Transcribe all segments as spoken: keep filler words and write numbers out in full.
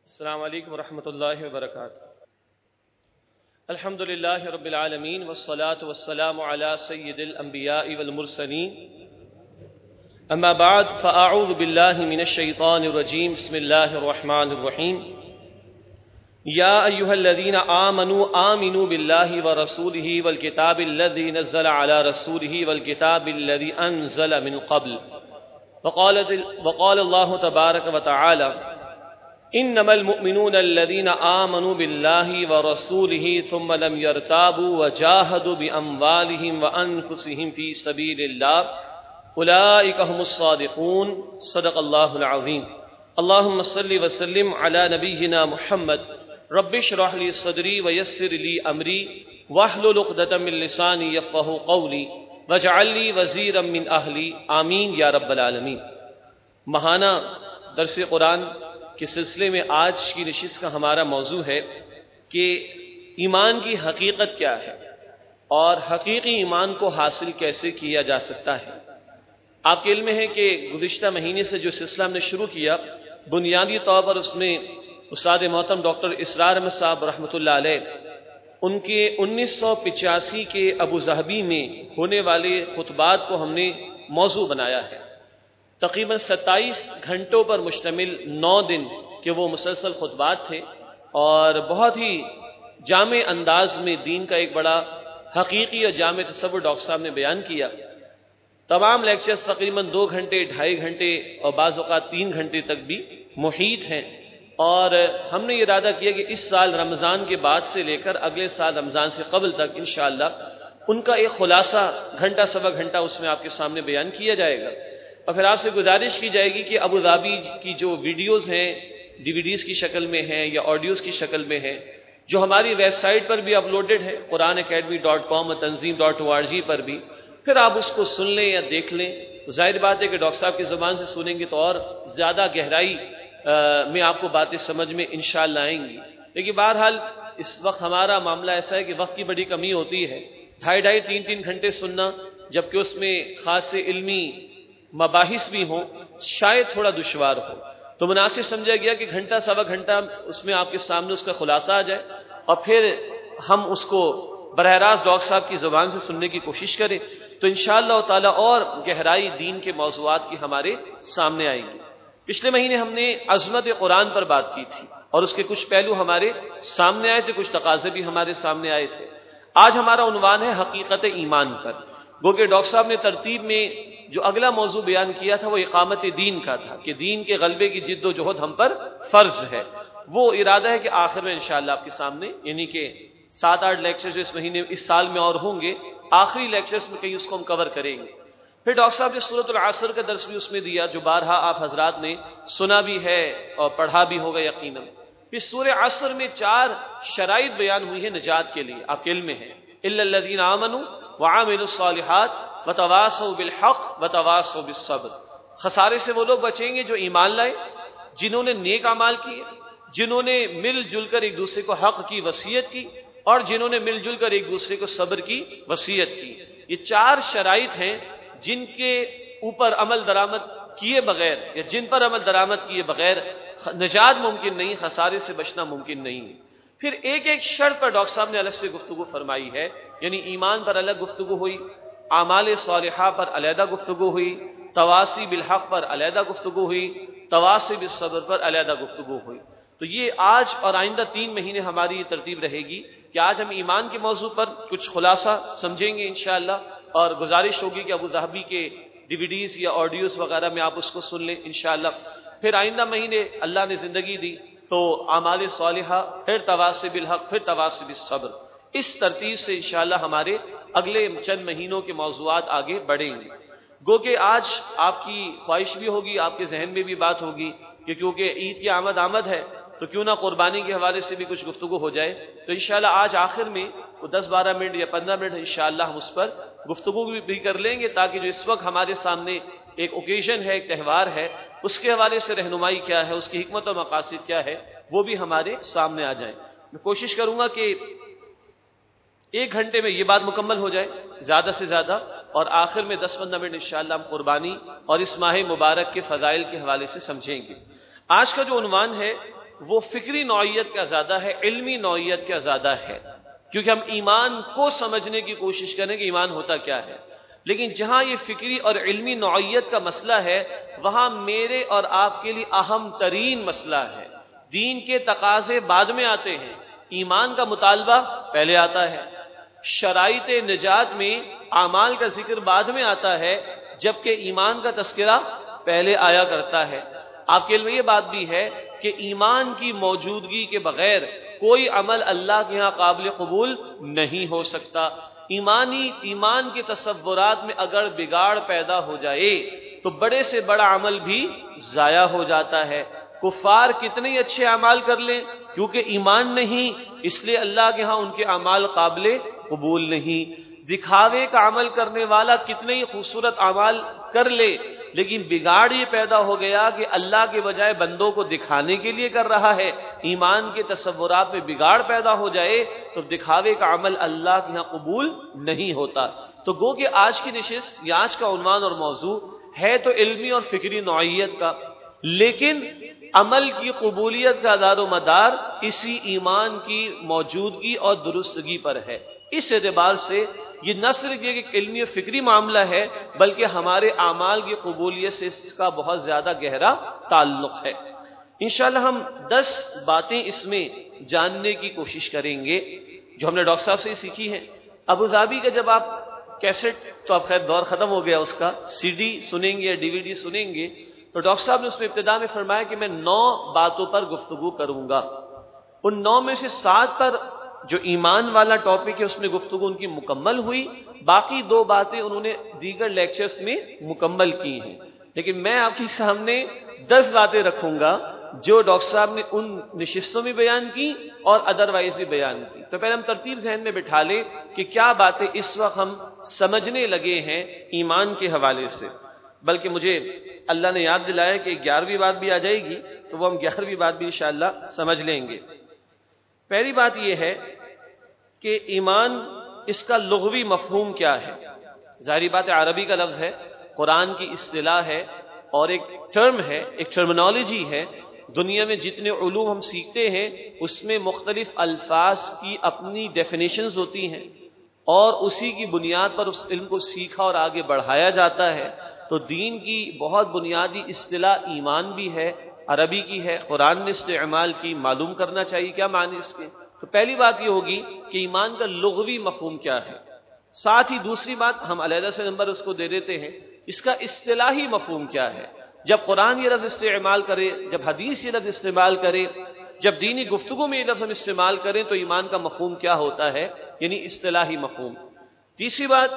السلام علیکم ورحمۃ اللہ وبرکاتہ۔ الحمد للہ رب العالمین والصلاة والسلام علی سید الانبیاء والمرسلین، اما بعد فاعوذ باللہ من الشیطان الرجیم، بسم اللہ الرحمن الرحیم۔ یا ایہا الذین آمنوا آمنوا باللہ ورسولہ والکتاب الذی نزل علی رسولہ والکتاب الذی انزل من قبل، وقال وقال اللہ تبارک وتعالی انما المؤمنون الذين آمنوا بالله ورسوله ثم لم يرتابوا وجاهدوا بأموالهم وأنفسهم في سبيل الله أولئك هم الصادقون، صدق الله العظيم۔ اللهم صل وسلم على نبينا محمد، رب اشرح لي صدري ويسر لي أمري واحلل عقدة من لساني يفقهوا قولي واجعل لي وزيرا من أهلي، آمین یا رب العالمین۔ ماہانہ درس قرآن کے سلسلے میں آج کی نشست کا ہمارا موضوع ہے کہ ایمان کی حقیقت کیا ہے اور حقیقی ایمان کو حاصل کیسے کیا جا سکتا ہے۔ آپ کے علم ہے کہ گزشتہ مہینے سے جو سلسلہ ہم نے شروع کیا، بنیادی طور پر اس میں استاد محترم ڈاکٹر اسرار احمد صاحب رحمۃ اللہ علیہ ان کے انیس سو پچاسی کے ابوظہبی میں ہونے والے خطبات کو ہم نے موضوع بنایا ہے۔ تقریباً ستائیس گھنٹوں پر مشتمل نو دن کے وہ مسلسل خطبات تھے اور بہت ہی جامع انداز میں دین کا ایک بڑا حقیقی اور جامع تصور ڈاکٹر صاحب نے بیان کیا۔ تمام لیکچرز تقریباً دو گھنٹے ڈھائی گھنٹے اور بعض اوقات تین گھنٹے تک بھی محیط ہیں، اور ہم نے یہ ارادہ کیا کہ اس سال رمضان کے بعد سے لے کر اگلے سال رمضان سے قبل تک انشاءاللہ ان کا ایک خلاصہ گھنٹہ سوا گھنٹہ اس میں آپ کے سامنے بیان کیا جائے گا۔ اور پھر آپ سے گزارش کی جائے گی کہ ابوظہبی کی جو ویڈیوز ہیں ڈی وی ڈیز کی شکل میں ہیں یا آڈیوز کی شکل میں ہیں، جو ہماری ویب سائٹ پر بھی اپلوڈڈ ہے قرآن اکیڈمی ڈاٹ کام اور تنظیم ڈاٹ او آر جی پر بھی، پھر آپ اس کو سن لیں یا دیکھ لیں۔ ظاہر بات ہے کہ ڈاکٹر صاحب کی زبان سے سنیں گے تو اور زیادہ گہرائی میں آپ کو باتیں سمجھ میں انشاءاللہ آئیں گی۔ لیکن بہرحال اس وقت ہمارا معاملہ ایسا ہے کہ وقت کی بڑی کمی ہوتی ہے، ڈھائی ڈھائی تین تین گھنٹے سننا، جبکہ اس میں خاص سے علمی مباحث بھی ہوں، شاید تھوڑا دشوار ہو، تو مناسب سمجھا گیا کہ گھنٹہ سوا گھنٹہ اس میں آپ کے سامنے اس کا خلاصہ آ جائے اور پھر ہم اس کو براہ راست ڈاکٹر صاحب کی زبان سے سننے کی کوشش کریں، تو انشاءاللہ تعالی اور گہرائی دین کے موضوعات کی ہمارے سامنے آئیں گی۔ پچھلے مہینے ہم نے عظمت قرآن پر بات کی تھی اور اس کے کچھ پہلو ہمارے سامنے آئے تھے، کچھ تقاضے بھی ہمارے سامنے آئے تھے۔ آج ہمارا عنوان ہے حقیقت ایمان پر، گو کہ ڈاکٹر صاحب نے ترتیب میں جو اگلا موضوع بیان کیا تھا وہ اقامت دین کا تھا کہ دین کے غلبے کی جد و جہد ہم پر فرض ہے۔ وہ ارادہ ہے کہ آخر میں انشاءاللہ آپ کے سامنے، یعنی کہ سات آٹھ لیکچر جو اس مہینے اس سال میں اور ہوں گے، آخری لیکچرز میں کہیں اس کو ہم کور کریں گے۔ پھر ڈاکٹر صاحب نے سورۃ العصر کا درس بھی اس میں دیا، جو بارہا آپ حضرات نے سنا بھی ہے اور پڑھا بھی ہوگا یقیناً۔ پھر سورہ عصر میں چار شرائط بیان ہوئی ہے نجات کے لیے، آپ کے علم میں ہے، الا الذین آمنوا وعملوا الصالحات وتواصوا بالحق وتواصوا بالصبر۔ خسارے سے وہ لوگ بچیں گے جو ایمان لائے، جنہوں نے نیک اعمال کیے، جنہوں نے مل جل کر ایک دوسرے کو حق کی وصیت کی، اور جنہوں نے مل جل کر ایک دوسرے کو صبر کی وصیت کی۔ یہ چار شرائط ہیں جن کے اوپر عمل درآمد کیے بغیر یا جن پر عمل درآمد کیے بغیر نجات ممکن نہیں، خسارے سے بچنا ممکن نہیں۔ پھر ایک ایک شرط پر ڈاکٹر صاحب نے الگ سے گفتگو فرمائی ہے، یعنی ایمان پر الگ گفتگو ہوئی، اعمال صالحہ پر علیحدہ گفتگو ہوئی، تواصی بالحق پر علیحدہ گفتگو ہوئی، تواصی بالصبر پر علیحدہ گفتگو ہوئی۔ تو یہ آج اور آئندہ تین مہینے ہماری یہ ترتیب رہے گی کہ آج ہم ایمان کے موضوع پر کچھ خلاصہ سمجھیں گے انشاءاللہ، اور گزارش ہوگی کہ ابوظہبی کے ڈی وی ڈیز یا آڈیوز وغیرہ میں آپ اس کو سن لیں انشاءاللہ۔ پھر آئندہ مہینے اللہ نے زندگی دی تو اعمال صالحہ، پھر تواصی بالحق، پھر تواصی بالصبر۔ اس ترتیب سے انشاءاللہ ہمارے اگلے چند مہینوں کے موضوعات آگے بڑھیں گے۔ گو کہ آج آپ کی خواہش بھی ہوگی، آپ کے ذہن میں بھی بات ہوگی کہ کیونکہ عید کی آمد آمد ہے تو کیوں نہ قربانی کے حوالے سے بھی کچھ گفتگو ہو جائے، تو انشاءاللہ آج آخر میں وہ دس بارہ منٹ یا پندرہ منٹ انشاءاللہ ہم اس پر گفتگو بھی کر لیں گے، تاکہ جو اس وقت ہمارے سامنے ایک اوکیزن ہے، ایک تہوار ہے، اس کے حوالے سے رہنمائی کیا ہے، اس کی حکمت اور مقاصد کیا ہے، وہ بھی ہمارے سامنے آ جائیں۔ میں کوشش کروں گا کہ ایک گھنٹے میں یہ بات مکمل ہو جائے زیادہ سے زیادہ، اور آخر میں دس پندرہ منٹ انشاءاللہ ہم قربانی اور اس ماہ مبارک کے فضائل کے حوالے سے سمجھیں گے۔ آج کا جو عنوان ہے وہ فکری نوعیت کا زیادہ ہے، علمی نوعیت کا زیادہ ہے، کیونکہ ہم ایمان کو سمجھنے کی کوشش کریں کہ ایمان ہوتا کیا ہے۔ لیکن جہاں یہ فکری اور علمی نوعیت کا مسئلہ ہے، وہاں میرے اور آپ کے لیے اہم ترین مسئلہ ہے۔ دین کے تقاضے بعد میں آتے ہیں، ایمان کا مطالبہ پہلے آتا ہے۔ شرائط نجات میں اعمال کا ذکر بعد میں آتا ہے، جبکہ ایمان کا تذکرہ پہلے آیا کرتا ہے۔ آپ کے علم یہ بات بھی ہے کہ ایمان کی موجودگی کے بغیر کوئی عمل اللہ کے ہاں قابل قبول نہیں ہو سکتا۔ ایمانی ایمان کے تصورات میں اگر بگاڑ پیدا ہو جائے تو بڑے سے بڑا عمل بھی ضائع ہو جاتا ہے۔ کفار کتنے اچھے اعمال کر لیں، کیونکہ ایمان نہیں، اس لیے اللہ کے ہاں ان کے اعمال قابل قبول نہیں۔ دکھاوے کا عمل کرنے والا کتنے ہی خوبصورت اعمال کر لے، لیکن بگاڑ یہ پیدا ہو گیا کہ اللہ کے بجائے بندوں کو دکھانے کے لیے کر رہا ہے۔ ایمان کے تصورات میں بگاڑ پیدا ہو جائے تو دکھاوے کا عمل اللہ کے یہاں قبول نہیں ہوتا۔ تو گو کہ آج کی نشست یا آج کا عنوان اور موضوع ہے تو علمی اور فکری نوعیت کا، لیکن عمل کی قبولیت کا دار و مدار اسی ایمان کی موجودگی اور درستگی پر ہے۔ اس اعتبار سے یہ نہ صرف یہ ایک علمی و فکری معاملہ ہے، بلکہ ہمارے اعمال کی قبولیت سے اس کا بہت زیادہ گہرا تعلق ہے۔ انشاءاللہ ہم دس باتیں اس میں جاننے کی کوشش کریں گے جو ہم نے ڈاکٹر صاحب سے سیکھی ہیں۔ ابو ظبی کا جب آپ کیسٹ، تو اب خیر دور ختم ہو گیا اس کا، سی ڈی سنیں گے یا ڈی وی ڈی سنیں گے، تو ڈاکٹر صاحب نے اس میں ابتدا میں فرمایا کہ میں نو باتوں پر گفتگو کروں گا۔ ان نو میں سے سات پر جو ایمان والا ٹاپک ہے اس میں گفتگو ان کی مکمل ہوئی، باقی دو باتیں انہوں نے دیگر لیکچرز میں مکمل کی ہیں۔ لیکن میں آپ کے سامنے دس باتیں رکھوں گا جو ڈاکٹر صاحب نے ان نشستوں میں بیان کی اور ادروائز بھی بیان کی۔ تو پہلے ہم ترتیب ذہن میں بٹھا لیں کہ کیا باتیں اس وقت ہم سمجھنے لگے ہیں ایمان کے حوالے سے، بلکہ مجھے اللہ نے یاد دلایا کہ گیارہویں بات بھی آ جائے گی تو وہ ہم گیارہویں بات بھی انشاءاللہ سمجھ لیں گے۔ پہلی بات یہ ہے کہ ایمان، اس کا لغوی مفہوم کیا ہے۔ ظاہری بات ہے عربی کا لفظ ہے، قرآن کی اصطلاح ہے اور ایک ٹرم ہے، ایک ٹرمنالوجی ہے۔ دنیا میں جتنے علوم ہم سیکھتے ہیں اس میں مختلف الفاظ کی اپنی ڈیفینیشنز ہوتی ہیں اور اسی کی بنیاد پر اس علم کو سیکھا اور آگے بڑھایا جاتا ہے۔ تو دین کی بہت بنیادی اصطلاح ایمان بھی ہے، عربی کی ہے، قرآن نے استعمال کی، معلوم کرنا چاہیے کیا معنی اس کے۔ تو پہلی بات یہ ہوگی کہ ایمان کا لغوی مفہوم کیا ہے۔ ساتھ ہی دوسری بات ہم علیحدہ سے نمبر اس کو دے دیتے ہیں، اس کا اصطلاحی مفہوم کیا ہے۔ جب قرآن یہ لفظ استعمال کرے، جب حدیث یہ لفظ استعمال کرے، جب دینی گفتگو میں یہ لفظ ہم استعمال کریں تو ایمان کا مفہوم کیا ہوتا ہے، یعنی اصطلاحی مفہوم۔ تیسری بات،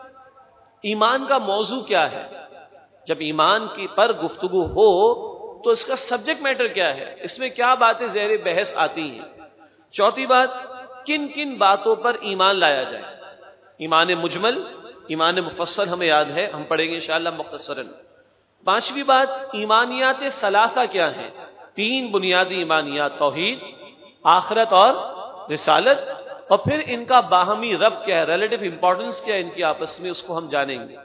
ایمان کا موضوع کیا ہے۔ جب ایمان کی پر گفتگو ہو تو اس کا سبجیکٹ میٹر کیا ہے، اس میں کیا باتیں زیر بحث آتی ہیں۔ چوتھی بات، کن کن باتوں پر ایمان لایا جائے۔ ایمان مجمل، ایمان مفصل ہمیں یاد ہے، ہم پڑھیں گے انشاءاللہ مختصراً۔ پانچویں بات، ایمانیات ثلاثہ کیا ہیں۔ تین بنیادی ایمانیات، توحید، آخرت اور رسالت، اور پھر ان کا باہمی ربط کیا ہے، ریلیٹو امپورٹنس کیا ہے ان کی آپس میں، اس کو ہم جانیں گے۔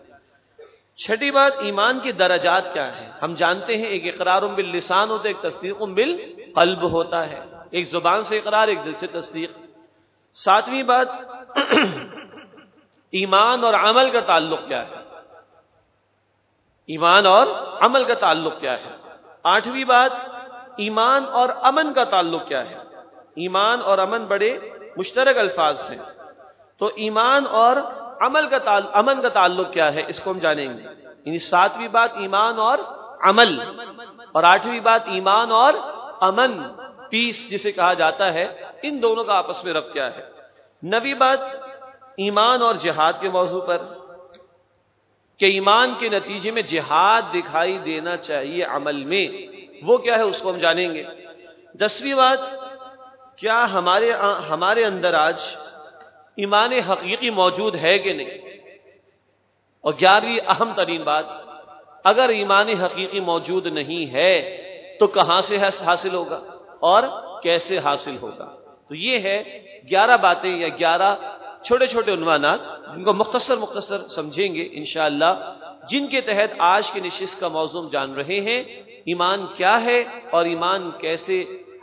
چھٹی بات، ایمان کے درجات کیا ہیں۔ ہم جانتے ہیں ایک اقرار باللسان ہوتا ہے، ایک تصدیق بالقلب ہوتا ہے، ایک زبان سے اقرار، ایک دل سے تصدیق۔ ساتویں بات، ایمان اور عمل کا تعلق کیا ہے۔ ایمان اور عمل کا تعلق کیا ہے۔ آٹھویں بات، ایمان اور امن کا تعلق کیا ہے۔ ایمان اور امن بڑے مشترک الفاظ ہیں، تو ایمان اور عمل کا تعلق، امن کا تعلق کیا ہے، اس کو ہم جانیں گے۔ یعنی ساتویں بات ایمان اور عمل، اور آٹھویں بات ایمان اور امن، پیس جسے کہا جاتا ہے، ان دونوں کا آپس میں ربط کیا ہے۔ نویں بات، ایمان اور جہاد کے موضوع پر، کہ ایمان کے نتیجے میں جہاد دکھائی دینا چاہیے عمل میں، وہ کیا ہے اس کو ہم جانیں گے۔ دسویں بات، کیا ہمارے ہمارے اندر آج ایمان حقیقی موجود ہے کہ نہیں۔ اور گیارہویں اہم ترین بات، اگر ایمان حقیقی موجود نہیں ہے تو کہاں سے حاصل ہوگا اور کیسے حاصل ہوگا۔ تو یہ ہے گیارہ باتیں یا گیارہ چھوٹے چھوٹے عنوانات، جن کو مختصر مختصر سمجھیں گے انشاءاللہ، جن کے تحت آج کی نشست کا موضوع جان رہے ہیں، ایمان کیا ہے اور ایمان کیسے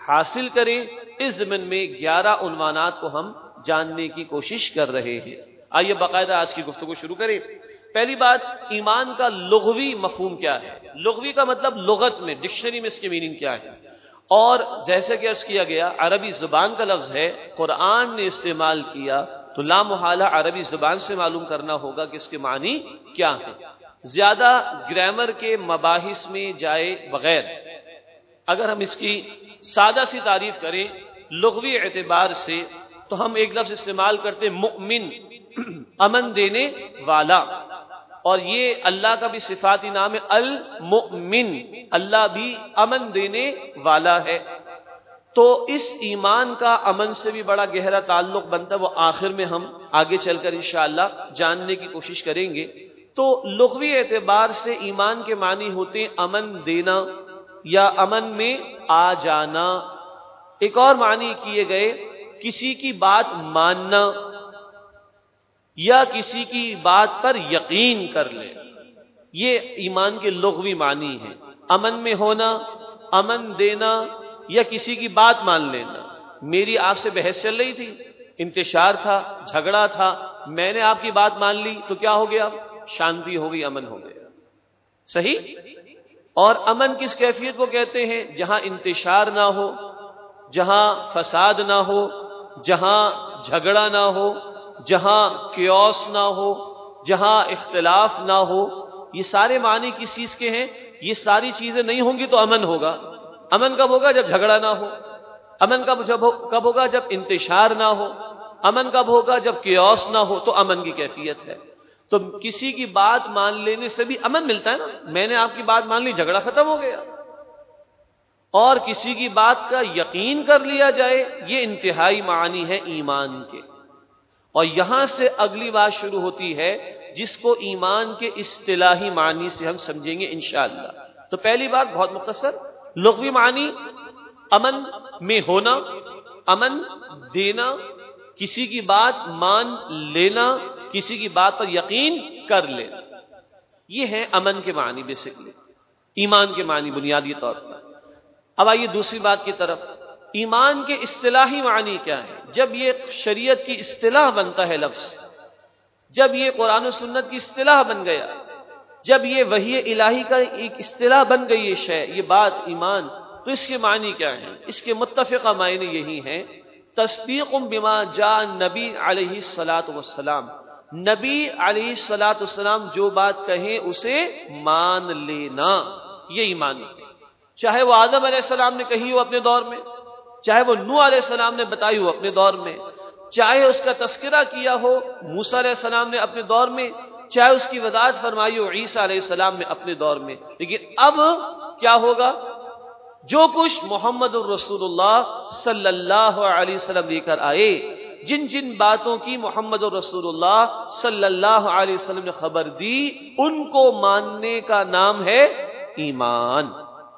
حاصل کریں، اس ضمن میں گیارہ عنوانات کو ہم جاننے کی کوشش کر رہے ہیں۔ آئیے باقاعدہ آج کی گفتگو شروع کریں۔ پہلی بات، ایمان کا لغوی مفہوم کیا ہے؟ لغوی کا مطلب لغت میں، ڈکشنری میں اس کی میننگ کیا ہے؟ اور جیسے کہ عرض کیا گیا، عربی زبان کا لفظ ہے، قرآن نے استعمال کیا تو لا محالہ عربی زبان سے معلوم کرنا ہوگا کہ اس کے معنی کیا ہیں۔ زیادہ گرامر کے مباحث میں جائے بغیر اگر ہم اس کی سادہ سی تعریف کریں لغوی اعتبار سے، تو ہم ایک لفظ استعمال کرتے مؤمن، امن دینے والا، اور یہ اللہ کا بھی صفاتی نام ہے المؤمن، اللہ بھی امن دینے والا ہے۔ تو اس ایمان کا امن سے بھی بڑا گہرا تعلق بنتا ہے، وہ آخر میں ہم آگے چل کر انشاءاللہ جاننے کی کوشش کریں گے۔ تو لغوی اعتبار سے ایمان کے معنی ہوتے ہیں امن دینا یا امن میں آ جانا۔ ایک اور معنی کیے گئے کسی کی بات ماننا یا کسی کی بات پر یقین کر لے، یہ ایمان کے لغوی معنی ہے۔ امن میں ہونا، امن دینا یا کسی کی بات مان لینا۔ میری آپ سے بحث چل رہی تھی، انتشار تھا، جھگڑا تھا، میں نے آپ کی بات مان لی تو کیا ہو گیا؟ شانتی ہو گئی، امن ہو گیا۔ صحیح؟ اور امن کس کیفیت کو کہتے ہیں؟ جہاں انتشار نہ ہو، جہاں فساد نہ ہو، جہاں جھگڑا نہ ہو، جہاں کیوس نہ ہو، جہاں اختلاف نہ ہو۔ یہ سارے معنی کس چیز کے ہیں؟ یہ ساری چیزیں نہیں ہوں گی تو امن ہوگا۔ امن کب ہوگا؟ جب جھگڑا نہ ہو۔ امن کب جب کب ہوگا؟ جب انتشار نہ ہو۔ امن کب ہوگا؟ جب کیوس نہ ہو، تو امن کی کیفیت ہے۔ تو کسی کی بات مان لینے سے بھی امن ملتا ہے نا، میں نے آپ کی بات مان لی، جھگڑا ختم ہو گیا۔ اور کسی کی بات کا یقین کر لیا جائے، یہ انتہائی معنی ہے ایمان کے۔ اور یہاں سے اگلی بات شروع ہوتی ہے جس کو ایمان کے اصطلاحی معنی سے ہم سمجھیں گے انشاءاللہ۔ تو پہلی بات بہت مختصر، لغوی معنی امن میں ہونا، امن دینا، کسی کی بات مان لینا، کسی کی بات پر یقین کر لینا، یہ ہے امن کے معنی بیسکلی، ایمان کے معنی بنیادی طور پر۔ اب آئیے دوسری بات کی طرف، ایمان کے اصطلاحی معنی کیا ہے؟ جب یہ شریعت کی اصطلاح بنتا ہے لفظ، جب یہ قرآن و سنت کی اصطلاح بن گیا، جب یہ وحی الہی کا ایک اصطلاح بن گئی یہ شے، یہ بات ایمان، تو اس کے معنی کیا ہیں؟ اس کے متفقہ معنی یہی ہیں، تصدیق بما جاء نبی علیہ الصلاۃ والسلام، نبی علیہ الصلاۃ والسلام جو بات کہیں اسے مان لینا، یہ ایمان ہے۔ چاہے وہ آدم علیہ السلام نے کہی ہو اپنے دور میں، چاہے وہ نوح علیہ السلام نے بتائی ہو اپنے دور میں، چاہے اس کا تذکرہ کیا ہو موسیٰ علیہ السلام نے اپنے دور میں، چاہے اس کی وضاحت فرمائی ہو عیسیٰ علیہ السلام نے اپنے دور میں، لیکن اب کیا ہوگا؟ جو کچھ محمد الرسول اللہ صلی اللہ علیہ وسلم لے کر آئے، جن جن باتوں کی محمد الرسول اللہ صلی اللہ علیہ وسلم نے خبر دی، ان کو ماننے کا نام ہے ایمان۔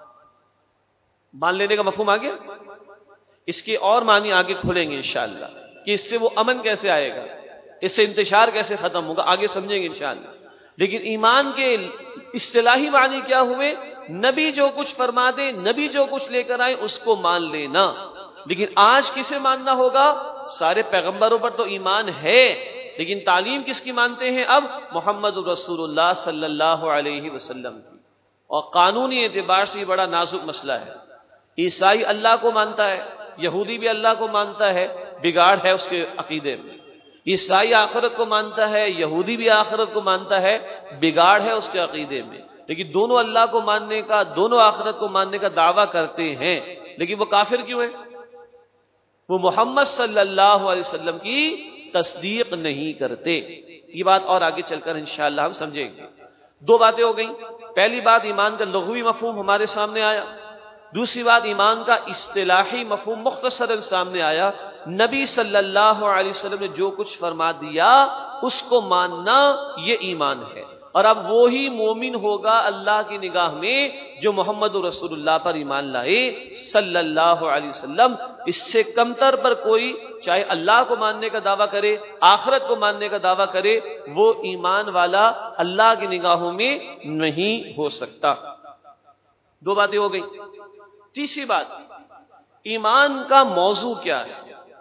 مان لینے کا مفہوم آ گیا؟ اس کے اور معنی آگے کھولیں گے انشاءاللہ کہ اس سے وہ امن کیسے آئے گا، اس سے انتشار کیسے ختم ہوگا، آگے سمجھیں گے انشاءاللہ۔ لیکن ایمان کے اصطلاحی معنی کیا ہوئے؟ نبی جو کچھ فرما دے، نبی جو کچھ لے کر آئے اس کو مان لینا۔ لیکن آج کسے ماننا ہوگا؟ سارے پیغمبروں پر تو ایمان ہے، لیکن تعلیم کس کی مانتے ہیں اب؟ محمد رسول اللہ صلی اللہ علیہ وسلم کی۔ اور قانونی اعتبار سے یہ بڑا نازک مسئلہ ہے۔ عیسائی اللہ کو مانتا ہے، یہودی بھی اللہ کو مانتا ہے، بگاڑ ہے اس کے عقیدے میں۔ عیسائی آخرت کو مانتا ہے، یہودی بھی آخرت کو مانتا ہے، بگاڑ ہے اس کے عقیدے میں۔ لیکن دونوں اللہ کو ماننے کا، دونوں آخرت کو ماننے کا دعویٰ کرتے ہیں، لیکن وہ کافر کیوں ہیں؟ وہ محمد صلی اللہ علیہ وسلم کی تصدیق نہیں کرتے۔ یہ بات اور آگے چل کر انشاءاللہ ہم سمجھیں گے۔ دو باتیں ہو گئیں، پہلی بات ایمان کا لغوی مفہوم ہمارے سامنے آیا، دوسری بات ایمان کا اصطلاحی مفہوم مختصراً سامنے آیا۔ نبی صلی اللہ علیہ وسلم نے جو کچھ فرما دیا اس کو ماننا، یہ ایمان ہے۔ اور اب وہی مومن ہوگا اللہ کی نگاہ میں جو محمد رسول اللہ پر ایمان لائے صلی اللہ علیہ وسلم۔ اس سے کمتر پر کوئی چاہے اللہ کو ماننے کا دعویٰ کرے، آخرت کو ماننے کا دعویٰ کرے، وہ ایمان والا اللہ کی نگاہوں میں نہیں ہو سکتا۔ دو باتیں ہو گئی۔ تیسری بات، ایمان کا موضوع کیا ہے؟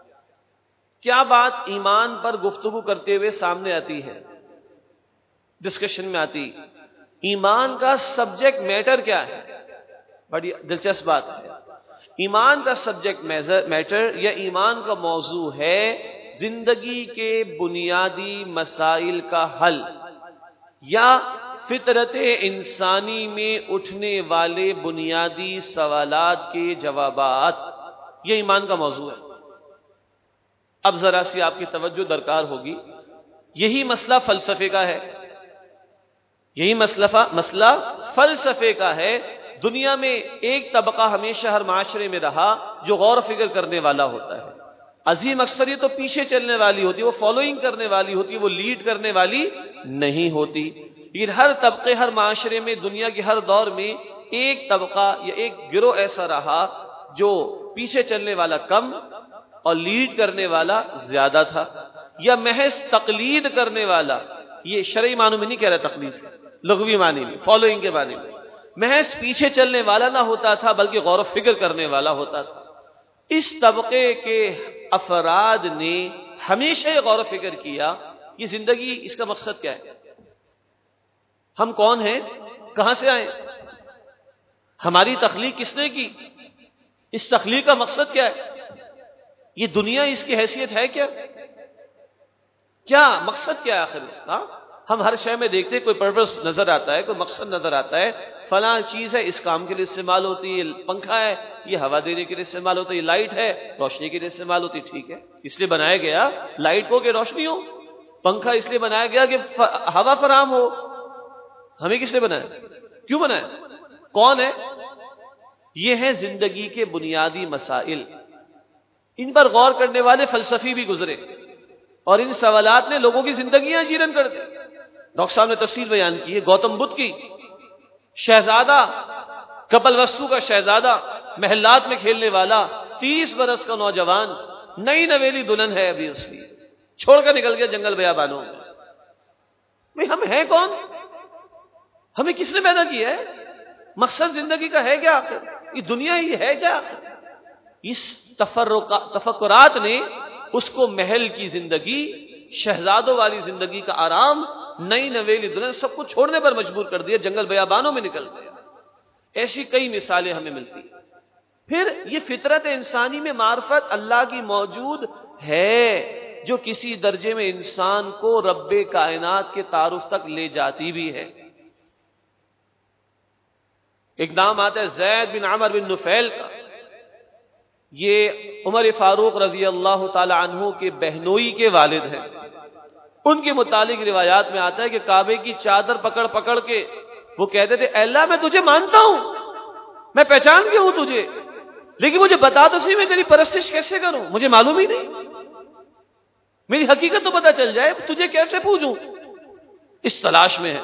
کیا بات ایمان پر گفتگو کرتے ہوئے سامنے آتی ہے، ڈسکشن میں آتی؟ ایمان کا سبجیکٹ میٹر کیا ہے؟ بڑی دلچسپ بات ہے۔ ایمان کا سبجیکٹ میٹر یا ایمان کا موضوع ہے زندگی کے بنیادی مسائل کا حل یا فطرت انسانی میں اٹھنے والے بنیادی سوالات کے جوابات، یہ ایمان کا موضوع ہے۔ اب ذرا سی آپ کی توجہ درکار ہوگی، یہی مسئلہ فلسفے کا ہے، یہی مسئلہ مسئلہ فلسفے کا ہے۔ دنیا میں ایک طبقہ ہمیشہ ہر معاشرے میں رہا جو غور و فکر کرنے والا ہوتا ہے، عظیم اکثریت تو پیچھے چلنے والی ہوتی ہے، وہ فالوئنگ کرنے والی ہوتی ہے، وہ لیڈ کرنے والی نہیں ہوتی۔ لیکن ہر طبقے، ہر معاشرے میں، دنیا کے ہر دور میں ایک طبقہ یا ایک گروہ ایسا رہا جو پیچھے چلنے والا کم اور لیڈ کرنے والا زیادہ تھا، یا محض تقلید کرنے والا، یہ شرعی معنی میں نہیں کہہ رہا تقلید، لغوی معنی میں، فالوئنگ کے معنی میں، محض پیچھے چلنے والا نہ ہوتا تھا بلکہ غور و فکر کرنے والا ہوتا تھا۔ اس طبقے کے افراد نے ہمیشہ غور و فکر کیا کہ زندگی، اس کا مقصد کیا ہے، ہم کون ہیں، کہاں سے آئے، ہماری تخلیق کس نے کی، اس تخلیق کا مقصد کیا ہے، یہ دنیا اس کی حیثیت ہے کیا، کیا مقصد کیا ہے آخر اس کا۔ ہم ہر شے میں دیکھتے کوئی پرپس نظر آتا ہے، کوئی مقصد نظر آتا ہے، فلاں چیز ہے اس کام کے لیے استعمال ہوتی ہے، پنکھا ہے یہ ہوا دینے کے لیے استعمال ہوتا ہے، یہ لائٹ ہے روشنی کے لیے استعمال ہوتی ہے، ٹھیک ہے، اس لیے بنایا گیا لائٹ کو کہ روشنی ہو، پنکھا اس لیے بنایا گیا کہ ہوا فراہم ہو۔ ہمیں کس نے بنایا، کیوں بنایا، کون ہے؟ یہ ہے زندگی کے بنیادی مسائل، ان پر غور کرنے والے فلسفی بھی گزرے اور ان سوالات نے لوگوں کی زندگیاں جیرن کر دی۔ ڈاکٹر صاحب نے تفصیل بیان کی ہے گوتم بدھ کی، شہزادہ، کپل وستو کا شہزادہ، محلات میں کھیلنے والا، تیس برس کا نوجوان، نئی نویلی دلہن ہے ابھی اس کی، چھوڑ کر نکل گیا جنگل بیابانوں میں۔ بھئی ہم ہیں کون، ہمیں کس نے پیدا کیا ہے، مقصد زندگی کا ہے کیا آخر، یہ دنیا ہی ہے کیا آخر۔ اس تفکرات نے اس کو محل کی زندگی، شہزادوں والی زندگی کا آرام، نئی نویلی دلہن، سب کچھ چھوڑنے پر مجبور کر دیا، جنگل بیابانوں میں نکل گیا۔ ایسی کئی مثالیں ہمیں ملتی۔ پھر یہ فطرت انسانی میں معرفت اللہ کی موجود ہے جو کسی درجے میں انسان کو رب کائنات کے تعارف تک لے جاتی بھی ہے۔ ایک نام آتا ہے زید بن عمر بن نفیل کا، یہ عمر فاروق رضی اللہ تعالی عنہ کے بہنوئی کے والد ہیں۔ ان کے متعلق روایات میں آتا ہے کہ کعبے کی چادر پکڑ پکڑ کے وہ کہتے تھے، اے اللہ میں تجھے مانتا ہوں، میں پہچان گیا ہوں تجھے، لیکن مجھے بتا تو صحیح میں تیری پرستش کیسے کروں، مجھے معلوم ہی نہیں، میری حقیقت تو پتہ چل جائے، تجھے کیسے پوجوں، اس تلاش میں ہے۔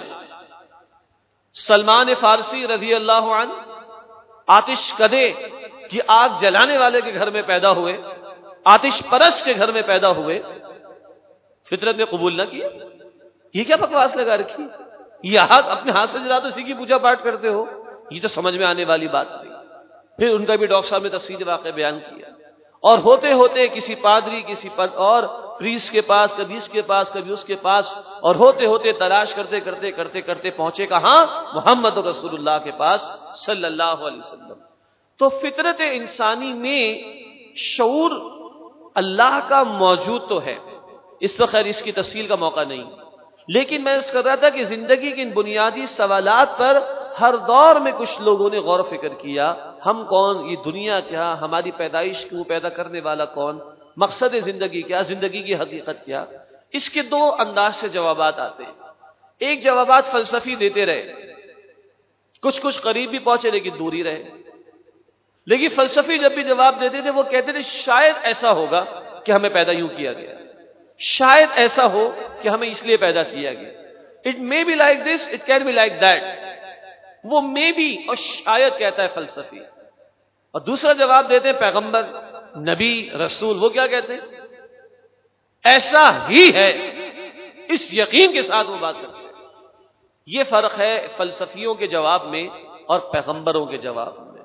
سلمان فارسی رضی اللہ عنہ آتش کدے کی آگ جلانے والے کے گھر میں پیدا ہوئے، آتش پرست کے گھر میں پیدا ہوئے، فطرت نے قبول نہ کیا۔ یہ کیا بکواس لگا رکھی، یہ آگ اپنے ہاتھ سے جلا تو اسی کی پوجا پاٹ کرتے ہو، یہ تو سمجھ میں آنے والی بات نہیں۔ پھر ان کا بھی ڈاکٹر صاحب نے تفصیل واقعہ بیان کیا، اور ہوتے ہوتے کسی پادری، کسی پد اور پریس کے پاس، کبھی اس کے پاس، کبھی اس کے پاس، اور ہوتے ہوتے تلاش کرتے کرتے کرتے کرتے پہنچے کہاں، محمد رسول اللہ کے پاس صلی اللہ علیہ وسلم۔ تو فطرت انسانی میں شعور اللہ کا موجود تو ہے، اس وقت خیر اس کی تفصیل کا موقع نہیں، لیکن میں اس کر رہا تھا کہ زندگی کے ان بنیادی سوالات پر ہر دور میں کچھ لوگوں نے غور و فکر کیا، ہم کون، یہ دنیا کیا، ہماری پیدائش کیوں، پیدا کرنے والا کون، مقصد زندگی کیا، زندگی کی حقیقت کیا۔ اس کے دو انداز سے جوابات آتے ہیں۔ ایک جوابات فلسفی دیتے رہے، کچھ کچھ قریب بھی پہنچے لیکن دور ہی رہے، لیکن فلسفی جب بھی جواب دیتے تھے وہ کہتے تھے شاید ایسا ہوگا کہ ہمیں پیدا یوں کیا گیا، شاید ایسا ہو کہ ہمیں اس لیے پیدا کیا گیا، it may be like this, it can be like that, وہ مے بی اور شاید کہتا ہے فلسفی۔ اور دوسرا جواب دیتے ہیں پیغمبر، نبی، رسول، وہ کیا کہتے ہیں، ایسا ہی ہے، اس یقین کے ساتھ وہ بات کرتے ہیں۔ یہ فرق ہے فلسفیوں کے جواب میں اور پیغمبروں کے جواب میں۔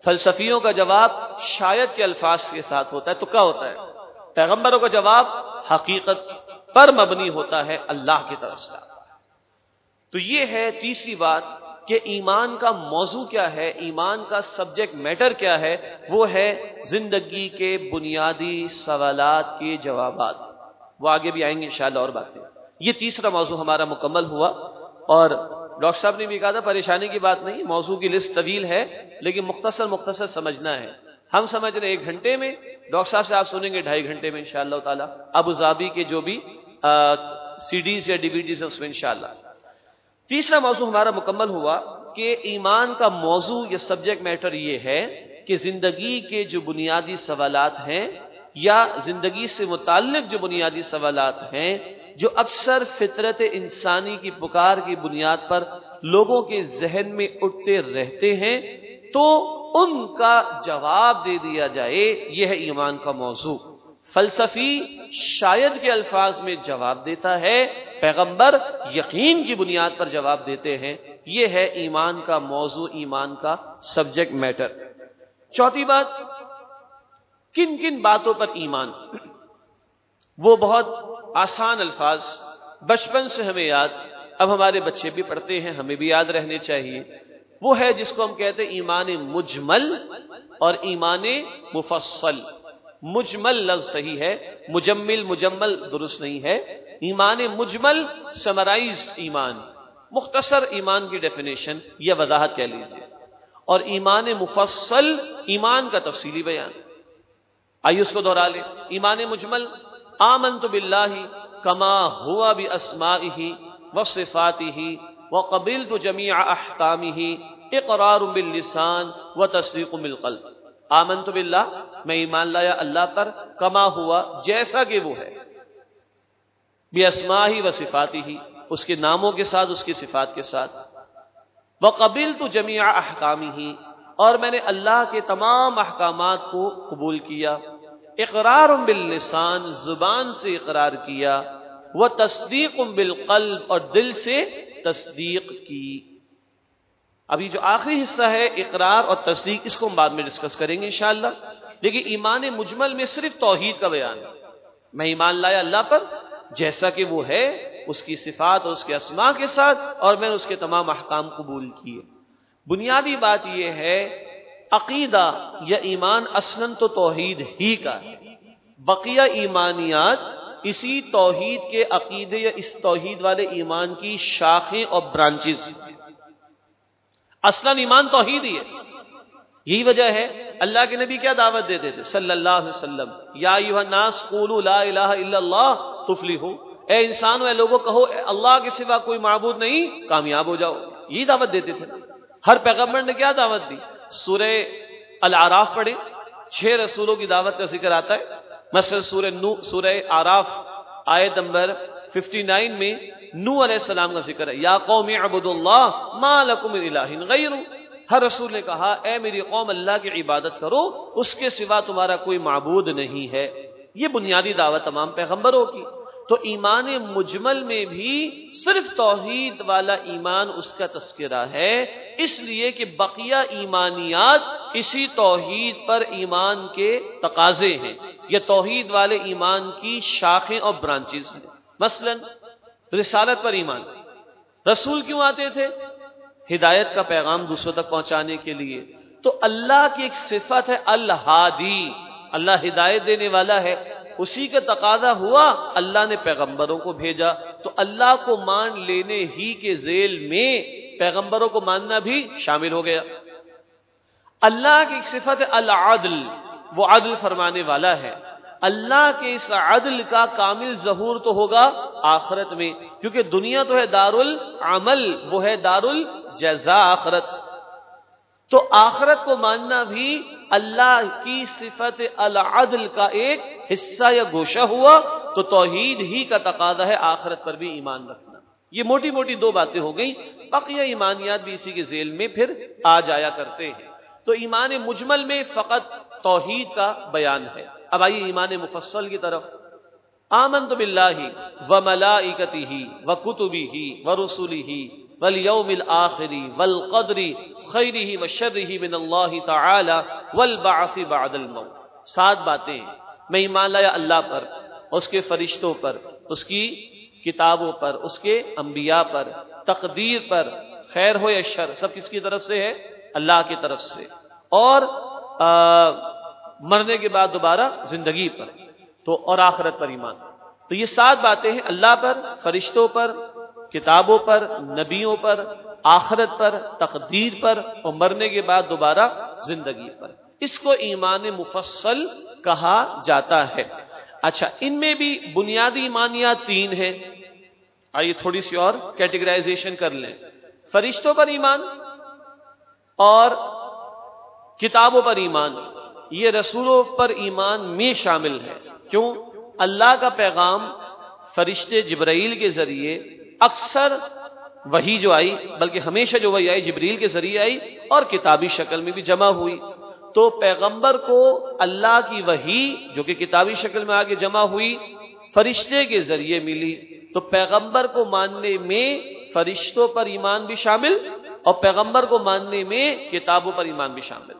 فلسفیوں کا جواب شاید کے الفاظ کے ساتھ ہوتا ہے، تکا ہوتا ہے. پیغمبروں کا جواب حقیقت پر مبنی ہوتا ہے اللہ کی طرف سے. تو یہ ہے تیسری بات کہ ایمان کا موضوع کیا ہے، ایمان کا سبجیکٹ میٹر کیا ہے. وہ ہے زندگی کے بنیادی سوالات کے جوابات. وہ آگے بھی آئیں گے انشاءاللہ اور باتیں. یہ تیسرا موضوع ہمارا مکمل ہوا. اور ڈاکٹر صاحب نے بھی کہا تھا پریشانی کی بات نہیں، موضوع کی لسٹ طویل ہے لیکن مختصر مختصر سمجھنا ہے. ہم سمجھ رہے ایک گھنٹے میں، ڈاکٹر صاحب سے آپ سنیں گے ڈھائی گھنٹے میں انشاءاللہ تعالی. ابو ظبی کے جو بھی سی ڈیز یا ڈی وی ڈیز ہیں اس میں انشاءاللہ. تیسرا موضوع ہمارا مکمل ہوا کہ ایمان کا موضوع یا سبجیکٹ میٹر یہ ہے کہ زندگی کے جو بنیادی سوالات ہیں یا زندگی سے متعلق جو بنیادی سوالات ہیں جو اکثر فطرت انسانی کی پکار کی بنیاد پر لوگوں کے ذہن میں اٹھتے رہتے ہیں، تو ان کا جواب دے دیا جائے. یہ ہے ایمان کا موضوع. فلسفی شاید کے الفاظ میں جواب دیتا ہے، پیغمبر یقین کی بنیاد پر جواب دیتے ہیں. یہ ہے ایمان کا موضوع، ایمان کا سبجیکٹ میٹر. چوتھی بات، کن کن باتوں پر ایمان. وہ بہت آسان الفاظ بچپن سے ہمیں یاد، اب ہمارے بچے بھی پڑھتے ہیں، ہمیں بھی یاد رہنے چاہیے. وہ ہے جس کو ہم کہتے ہیں ایمان مجمل اور ایمان مفصل. مجمل لفظ صحیح ہے، مجمل مجمل درست نہیں ہے. ایمان مجمل سمرائزڈ ایمان، مختصر ایمان کی ڈیفینیشن یا وضاحت کہہ لیجیے. اور ایمان مفصل ایمان کا تفصیلی بیان. آئیے اس کو دوہرا لیں. ایمان مجمل، آمنت باللہ کما ہوا باسمائہ وصفاتہ وقبلت جمیع احکامہ اقرار باللسان وتصدیق بالقلب. آمنت باللہ، میں ایمان لایا اللہ پر، کما ہوا، جیسا کہ وہ ہے، باسمائہ وصفاتہ، اس کے ناموں کے ساتھ، اس کی صفات کے ساتھ. وقبلت جمیع احکامہ، اور میں نے اللہ کے تمام احکامات کو قبول کیا. اقرار باللسان، زبان سے اقرار کیا. وتصدیق بالقلب، اور دل سے تصدیق کی. ابھی جو آخری حصہ ہے اقرار اور تصدیق، اس کو ہم بعد میں ڈسکس کریں گے انشاءاللہ. لیکن ایمان مجمل میں صرف توحید کا بیان ہے. میں ایمان لایا اللہ پر جیسا کہ وہ ہے، اس کی صفات اور اس کے اسماء کے ساتھ، اور میں نے اس کے تمام احکام قبول کیے. بنیادی بات یہ ہے عقیدہ یا ایمان اصلاً تو توحید ہی کا ہے. بقیہ ایمانیات اسی توحید کے عقیدے یا اس توحید والے ایمان کی شاخیں اور برانچز. اصلاً ایمان توحید ہی ہے. یہی وجہ ہے اللہ کے نبی کیا دعوت دیتے تھے صلی اللہ علیہ وسلم، یا ایھا الناس قولوا لا الہ الا اللہ تفلحوا. اے انسانوں، اے لوگوں، کہو اللہ کے سوا کوئی معبود نہیں، کامیاب ہو جاؤ. یہی دعوت دیتے تھے. ہر پیغمبر نے کیا دعوت دی؟ سورہ الاعراف پڑھیں، چھ رسولوں کی دعوت کا ذکر آتا ہے. مثلا سورہ نو سورہ اعراف آیت نمبر اناسی میں نوح علیہ السلام کا ذکر ہے. یا قوم اعبدوا اللہ ما لکم من الہ غیرہ. ہر رسول نے کہا اے میری قوم اللہ کی عبادت کرو، اس کے سوا تمہارا کوئی معبود نہیں ہے. یہ بنیادی دعوت تمام پیغمبروں کی. تو ایمان مجمل میں بھی صرف توحید والا ایمان اس کا تذکرہ ہے، اس لیے کہ بقیہ ایمانیات اسی توحید پر ایمان کے تقاضے ہیں، یہ توحید والے ایمان کی شاخیں اور برانچز ہیں. مثلا رسالت پر ایمان. رسول کیوں آتے تھے؟ ہدایت کا پیغام دوسروں تک پہنچانے کے لیے. تو اللہ کی ایک صفت ہے الہادی، اللہ ہدایت دینے والا ہے. اسی کا تقاضا ہوا اللہ نے پیغمبروں کو بھیجا. تو اللہ کو مان لینے ہی کے ذیل میں پیغمبروں کو ماننا بھی شامل ہو گیا. اللہ کی ایک صفت ہے العدل، وہ عدل فرمانے والا ہے. اللہ کے اس عدل کا کامل ظہور تو ہوگا آخرت میں، کیونکہ دنیا تو ہے دار العمل، وہ ہے دار الجزاء آخرت. تو آخرت کو ماننا بھی اللہ کی صفت العدل کا ایک حصہ یا گوشہ ہوا. تو توحید ہی کا تقاضا ہے آخرت پر بھی ایمان رکھنا. یہ موٹی موٹی دو باتیں ہو گئیں، بقیہ ایمانیات بھی اسی کے ذیل میں پھر آ جایا کرتے ہیں. تو ایمان مجمل میں فقط توحید کا بیان ہے. اب آئیے ایمان مفصل کی طرف. آمنت باللہ وملائکتہ وکتبہ ورسلہ والیوم الآخر والقدر خیرہ وشرہ من اللہ تعالی والبعث بعد الموت. سات باتیں ہیں. میں ایمان لایا اللہ پر، اس کے فرشتوں پر، اس کی کتابوں پر، اس کے انبیاء پر، تقدیر پر، خیر ہو یا شر سب کس کی طرف سے ہے؟ اللہ کی طرف سے، اور آ, مرنے کے بعد دوبارہ زندگی پر، تو اور آخرت پر ایمان. تو یہ سات باتیں ہیں، اللہ پر، فرشتوں پر، کتابوں پر، نبیوں پر، آخرت پر، تقدیر پر، اور مرنے کے بعد دوبارہ زندگی پر. اس کو ایمان مفصل کہا جاتا ہے. اچھا، ان میں بھی بنیادی ایمانیات تین ہیں. آئیے تھوڑی سی اور کیٹیگرائزیشن کر لیں. فرشتوں پر ایمان اور کتابوں پر ایمان، یہ رسولوں پر ایمان میں شامل ہے. کیوں؟ اللہ کا پیغام فرشتے جبرائیل کے ذریعے اکثر وحی جو آئی، بلکہ ہمیشہ جو وحی آئی جبریل کے ذریعے آئی اور کتابی شکل میں بھی جمع ہوئی. تو پیغمبر کو اللہ کی وحی جو کہ کتابی شکل میں آگے جمع ہوئی فرشتے کے ذریعے ملی. تو پیغمبر کو ماننے میں فرشتوں پر ایمان بھی شامل اور پیغمبر کو ماننے میں کتابوں پر ایمان بھی شامل.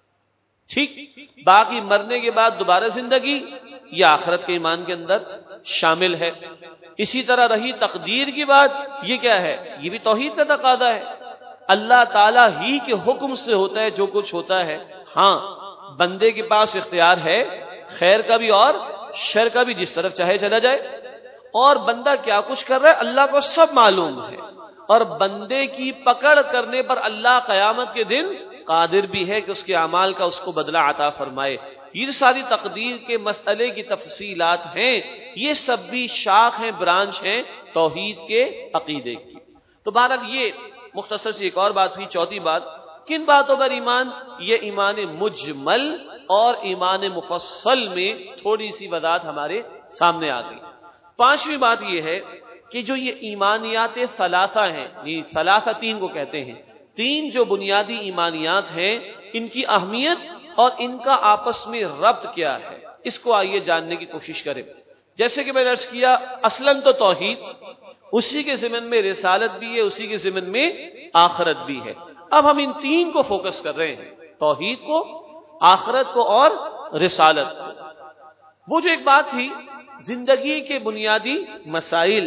ٹھیک. باقی مرنے کے بعد دوبارہ زندگی یہ آخرت کے ایمان کے اندر شامل ہے. اسی طرح رہی تقدیر کی بات، یہ کیا ہے؟ یہ بھی توحید کا تقاضا ہے. اللہ تعالیٰ ہی کے حکم سے ہوتا ہے جو کچھ ہوتا ہے. ہاں، بندے کے پاس اختیار ہے خیر کا بھی اور شر کا بھی، جس طرف چاہے چلا جائے. اور بندہ کیا کچھ کر رہا ہے اللہ کو سب معلوم ہے. اور بندے کی پکڑ کرنے پر اللہ قیامت کے دن قادر بھی ہے کہ اس کے اعمال کا اس کو بدلہ عطا فرمائے. یہ ساری تقدیر کے مسئلے کی تفصیلات ہیں. یہ سب بھی شاخ ہیں، برانچ ہیں توحید کے عقیدے کی. تو بہرحال یہ مختصر سی ایک اور بات ہوئی. چوتھی بات، کن باتوں پر ایمان؟ یہ ایمان مجمل اور ایمان مفصل میں تھوڑی سی وضاحت ہمارے سامنے آ گئی. پانچویں بات یہ ہے کہ جو یہ ایمانیات ثلاثہ ہیں، یہ ثلاثہ تین کو کہتے ہیں، تین جو بنیادی ایمانیات ہیں، ان کی اہمیت اور ان کا آپس میں ربط کیا ہے، اس کو آئیے جاننے کی کوشش کریں. جیسے کہ میں نے عرض کیا، اصلاً تو توحید، اسی کے ضمن میں رسالت بھی ہے، اسی کے ضمن میں آخرت بھی ہے. اب ہم ان تین کو فوکس کر رہے ہیں، توحید کو، آخرت کو اور رسالت کو. وہ جو ایک بات تھی زندگی کے بنیادی مسائل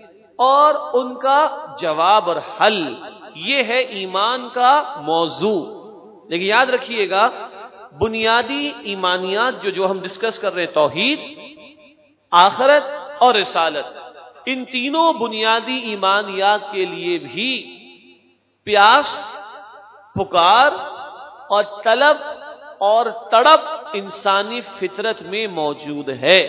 اور ان کا جواب اور حل، یہ ہے ایمان کا موضوع. لیکن یاد رکھیے گا، بنیادی ایمانیات جو جو ہم ڈسکس کر رہے ہیں، توحید، آخرت اور رسالت، ان تینوں بنیادی ایمانیات کے لیے بھی پیاس، پکار اور طلب اور تڑپ انسانی فطرت میں موجود ہے.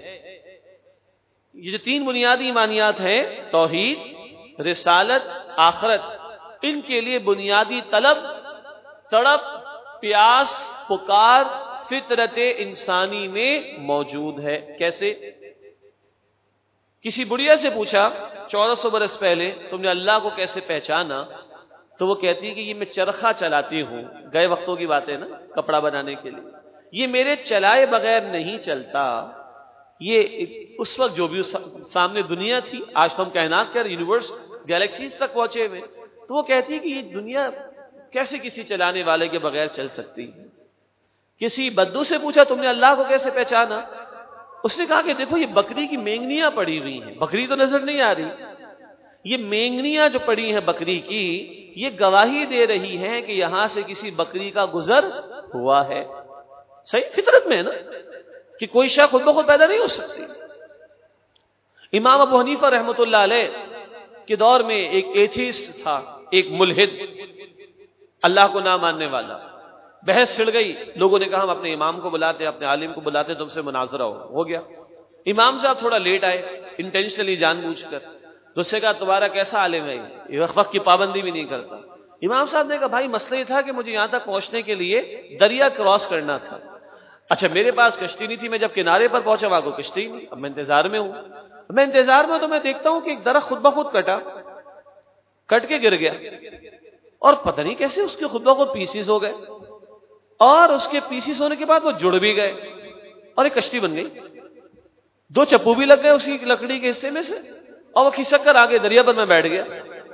یہ جو تین بنیادی ایمانیات ہیں، توحید، رسالت، آخرت، ان کے لیے بنیادی طلب، تڑپ، پیاس، پکار فطرت انسانی میں موجود ہے. کیسے؟ کسی بڑھیا سے پوچھا چودہ سو برس پہلے تم نے اللہ کو کیسے پہچانا؟ تو وہ کہتی ہے کہ یہ میں چرخہ چلاتی ہوں. گئے وقتوں کی بات ہے نا، کپڑا بنانے کے لیے. یہ میرے چلائے بغیر نہیں چلتا. یہ اس وقت جو بھی سامنے دنیا تھی، آج تو ہم کائنات کر یونیورس گیلیکسیز تک پہنچے ہوئے، تو وہ کہتی ہے کہ یہ دنیا کیسے کسی چلانے والے کے بغیر چل سکتی ہے. کسی بدو سے پوچھا تم نے اللہ کو کیسے پہچانا؟ اس نے کہا کہ دیکھو یہ بکری کی مینگنیاں پڑی ہوئی ہیں، بکری تو نظر نہیں آ رہی، یہ مینگنیاں جو پڑی ہیں بکری کی، یہ گواہی دے رہی ہیں کہ یہاں سے کسی بکری کا گزر ہوا ہے. صحیح فطرت میں ہے نا کہ کوئی شے خود بخود پیدا نہیں ہو سکتی. امام ابو حنیفہ رحمۃ اللہ علیہ کے دور میں ایک ایتھیسٹ تھا، ایک ملحد، اللہ کو نہ ماننے والا. بحث چھڑ گئی، لوگوں نے کہا ہم اپنے امام کو بلاتے، اپنے عالم کو بلاتے، تم سے مناظرہ ہو ہو گیا. امام صاحب تھوڑا لیٹ آئے، انٹینشنلی جان بوجھ کر. تو اس سے کہا تمہارا کیسا عالم ہے، یہ وقت کی پابندی بھی نہیں کرتا. امام صاحب نے کہا بھائی مسئلہ یہ تھا کہ مجھے یہاں تک پہنچنے کے لیے دریا کراس کرنا تھا. اچھا میرے پاس کشتی نہیں تھی، میں جب کنارے پر پہنچا وہاں کو کشتی نہیں. اب میں انتظار میں ہوں، میں انتظار میں تو میں دیکھتا ہوں کہ ایک درخت خود بخود کٹا، کٹ کے گر گیا، اور پتہ نہیں کیسے اس کے خود بخود پیسز ہو گئے، اور اس کے پیسز ہونے کے بعد وہ جڑ بھی گئے اور ایک کشتی بن گئی. دو چپو بھی لگ گئے اسی لکڑی کے حصے میں سے، اور وہ کھسک کر آگے دریا پر میں بیٹھ گیا.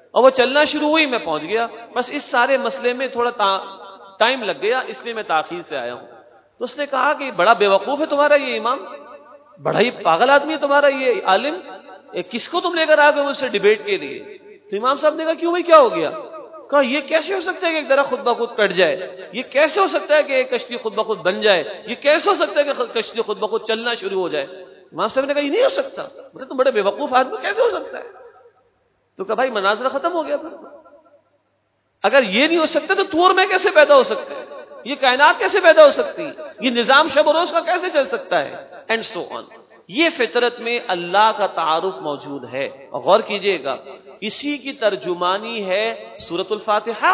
اور وہ چلنا شروع ہوئی میں پہنچ گیا. بس اس سارے مسئلے میں تھوڑا ٹائم لگ گیا، اس لیے میں تاخیر سے آیا ہوں. تو اس نے کہا کہ بڑا بیوقوف ہے تمہارا یہ امام، بڑا ہی پاگل آدمی ہے تمہارا یہ عالم، کس کو تم لے کر آ گئے مجھ سے ڈیبیٹ کے لیے؟ تو امام صاحب نے کہا کیوں بھائی کیا ہو گیا؟ کہا یہ کیسے ہو سکتا ہے کہ ایک درخت خود بخود کٹ جائے، یہ کیسے ہو سکتا ہے کہ ایک کشتی خود بخود بن جائے، یہ کیسے ہو سکتا ہے کہ کشتی خود بخود چلنا شروع ہو جائے؟ امام صاحب نے کہا یہ نہیں ہو سکتا. مطلب تم بڑے بیوقوف آدمی، کیسے ہو سکتا ہے؟ تو کہا بھائی مناظرہ ختم ہو گیا. پھر اگر یہ نہیں ہو سکتا تو تو اور میں کیسے پیدا ہو سکتے ہیں؟ یہ کائنات کیسے پیدا ہو سکتی ہے؟ یہ نظام شب و روز کا کیسے چل سکتا ہے؟ And so on. یہ فطرت میں اللہ کا تعارف موجود ہے. اور غور کیجئے گا، اسی کی ترجمانی ہے سورۃ الفاتحہ.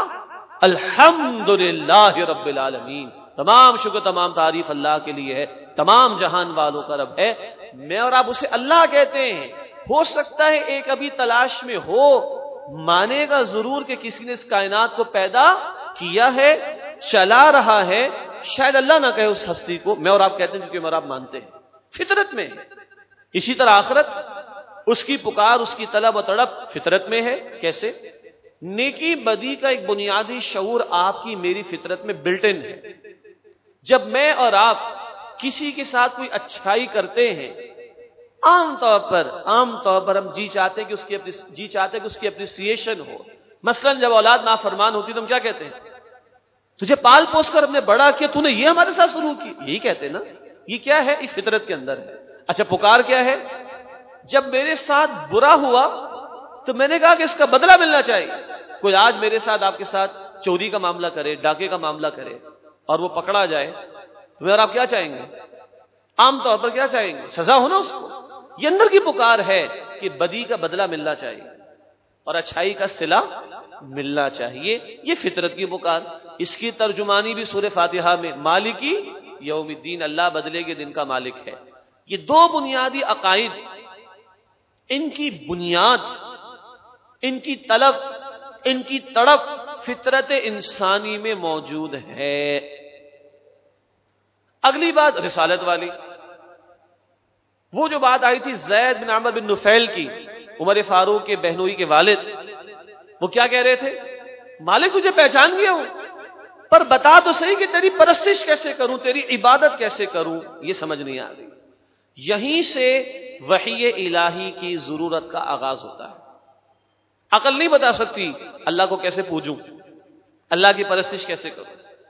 الحمدللہ رب العالمین، تمام شکر تمام تعریف اللہ کے لیے ہے، تمام جہان والوں کا رب ہے. میں اور آپ اسے اللہ کہتے ہیں. ہو سکتا ہے ایک ابھی تلاش میں ہو، مانے گا ضرور کہ کسی نے اس کائنات کو پیدا کیا ہے، چلا رہا ہے. شاید اللہ نہ کہے اس ہستی کو، میں اور آپ کہتے ہیں کیونکہ میں اور آپ مانتے ہیں فطرت میں ہے. اسی طرح آخرت، اس کی پکار، اس کی طلب و تڑپ فطرت میں ہے. کیسے؟ نیکی بدی کا ایک بنیادی شعور آپ کی میری فطرت میں بلٹ ان ہے. جب میں اور آپ کسی کے ساتھ کوئی اچھائی کرتے ہیں، عام طور پر عام طور پر ہم جی چاہتے ہیں کہ اس کی جی چاہتے ہیں کہ اس کی اپریسیشن ہو. مثلا جب اولاد نافرمان ہوتی تو ہم کیا کہتے ہیں؟ تجھے پال پوس کر ہم نے بڑا کیا، تو نے یہ ہمارے ساتھ سلوک کی، یہی کہتے ہیں نا. یہ کیا ہے؟ اس فطرت کے اندر ہے. اچھا پکار کیا ہے؟ جب میرے ساتھ برا ہوا تو میں نے کہا کہ اس کا بدلہ ملنا چاہیے. کوئی آج میرے ساتھ آپ کے ساتھ چوری کا معاملہ کرے، ڈاکے کا معاملہ کرے اور وہ پکڑا جائے تو پھر آپ کیا چاہیں گے؟ عام طور پر کیا چاہیں گے؟ سزا ہونا اس کو. یہ اندر کی پکار ہے کہ بدی کا بدلہ ملنا چاہیے اور اچھائی کا صلہ ملنا چاہیے. یہ فطرت کی پکار. اس کی ترجمانی بھی سورہ فاتحہ میں مالکی یوم الدین، اللہ بدلے کے دن کا مالک ہے. یہ دو بنیادی عقائد، ان کی بنیاد، ان کی طلب، ان کی تڑپ فطرت انسانی میں موجود ہے. اگلی بات رسالت والی. وہ جو بات آئی تھی زید بن عمرو بن نفیل کی، عمر فاروق کے بہنوئی کے والد، وہ کیا کہہ رہے تھے؟ مالک تجھے پہچان گیا ہوں، پر بتا تو صحیح کہ تیری پرستش کیسے کروں، تیری عبادت کیسے کروں، یہ سمجھ نہیں آ رہی. یہیں سے وحی الہی کی ضرورت کا آغاز ہوتا ہے. عقل نہیں بتا سکتی اللہ کو کیسے پوجوں، اللہ کی پرستش کیسے کروں.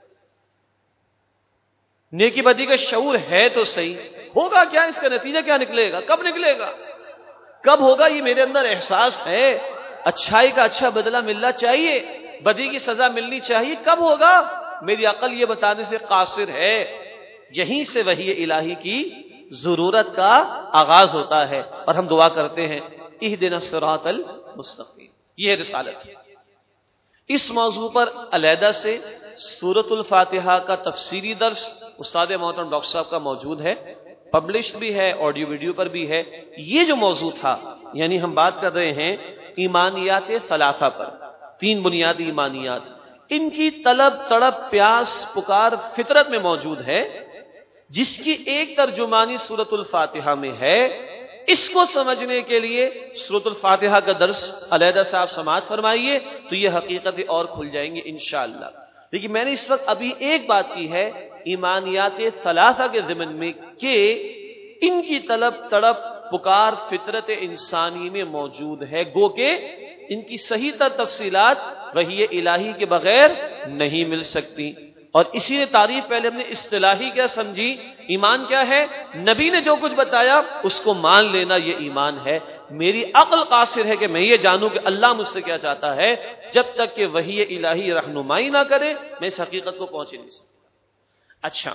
نیکی بدی کا شعور ہے تو صحیح، ہوگا کیا؟ اس کا نتیجہ کیا نکلے گا؟ کب نکلے گا؟ کب ہوگا؟ یہ میرے اندر احساس ہے اچھائی کا اچھا بدلہ ملنا چاہیے، بدی کی سزا ملنی چاہیے. کب ہوگا؟ میری عقل یہ بتانے سے قاصر ہے. یہیں سے وحی الہی کی ضرورت کا آغاز ہوتا ہے. اور ہم دعا کرتے ہیں اہدنا الصراط المستقیم. یہ رسالت ہے. اس موضوع پر علیحدہ سے سورۃ الفاتحہ کا تفسیری درس استاد محترم ڈاکٹر صاحب کا موجود ہے، پبلشڈ بھی ہے، آڈیو ویڈیو پر بھی ہے. یہ جو موضوع تھا، یعنی ہم بات کر رہے ہیں ایمانیات ثلاثہ پر، تین بنیادی ایمانیات، ان کی طلب تڑپ پیاس پکار فطرت میں موجود ہے، جس کی ایک ترجمانی سورۃ الفاتحہ میں ہے. اس کو سمجھنے کے لیے سورۃ الفاتحہ کا درس علیحدہ سے آپ سماعت فرمائیے تو یہ حقیقتیں اور کھل جائیں گی انشاءاللہ. لیکن میں نے اس وقت ابھی ایک بات کی ہے ایمانیات ثلاثہ کے ضمن میں کہ ان کی طلب تڑپ پکار فطرت انسانی میں موجود ہے، گو کہ ان کی صحیح تر تفصیلات وحی الہی کے بغیر نہیں مل سکتی. اور اسی نے تعریف پہلے ہم نے اصطلاحی کیا سمجھی، ایمان کیا ہے؟ نبی نے جو کچھ بتایا اس کو مان لینا، یہ ایمان ہے. میری عقل قاصر ہے کہ میں یہ جانوں کہ اللہ مجھ سے کیا چاہتا ہے. جب تک کہ وحی الہی رہنمائی نہ کرے میں اس حقیقت کو پہنچ نہیں سکتا. اچھا،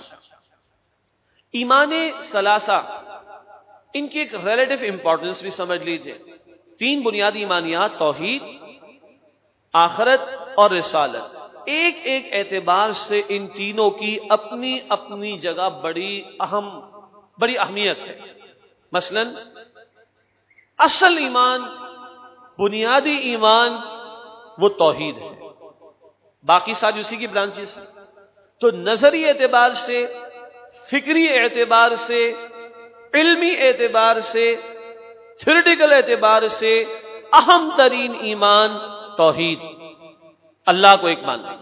ایمان ثلاثہ، ان کی ایک ریلیٹو امپورٹنس بھی سمجھ لیجئے. تین بنیادی ایمانیات، توحید، آخرت اور رسالت، ایک ایک اعتبار سے ان تینوں کی اپنی اپنی جگہ بڑی اہم بڑی اہمیت ہے. مثلا اصل ایمان، بنیادی ایمان وہ توحید ہے، باقی ساری اسی کی برانچز. تو نظری اعتبار سے، فکری اعتبار سے، علمی اعتبار سے، تھیوریٹیکل اعتبار سے اہم ترین ایمان توحید، اللہ کو ایک ماننا،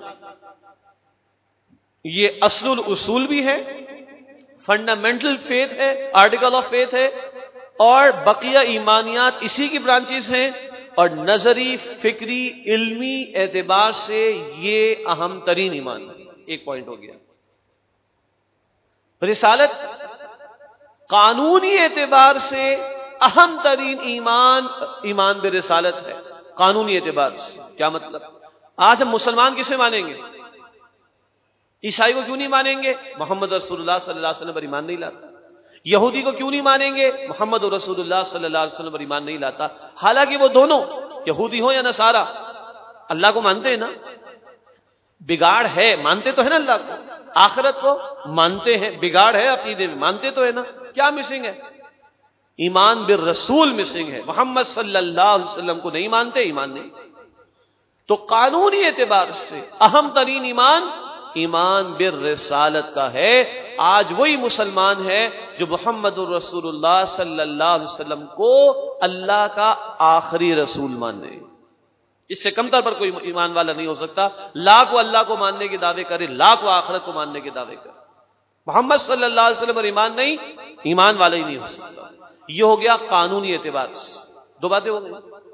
یہ اصل الاصول بھی ہے، فنڈامنٹل فیتھ ہے، آرٹیکل آف فیتھ ہے، اور بقیہ ایمانیات اسی کی برانچز ہیں، اور نظری، فکری، علمی اعتبار سے یہ اہم ترین ایمان ہے۔ ایک پوائنٹ ہو گیا۔ رسالت قانونی اعتبار سے اہم ترین ایمان ایمان برسالت ہے، قانونی اعتبار سے۔ کیا مطلب؟ آج ہم مسلمان کسے مانیں گے؟ عیسائی کو کیوں نہیں مانیں گے؟ محمد رسول اللہ صلی اللہ علیہ وسلم پر ایمان نہیں لاتا۔ یہودی کو کیوں نہیں مانیں گے؟ محمد رسول اللہ صلی اللہ علیہ وسلم پر ایمان نہیں لاتا، حالانکہ وہ دونوں یہودی ہو یا نصارہ اللہ کو مانتے ہیں نا۔ بگاڑ ہے، مانتے تو ہے نا اللہ کو، آخرت کو مانتے ہیں، بگاڑ ہے عقیدے میں، مانتے تو ہے نا۔ کیا مسنگ ہے؟ ایمان بالرسول مسنگ ہے، محمد صلی اللہ علیہ وسلم کو نہیں مانتے، ایمان نہیں۔ تو قانونی اعتبار سے اہم ترین ایمان ایمان بالرسالت کا ہے۔ آج وہی مسلمان ہے جو محمد الرسول اللہ صلی اللہ علیہ وسلم کو اللہ کا آخری رسول مانے، اس سے کم تر پر کوئی ایمان والا نہیں ہو سکتا۔ لاکھ وہ اللہ کو ماننے کے دعوے کرے، لاکھ وہ آخرت کو ماننے کے دعوے کرے، محمد صلی اللہ علیہ وسلم پر ایمان نہیں، ایمان والا ہی نہیں ہو سکتا۔ یہ ہو گیا قانونی اعتبار سے، دو باتیں ہو گئی۔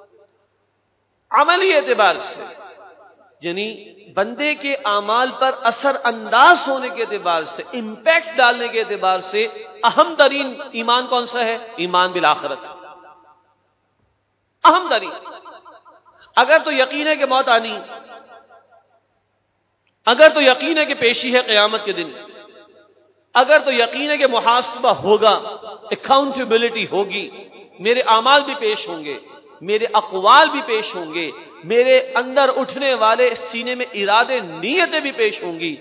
عملی اعتبار سے یعنی بندے کے اعمال پر اثر انداز ہونے کے اعتبار سے، امپیکٹ ڈالنے کے اعتبار سے اہم ترین ایمان کون سا ہے؟ ایمان بالآخرت، اہم ترین۔ اگر تو یقین ہے کہ موت آنی، اگر تو یقین ہے کہ پیشی ہے قیامت کے دن، اگر تو یقین ہے کہ محاسبہ ہوگا، اکاؤنٹیبلٹی ہوگی، میرے اعمال بھی پیش ہوں گے، میرے اقوال بھی پیش ہوں گے، میرے اندر اٹھنے والے سینے میں ارادے، نیتیں بھی پیش ہوں گی،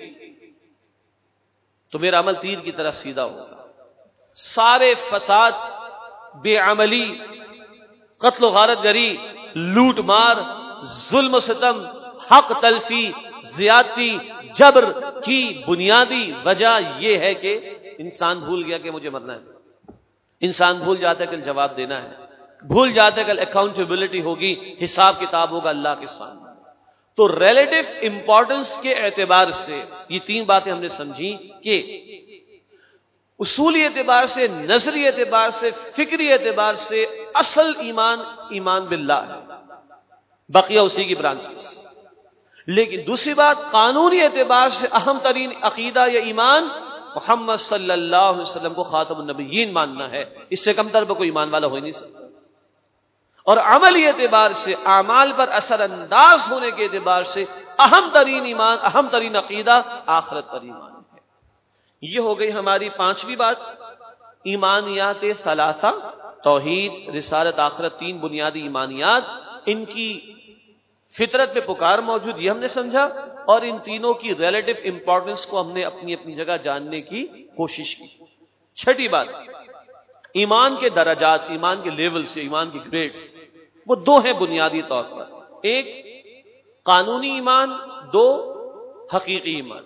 تو میرا عمل تیر کی طرح سیدھا ہوگا۔ سارے فساد، بے عملی، قتل و غارت گری، لوٹ مار، ظلم و ستم، حق تلفی، زیادتی، جبر کی بنیادی وجہ یہ ہے کہ انسان بھول گیا کہ مجھے مرنا ہے، انسان بھول جاتا ہے کہ جواب دینا ہے، بھول جاتا ہے کہ اکاؤنٹیبلٹی ہوگی، حساب کتاب ہوگا اللہ کے سامنے۔ تو ریلیٹو امپورٹنس کے اعتبار سے یہ تین باتیں ہم نے سمجھی کہ اصولی اعتبار سے، نظری اعتبار سے، فکری اعتبار سے اصل ایمان ایمان باللہ ہے، بقیہ اسی کی برانچز۔ لیکن دوسری بات، قانونی اعتبار سے اہم ترین عقیدہ یا ایمان محمد صلی اللہ علیہ وسلم کو خاتم النبیین ماننا ہے، اس سے کم تر پر کوئی ایمان والا ہو ہی نہیں سکتا۔ اور عملی اعتبار سے، اعمال پر اثر انداز ہونے کے اعتبار سے اہم ترین ایمان، اہم ترین عقیدہ آخرت پر ایمان ہے۔ یہ ہو گئی ہماری پانچویں بات، ایمانیات ثلاثہ، توحید، رسالت، آخرت، تین بنیادی ایمانیات، ان کی فطرت میں پکار موجود، یہ ہم نے سمجھا، اور ان تینوں کی ریلیٹو امپورٹنس کو ہم نے اپنی اپنی جگہ جاننے کی کوشش کی۔ چھٹی بات، ایمان کے درجات، ایمان کے لیول سے، ایمان کے گریڈز، وہ دو ہیں بنیادی طور پر، ایک قانونی ایمان، دو حقیقی ایمان۔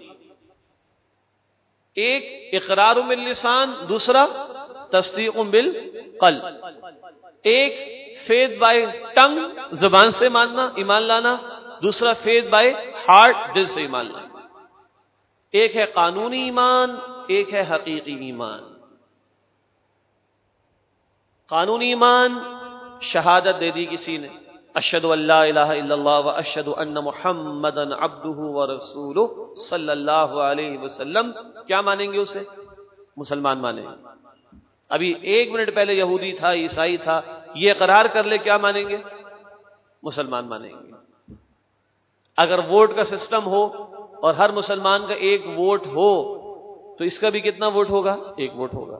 ایک اقرار باللسان، دوسرا تصدیق بالقلب۔ ایک فیتھ بائی ٹنگ، زبان سے ماننا، ایمان لانا، دوسرا فیتھ بائی ہارٹ، دل سے ایمان لانا۔ ایک ہے قانونی ایمان، ایک ہے حقیقی ایمان۔ قانونی ایمان، شہادت دے دی کسی نے، اشہد ان لا الہ الا اللہ و اشہد ان محمدا عبدہ و رسولہ صلی اللہ علیہ وسلم، کیا مانیں گے اسے؟ مسلمان مانیں گے۔ ابھی ایک منٹ پہلے یہودی تھا، عیسائی تھا، یہ اقرار کر لے، کیا مانیں گے؟ مسلمان مانیں گے۔ اگر ووٹ کا سسٹم ہو اور ہر مسلمان کا ایک ووٹ ہو تو اس کا بھی کتنا ووٹ ہوگا؟ ایک ووٹ ہوگا۔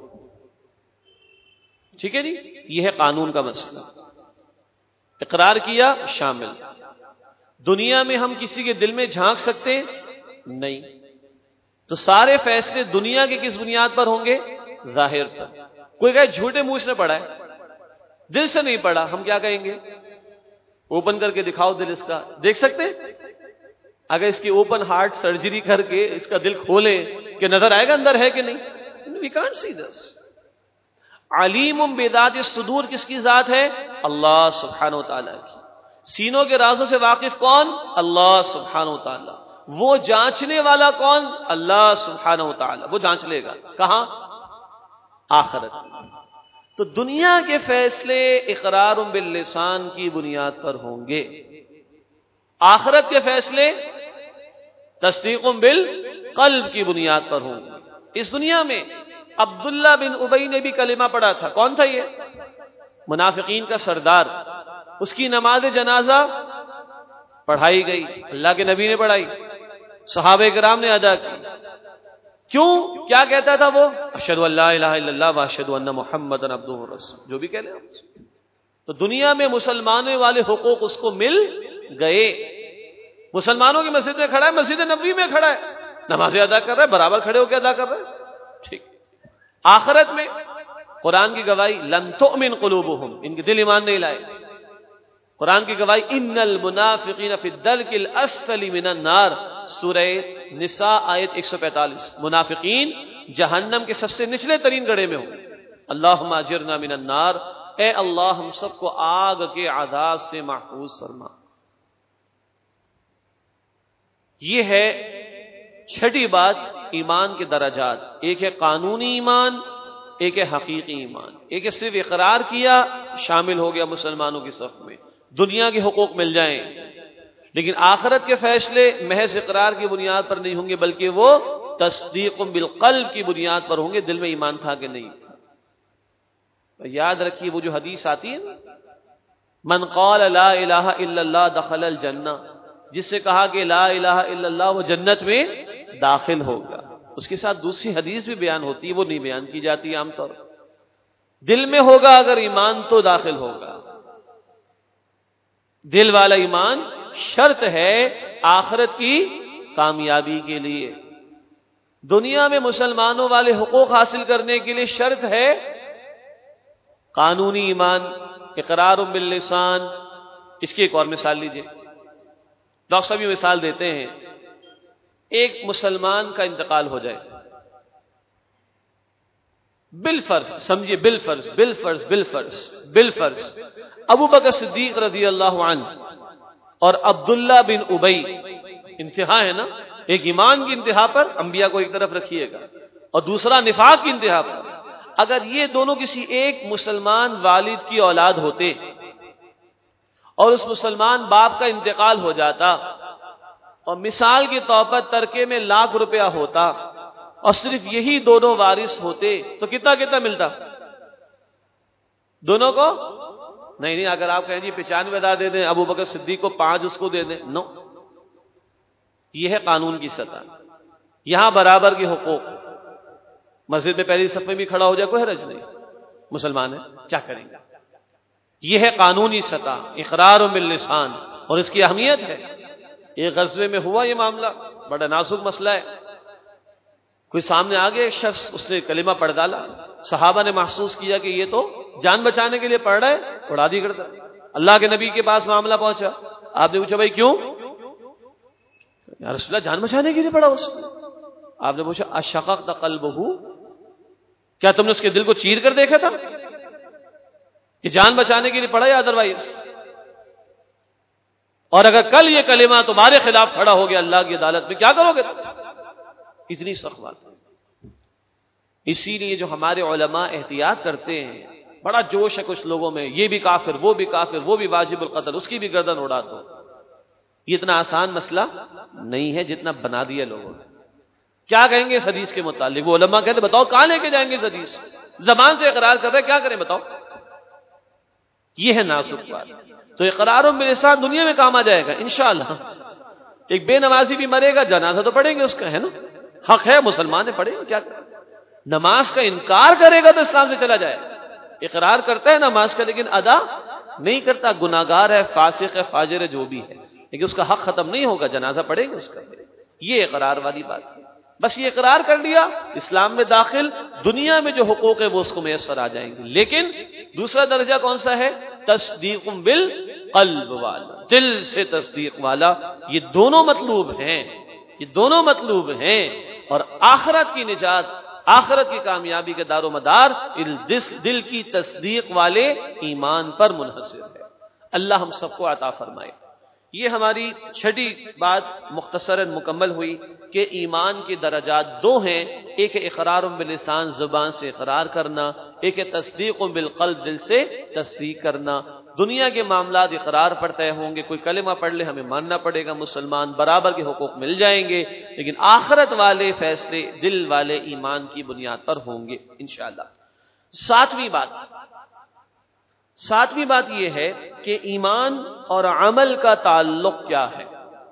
ٹھیک ہے جی، یہ ہے قانون کا مسئلہ۔ اقرار کیا، شامل۔ دنیا میں ہم کسی کے دل میں جھانک سکتے نہیں، تو سارے فیصلے دنیا کے کس بنیاد پر ہوں گے؟ ظاہر پر۔ کوئی کہے جھوٹے منہ سے پڑھا ہے، دل سے نہیں پڑھا، ہم کیا کہیں گے؟ اوپن کر کے دکھاؤ دل اس کا، دیکھ سکتے ہیں؟ اگر اس کی اوپن ہارٹ سرجری کر کے اس کا دل کھولے کہ نظر آئے گا اندر ہے کہ نہیں؟ We can't see this۔ علیم بذات الصدور کس کی ذات ہے؟ اللہ سبحانہ و تعالیٰ کی۔ سینوں کے رازوں سے واقف کون؟ اللہ سبحانہ و تعالی. وہ جانچنے والا کون؟ اللہ سبحانہ و تعالی. وہ جانچ لے گا کہاں؟ آخرت. تو دنیا کے فیصلے اقرار باللسان کی بنیاد پر ہوں گے، آخرت کے فیصلے تصدیق بالقلب کی بنیاد پر ہوں گے. اس دنیا میں عبداللہ بن ابی نے بھی کلمہ پڑھا تھا. کون تھا یہ؟ منافقین کا سردار. اس کی نماز جنازہ پڑھائی گئی، اللہ کے نبی نے پڑھائی، صحابہ کرام نے ادا کی. کیوں؟ کیا کہتا تھا وہ؟ اشہد ان لا الہ الا اللہ واشہد ان محمدا عبدہ ورسولہ، جو بھی کہہ لیں. تو دنیا میں مسلمانوں والے حقوق اس کو مل گئے. مسلمانوں کی مسجد میں کھڑا ہے، مسجد نبوی میں کھڑا ہے، نمازیں ادا کر رہا ہے، برابر کھڑے ہو کے ادا کر رہا ہے. ٹھیک. آخرت میں قرآن کی گواہی لن تؤمن قلوبہم، ان کے دل ایمان نہیں لائے. قرآن کی گواہی ان المنافقین فی الدرک الاسفل من النار، سورہ نساء آیت ایک سو پینتالیس. منافقین جہنم کے سب سے نچلے ترین گڑھے میں ہوں. اللہم اجرنا من النار، اے اللہ ہم سب کو آگ کے عذاب سے محفوظ فرما. یہ ہے چھٹی بات، ایمان کے درجات. ایک ہے قانونی ایمان، ایک ہے حقیقی ایمان. ایک ہے صرف اقرار کیا، شامل ہو گیا مسلمانوں کی صف میں، دنیا کے حقوق مل جائیں. لیکن آخرت کے فیصلے محض اقرار کی بنیاد پر نہیں ہوں گے، بلکہ وہ تصدیق بالقلب کی بنیاد پر ہوں گے. دل میں ایمان تھا کہ نہیں تھا. یاد رکھیے وہ جو حدیث آتی ہے، من قال لا الہ الا اللہ دخل الجنہ، جس سے کہا کہ لا الہ الا اللہ وہ جنت میں داخل ہوگا. اس کے ساتھ دوسری حدیث بھی بیان ہوتی ہے، وہ نہیں بیان کی جاتی عام طور. دل میں ہوگا اگر ایمان تو داخل ہوگا. دل والا ایمان شرط ہے آخرت کی کامیابی کے لیے. دنیا میں مسلمانوں والے حقوق حاصل کرنے کے لیے شرط ہے قانونی ایمان، اقرار باللسان. اس کی ایک اور مثال لیجئے. ڈاکٹر صاحب یہ مثال دیتے ہیں، ایک مسلمان کا انتقال ہو جائے، بالفرض سمجھیے، بالفرض بالفرض بالفرض بالفرض ابو بکر صدیق رضی اللہ عنہ اور عبداللہ بن ابی، انتہا ہے نا، ایک ایمان کی انتہا پر، انبیاء کو ایک طرف رکھیے گا، اور دوسرا نفاق کی انتہا پر. اگر یہ دونوں کسی ایک مسلمان والد کی اولاد ہوتے اور اس مسلمان باپ کا انتقال ہو جاتا اور مثال کے طور پر ترکے میں لاکھ روپیہ ہوتا اور صرف یہی دونوں وارث ہوتے، تو کتنا کتنا ملتا دونوں کو؟ نہیں نہیں، اگر آپ کہیں جی پچانوے ہزار دے دیں، ابو بکر صدیق کو پانچ اس کو دے دیں، نو. یہ ہے قانون کی سطح. یہاں برابر کے حقوق. مسجد میں پہلی صف میں بھی کھڑا ہو جائے کوئی حرج نہیں، مسلمان ہے، کیا کریں گے. یہ ہے قانونی سطح، اقرار باللسان. اور اس کی اہمیت ہے. ایک غزوے میں ہوا یہ معاملہ، بڑا نازک مسئلہ ہے. کوئی سامنے آ گیا ایک شخص، اس نے کلمہ پڑھ ڈالا. صحابہ نے محسوس کیا کہ یہ تو جان بچانے کے لیے پڑھ رہا ہے، اڑا دی کرتا. اللہ کے نبی کے پاس معاملہ پہنچا. آپ نے پوچھا بھائی کیوں؟ یا رسول اللہ جان بچانے کے لیے پڑھا اس نے. آپ نے پوچھا اشققت قلبہ، کیا تم نے اس کے دل کو چیر کر دیکھا تھا کہ جان بچانے کے لیے پڑھا یا ادروائز؟ اور اگر کل یہ کلمہ تمہارے خلاف کھڑا ہو گیا اللہ کی عدالت میں، کیا کرو گے؟ اتنی سخت بات ہے. اسی لیے جو ہمارے علماء احتیاط کرتے ہیں، بڑا جوش ہے کچھ لوگوں میں، یہ بھی کافر، وہ بھی کافر، وہ بھی واجب القتل، اس کی بھی گردن اڑا دو. یہ اتنا آسان مسئلہ نہیں ہے جتنا بنا دیا لوگوں نے. کیا کہیں گے اس حدیث کے متعلق؟ وہ علماء کہتے بتاؤ کہاں لے کے جائیں گے اس حدیث؟ زبان سے اقرار کر رہے، کیا کریں بتاؤ؟ یہ ہے نازک بات. تو اقرار باللسان دنیا میں کام آ جائے گا انشاءاللہ. ایک بے نمازی بھی مرے گا، جنازہ تو پڑھیں گے اس کا، ہے نا، حق ہے، مسلمان ہے، پڑھیں گے. کیا کریں؟ نماز کا انکار کرے گا تو اسلام سے چلا جائے. اقرار کرتا ہے نماز کا لیکن ادا نہیں کرتا، گناہگار ہے، فاسق ہے، فاجر ہے، جو بھی ہے، لیکن اس کا حق ختم نہیں ہوگا، جنازہ پڑھیں گے اس کا. یہ اقرار والی بات ہے. بس یہ اقرار کر لیا، اسلام میں داخل، دنیا میں جو حقوق ہے وہ اس کو میسر آ جائیں گے. لیکن دوسرا درجہ کون سا ہے؟ تصدیق بالقلب والا، دل سے تصدیق والا. یہ دونوں مطلوب ہیں، یہ دونوں مطلوب ہیں. اور آخرت کی نجات، آخرت کی کامیابی کے دار و مدار دل کی تصدیق والے ایمان پر منحصر ہے. اللہ ہم سب کو عطا فرمائے۔ یہ ہماری چھٹی بات مختصراً مکمل ہوئی کہ ایمان کے درجات دو ہیں، ایک ہے اقرار باللسان، زبان سے اقرار کرنا، ایک ہے تصدیق بالقلب، دل سے تصدیق کرنا۔ دنیا کے معاملات اقرار پر طے ہوں گے، کوئی کلمہ پڑھ لے ہمیں ماننا پڑے گا، مسلمان برابر کے حقوق مل جائیں گے، لیکن آخرت والے فیصلے دل والے ایمان کی بنیاد پر ہوں گے انشاءاللہ۔ ساتویں بات ساتویں بات یہ ہے کہ ایمان اور عمل کا تعلق کیا ہے؟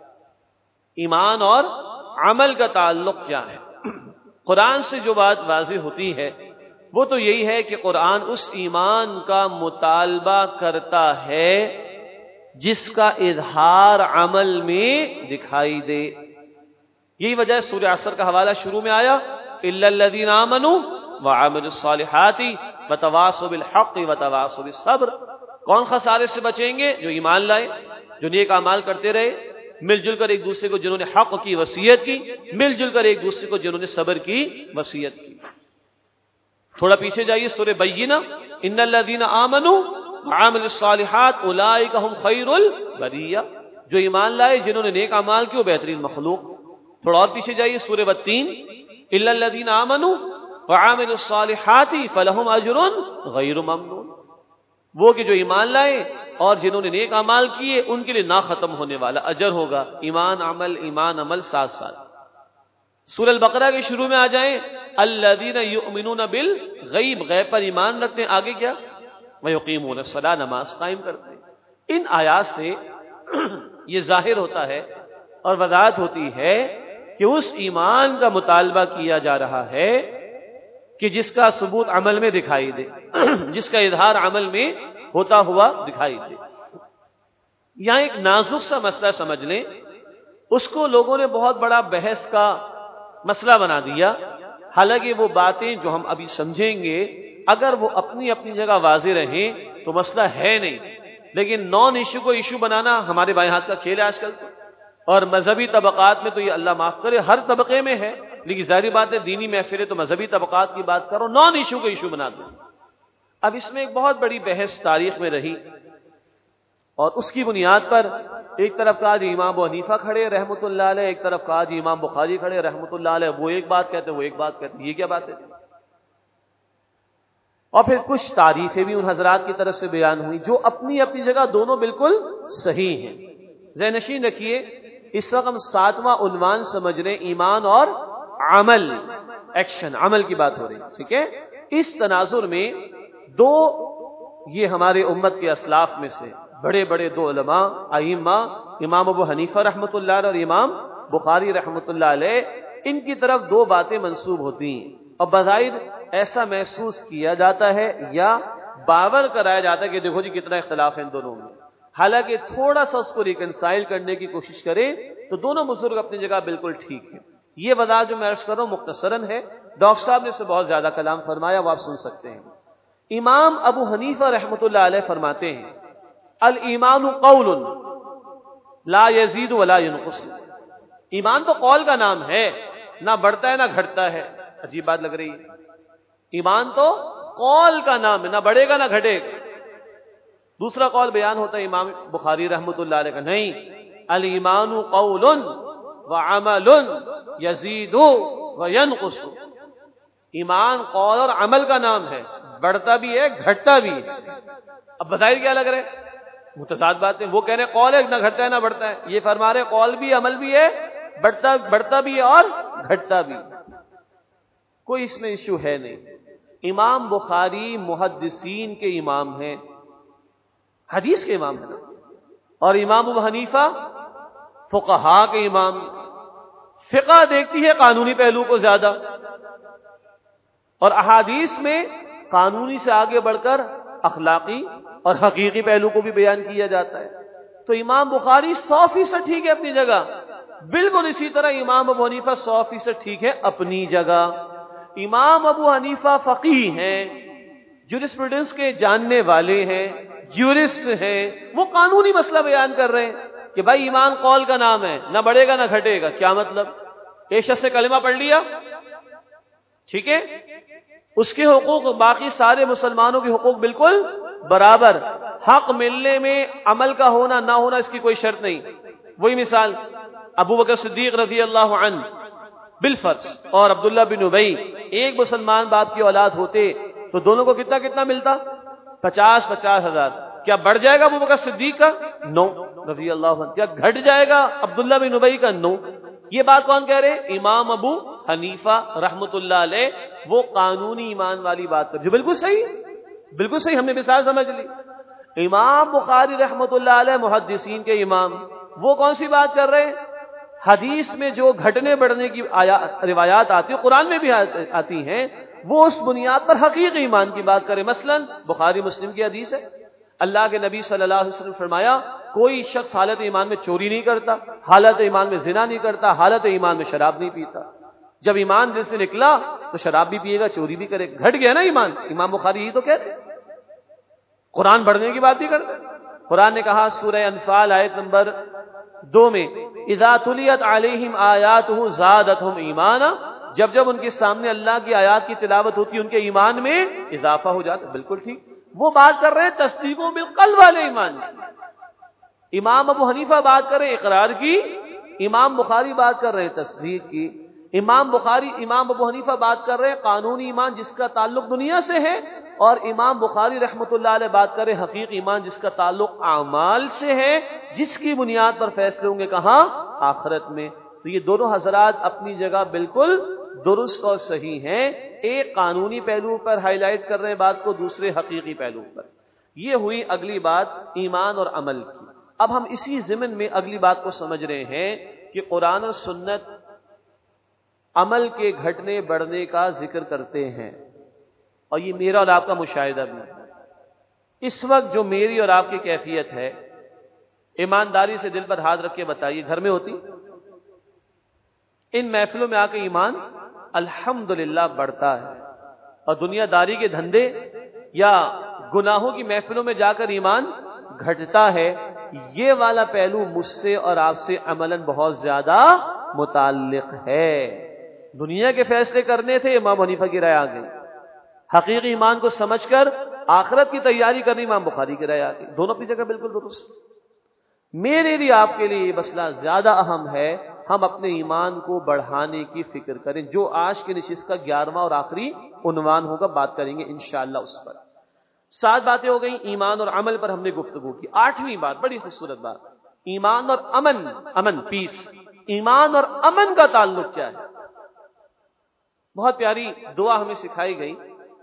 ایمان اور عمل کا تعلق کیا ہے؟ قرآن سے جو بات واضح ہوتی ہے وہ تو یہی ہے کہ قرآن اس ایمان کا مطالبہ کرتا ہے جس کا اظہار عمل میں دکھائی دے۔ یہی وجہ ہے سورہ عصر کا حوالہ شروع میں آیا الا الذین آمنوا وعملوا الصالحات وتواصوا بالحق وتواصوا بالصبر۔ کون خسارے سے بچیں گے؟ جو ایمان لائے، جو نیک اعمال کرتے رہے، مل جل کر ایک دوسرے کو جنہوں نے حق کی وصیت کی، مل جل کر ایک دوسرے کو جنہوں نے صبر کی وصیت کی۔ تھوڑا پیچھے جائیے سورہ بینہ، ان الذین آمنوا وعملوا الصالحات اولئک هم خیر البریہ، جو ایمان لائے، جنہوں نے نیک اعمال کی، وہ بہترین مخلوق۔ تھوڑا اور پیچھے جائیے سورہ بتین، الا الذین آمنوا وعملوا الصالحات فلهم اجر غیر ممنون، وہ کہ جو ایمان لائے اور جنہوں نے نیک اعمال کیے ان کے لیے نہ ختم ہونے والا اجر ہوگا۔ ایمان عمل ایمان عمل ساتھ ساتھ۔ سورہ البقرہ کے شروع میں آ جائیں الذین یؤمنون بالغیب، غیب پر ایمان رکھتے ہیں، آگے کیا؟ ویقیمون الصلاۃ، نماز قائم کرتے ہیں۔ ان آیات سے یہ ظاہر ہوتا ہے اور وضاحت ہوتی ہے کہ اس ایمان کا مطالبہ کیا جا رہا ہے کہ جس کا ثبوت عمل میں دکھائی دے، جس کا اظہار عمل میں ہوتا ہوا دکھائی دے۔ یہاں ایک نازک سا مسئلہ سمجھ لیں، اس کو لوگوں نے بہت بڑا بحث کا مسئلہ بنا دیا، حالانکہ وہ باتیں جو ہم ابھی سمجھیں گے اگر وہ اپنی اپنی جگہ واضح رہیں تو مسئلہ ہے نہیں، لیکن نان ایشو کو ایشو بنانا ہمارے بائیں ہاتھ کا کھیل ہے آج کل۔ اور مذہبی طبقات میں تو یہ اللہ معاف کرے ہر طبقے میں ہے، لیکن ظاہری بات ہے دینی محفلیں تو مذہبی طبقات کی بات کرو، نان ایشو کو ایشو بنا دو۔ اب اس میں ایک بہت بڑی بحث تاریخ میں رہی، اور اس کی بنیاد پر ایک طرف کہا جی امام ابو حنیفہ کھڑے رحمۃ اللہ علیہ، ایک طرف کہا جی امام بخاری کھڑے رحمۃ اللہ علیہ، وہ ایک بات کہتے وہ ایک بات کہتے، یہ کیا بات ہے؟ اور پھر کچھ تعریفیں بھی ان حضرات کی طرف سے بیان ہوئی جو اپنی اپنی جگہ دونوں بالکل صحیح ہیں۔ ذہن نشین رکھیے اس وقت ہم ساتواں عنوان سمجھ رہے ہیں ایمان اور عمل، ایکشن، عمل کی بات ہو رہی ہے، ٹھیک ہے؟ اس تناظر میں دو یہ ہمارے امت کے اسلاف میں سے بڑے بڑے دو علماء ائمہ، امام ابو حنیفہ رحمۃ اللہ علیہ اور امام بخاری رحمۃ اللہ علیہ، ان کی طرف دو باتیں منسوب ہوتی ہیں اور بظاہر ایسا محسوس کیا جاتا ہے یا باور کرایا جاتا ہے کہ دیکھو جی کتنا اختلاف ہے ان دونوں میں، حالانکہ تھوڑا سا اس کو ریکنسائل کرنے کی کوشش کریں تو دونوں بزرگ اپنی جگہ بالکل ٹھیک ہیں۔ یہ وضاحت جو میں عرض کر رہا ہوں مختصراً ہے، ڈاکٹر صاحب نے اس سے بہت زیادہ کلام فرمایا، وہ آپ سن سکتے ہیں۔ امام ابو حنیفہ رحمۃ اللہ علیہ فرماتے ہیں الایمان قول لا یزید ولا ینقص، ایمان تو قول کا نام ہے، نہ بڑھتا ہے نہ گھٹتا ہے۔ عجیب بات لگ رہی ہے، ایمان تو قول کا نام ہے، نہ بڑھے گا نہ گھٹے گا۔ دوسرا قول بیان ہوتا ہے امام بخاری رحمۃ اللہ علیہ کا، نہیں، الایمان قول وعمل یزید وینقص، ایمان قول اور عمل کا نام ہے، بڑھتا بھی ہے گھٹتا بھی ہے۔ اب بتائیے کیا لگ رہا ہے؟ متضاد باتیں، وہ کہہ رہے ہیں قول ہے نہ گھٹتا ہے نہ بڑھتا ہے، یہ فرما رہے قول بھی عمل بھی ہے، بڑھتا بڑھتا بھی ہے اور گھٹتا بھی، کوئی اس میں ایشو ہے نہیں۔ امام بخاری محدثین کے امام ہیں، حدیث کے امام ہیں نا، اور امام ابو حنیفہ فقہا کے امام، فقہ دیکھتی ہے قانونی پہلو کو زیادہ، اور احادیث میں قانونی سے آگے بڑھ کر اخلاقی اور حقیقی پہلو کو بھی بیان کیا جاتا ہے۔ تو امام بخاری سو فیصد ٹھیک ہے اپنی جگہ، بالکل اسی طرح امام ابو حنیفہ سو فیصد ٹھیک ہے اپنی جگہ۔ امام ابو حنیفہ فقیہ ہیں، جورسپروڈنس کے جاننے والے ہیں، جورسٹ ہیں، وہ قانونی مسئلہ بیان کر رہے ہیں کہ بھائی ایمان قول کا نام ہے، نہ بڑھے گا نہ گھٹے گا۔ کیا مطلب؟ ایک شخص سے کلمہ پڑھ لیا، ٹھیک ہے، اس کے حقوق باقی سارے مسلمانوں کے حقوق بالکل برابر. حق ملنے میں عمل کا ہونا نہ ہونا اس کی کوئی شرط نہیں. وہی مثال ابو بکر صدیق رضی اللہ عنہ بالفرض اور عبداللہ بن ابی ایک مسلمان باپ کی اولاد ہوتے تو دونوں کو کتنا کتنا ملتا؟ پچاس پچاس ہزار. کیا بڑھ جائے گا ابو بکر صدیق کا؟ نو رضی اللہ عنہ. کیا گھٹ جائے گا عبداللہ بن ابی کا؟ نو. یہ بات کون کہہ رہے؟ امام ابو حنیفہ رحمت اللہ علیہ. وہ قانونی ایمان والی بات کر جو بالکل صحیح بالکل صحیح. ہم نے مثال سمجھ لی. امام بخاری رحمت اللہ علیہ محدثین کے امام وہ کون سی بات کر رہے ہیں؟ حدیث میں جو گھٹنے بڑھنے کی روایات آتی ہیں قرآن میں بھی آتی ہیں وہ اس بنیاد پر حقیقی ایمان کی بات کرے. مثلا بخاری مسلم کی حدیث ہے اللہ کے نبی صلی اللہ علیہ وسلم نے فرمایا کوئی شخص حالت ایمان میں چوری نہیں کرتا, حالت ایمان میں زنا نہیں کرتا, حالت ایمان میں شراب نہیں پیتا. جب ایمان دل سے نکلا تو شراب بھی پیے گا, چوری بھی کرے گا. گھٹ گیا نا ایمان. امام بخاری یہی تو کہتے ہیں. قرآن بڑھنے کی بات ہی کرتے ہیں. قرآن نے کہا سورہ انفال آیت نمبر دو میں اذا تلیت علیہم آیاتہ زادتہم ایمانا, جب جب ان کے سامنے اللہ کی آیات کی تلاوت ہوتی ان کے ایمان میں اضافہ ہو جاتا. بالکل ٹھیک. وہ بات کر رہے ہیں تصدیق بالقلب والے ایمان. امام ابو حنیفہ بات کر رہے ہیں اقرار کی, امام بخاری بات کر رہے ہیں تصدیق کی. امام بخاری امام ابو حنیفہ بات کر رہے ہیں قانونی ایمان جس کا تعلق دنیا سے ہے, اور امام بخاری رحمت اللہ علیہ بات کرے حقیقی ایمان جس کا تعلق اعمال سے ہے, جس کی بنیاد پر فیصلے ہوں گے کہاں؟ آخرت میں. تو یہ دونوں حضرات اپنی جگہ بالکل درست اور صحیح ہیں. ایک قانونی پہلو پر ہائی لائٹ کر رہے ہیں بات کو, دوسرے حقیقی پہلو پر. یہ ہوئی اگلی بات ایمان اور عمل کی. اب ہم اسی ضمن میں اگلی بات کو سمجھ رہے ہیں کہ قرآن اور سنت عمل کے گھٹنے بڑھنے کا ذکر کرتے ہیں, اور یہ میرا اور آپ کا مشاہدہ بھی ہے. اس وقت جو میری اور آپ کی کیفیت ہے, ایمانداری سے دل پر ہاتھ رکھ کے بتائیے گھر میں ہوتی؟ ان محفلوں میں آ کے ایمان الحمدللہ بڑھتا ہے, اور دنیا داری کے دھندے یا گناہوں کی محفلوں میں جا کر ایمان گھٹتا ہے. یہ والا پہلو مجھ سے اور آپ سے عملاً بہت زیادہ متعلق ہے. دنیا کے فیصلے کرنے تھے, امام حنیفہ کی رائے آ گئی. حقیقی ایمان کو سمجھ کر آخرت کی تیاری کرنی, امام بخاری کی رائے آ گئی. دونوں اپنی جگہ بالکل درست. میرے لیے آپ کے لیے یہ مسئلہ زیادہ اہم ہے, ہم اپنے ایمان کو بڑھانے کی فکر کریں, جو آج کی نشست کا گیارہواں اور آخری عنوان ہوگا. بات کریں گے انشاءاللہ اس پر. سات باتیں ہو گئیں, ایمان اور عمل پر ہم نے گفتگو کی. آٹھویں بات بڑی خوبصورت بات, ایمان اور امن. امن پیس. ایمان اور امن کا تعلق کیا ہے؟ بہت پیاری دعا ہمیں سکھائی گئی.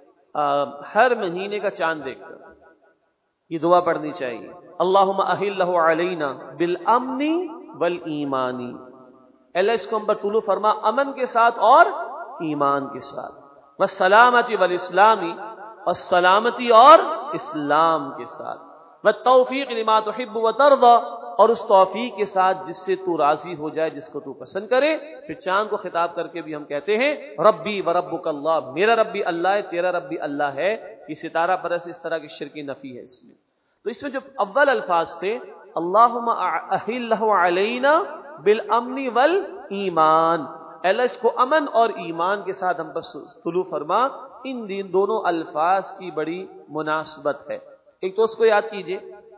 ہر مہینے کا چاند دیکھ کر یہ دعا پڑھنی چاہیے. اللہم احلہ علینا بالامن والایمان. اللہ اس کو ہم پر طلوع فرما امن کے ساتھ اور ایمان کے ساتھ. والسلامتی والاسلامی, اور سلامتی اور اسلام کے ساتھ. والتوفیق لما تحب وترضى, اور اس توفیق کے ساتھ جس سے تو راضی ہو جائے, جس کو تو پسند کرے. پھر چاند کو خطاب کر کے بھی ہم کہتے ہیں ربی و ربک اللہ, میرا رب بھی اللہ ہے, تیرا رب بھی اللہ ہے. یہ ستارہ پرست اس طرح کی شرکی نفی ہے اس میں. تو اس میں جو اول الفاظ تھے اللہم احلہ علینا بالامن والایمان, اللہ اس کو امن اور ایمان کے ساتھ ہم پر طلوع فرما. ان دن دونوں الفاظ کی بڑی مناسبت ہے. ایک تو اس کو یاد کیجئے,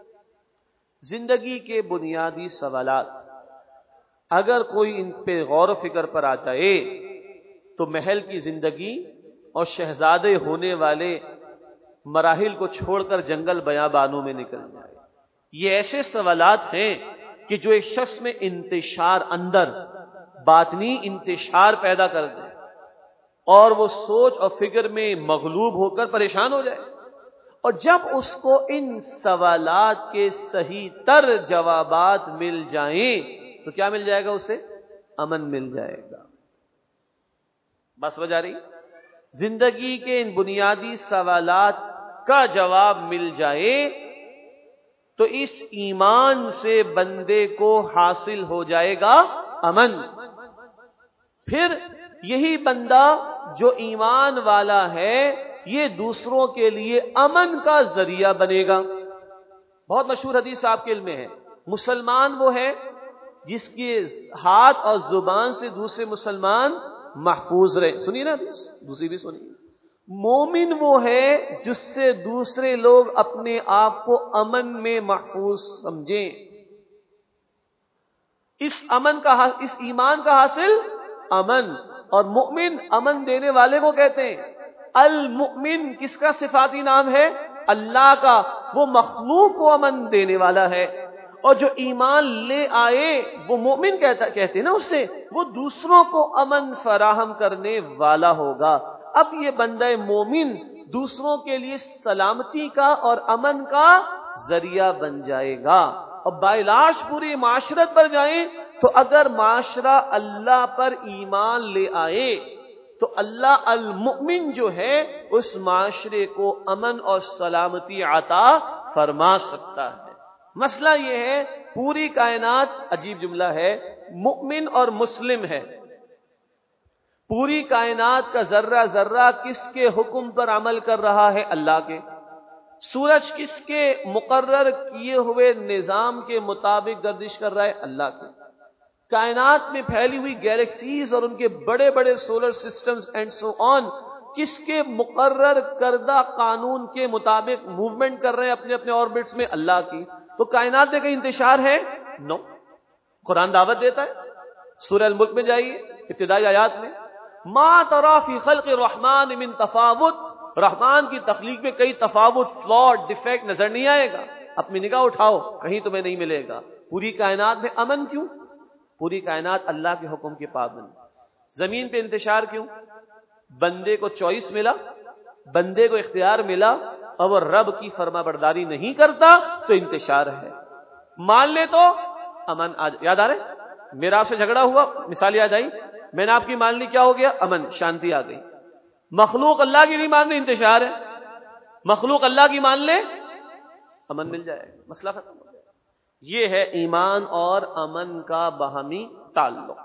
زندگی کے بنیادی سوالات اگر کوئی ان پہ غور و فکر پر آ جائے تو محل کی زندگی اور شہزادے ہونے والے مراحل کو چھوڑ کر جنگل بیابانوں میں نکل جائے. یہ ایسے سوالات ہیں کہ جو ایک شخص میں انتشار, اندر باطنی انتشار پیدا کر دے, اور وہ سوچ اور فکر میں مغلوب ہو کر پریشان ہو جائے. اور جب اس کو ان سوالات کے صحیح تر جوابات مل جائیں تو کیا مل جائے گا؟ اسے امن مل جائے گا. بس وجہ رہی, زندگی کے ان بنیادی سوالات کا جواب مل جائے تو اس ایمان سے بندے کو حاصل ہو جائے گا امن. پھر یہی بندہ جو ایمان والا ہے یہ دوسروں کے لیے امن کا ذریعہ بنے گا. بہت مشہور حدیث آپ کے علم میں ہے, مسلمان وہ ہے جس کے ہاتھ اور زبان سے دوسرے مسلمان محفوظ رہے. سنیے نا حدیث, دوسری بھی سنیے. مومن وہ ہے جس سے دوسرے لوگ اپنے آپ کو امن میں محفوظ سمجھیں. اس امن کا اس ایمان کا حاصل امن، اور مؤمن امن دینے والے کو کہتے ہیں. المؤمن کس کا صفاتی نام ہے؟ اللہ کا. وہ مخلوق کو امن دینے والا ہے، اور جو ایمان لے آئے وہ مومن کہتا کہتے ہیں نا اس سے، وہ دوسروں کو امن فراہم کرنے والا ہوگا. اب یہ بندہ مومن دوسروں کے لیے سلامتی کا اور امن کا ذریعہ بن جائے گا. اور باعلاش پوری معاشرت پر جائیں تو اگر معاشرہ اللہ پر ایمان لے آئے تو اللہ المؤمن جو ہے اس معاشرے کو امن اور سلامتی عطا فرما سکتا ہے. مسئلہ یہ ہے پوری کائنات، عجیب جملہ ہے، مؤمن اور مسلم ہے. پوری کائنات کا ذرہ ذرہ کس کے حکم پر عمل کر رہا ہے؟ اللہ کے. سورج کس کے مقرر کیے ہوئے نظام کے مطابق گردش کر رہا ہے؟ اللہ کے. کائنات میں پھیلی ہوئی گیلیکسیز اور ان کے بڑے بڑے solar systems and so on کس کے مقرر کردہ قانون کے مطابق موومنٹ کر رہے ہیں اپنے اپنے آربٹس میں؟ اللہ کی. تو کائنات میں کہیں انتشار ہے؟ نو. قرآن دعوت دیتا ہے. سورہ الملک میں جائیے ابتدائی آیات میں، ما ترى فی خلق الرحمن من تفاوت، رحمان کی تخلیق میں کئی تفاوت، فلاٹ، ڈیفیکٹ نظر نہیں آئے گا. اپنی نگاہ اٹھاؤ کہیں تمہیں نہیں ملے گا. پوری کائنات میں امن کیوں؟ پوری کائنات اللہ کے حکم کے پابند. زمین پہ انتشار کیوں؟ بندے کو چوائس ملا، بندے کو اختیار ملا، اور وہ رب کی فرما برداری نہیں کرتا تو انتشار ہے. مان لے تو امن. آج یاد آ رہے میرا آپ سے جھگڑا ہوا، مثال یاد آئی، میں نے آپ کی مان لی، کیا ہو گیا؟ امن، شانتی آ گئی. مخلوق اللہ کی نہیں مان لے، انتشار ہے. مخلوق اللہ کی مان لے، امن مل جائے، مسئلہ ختم ہو جائے. یہ ہے ایمان اور امن کا باہمی تعلق.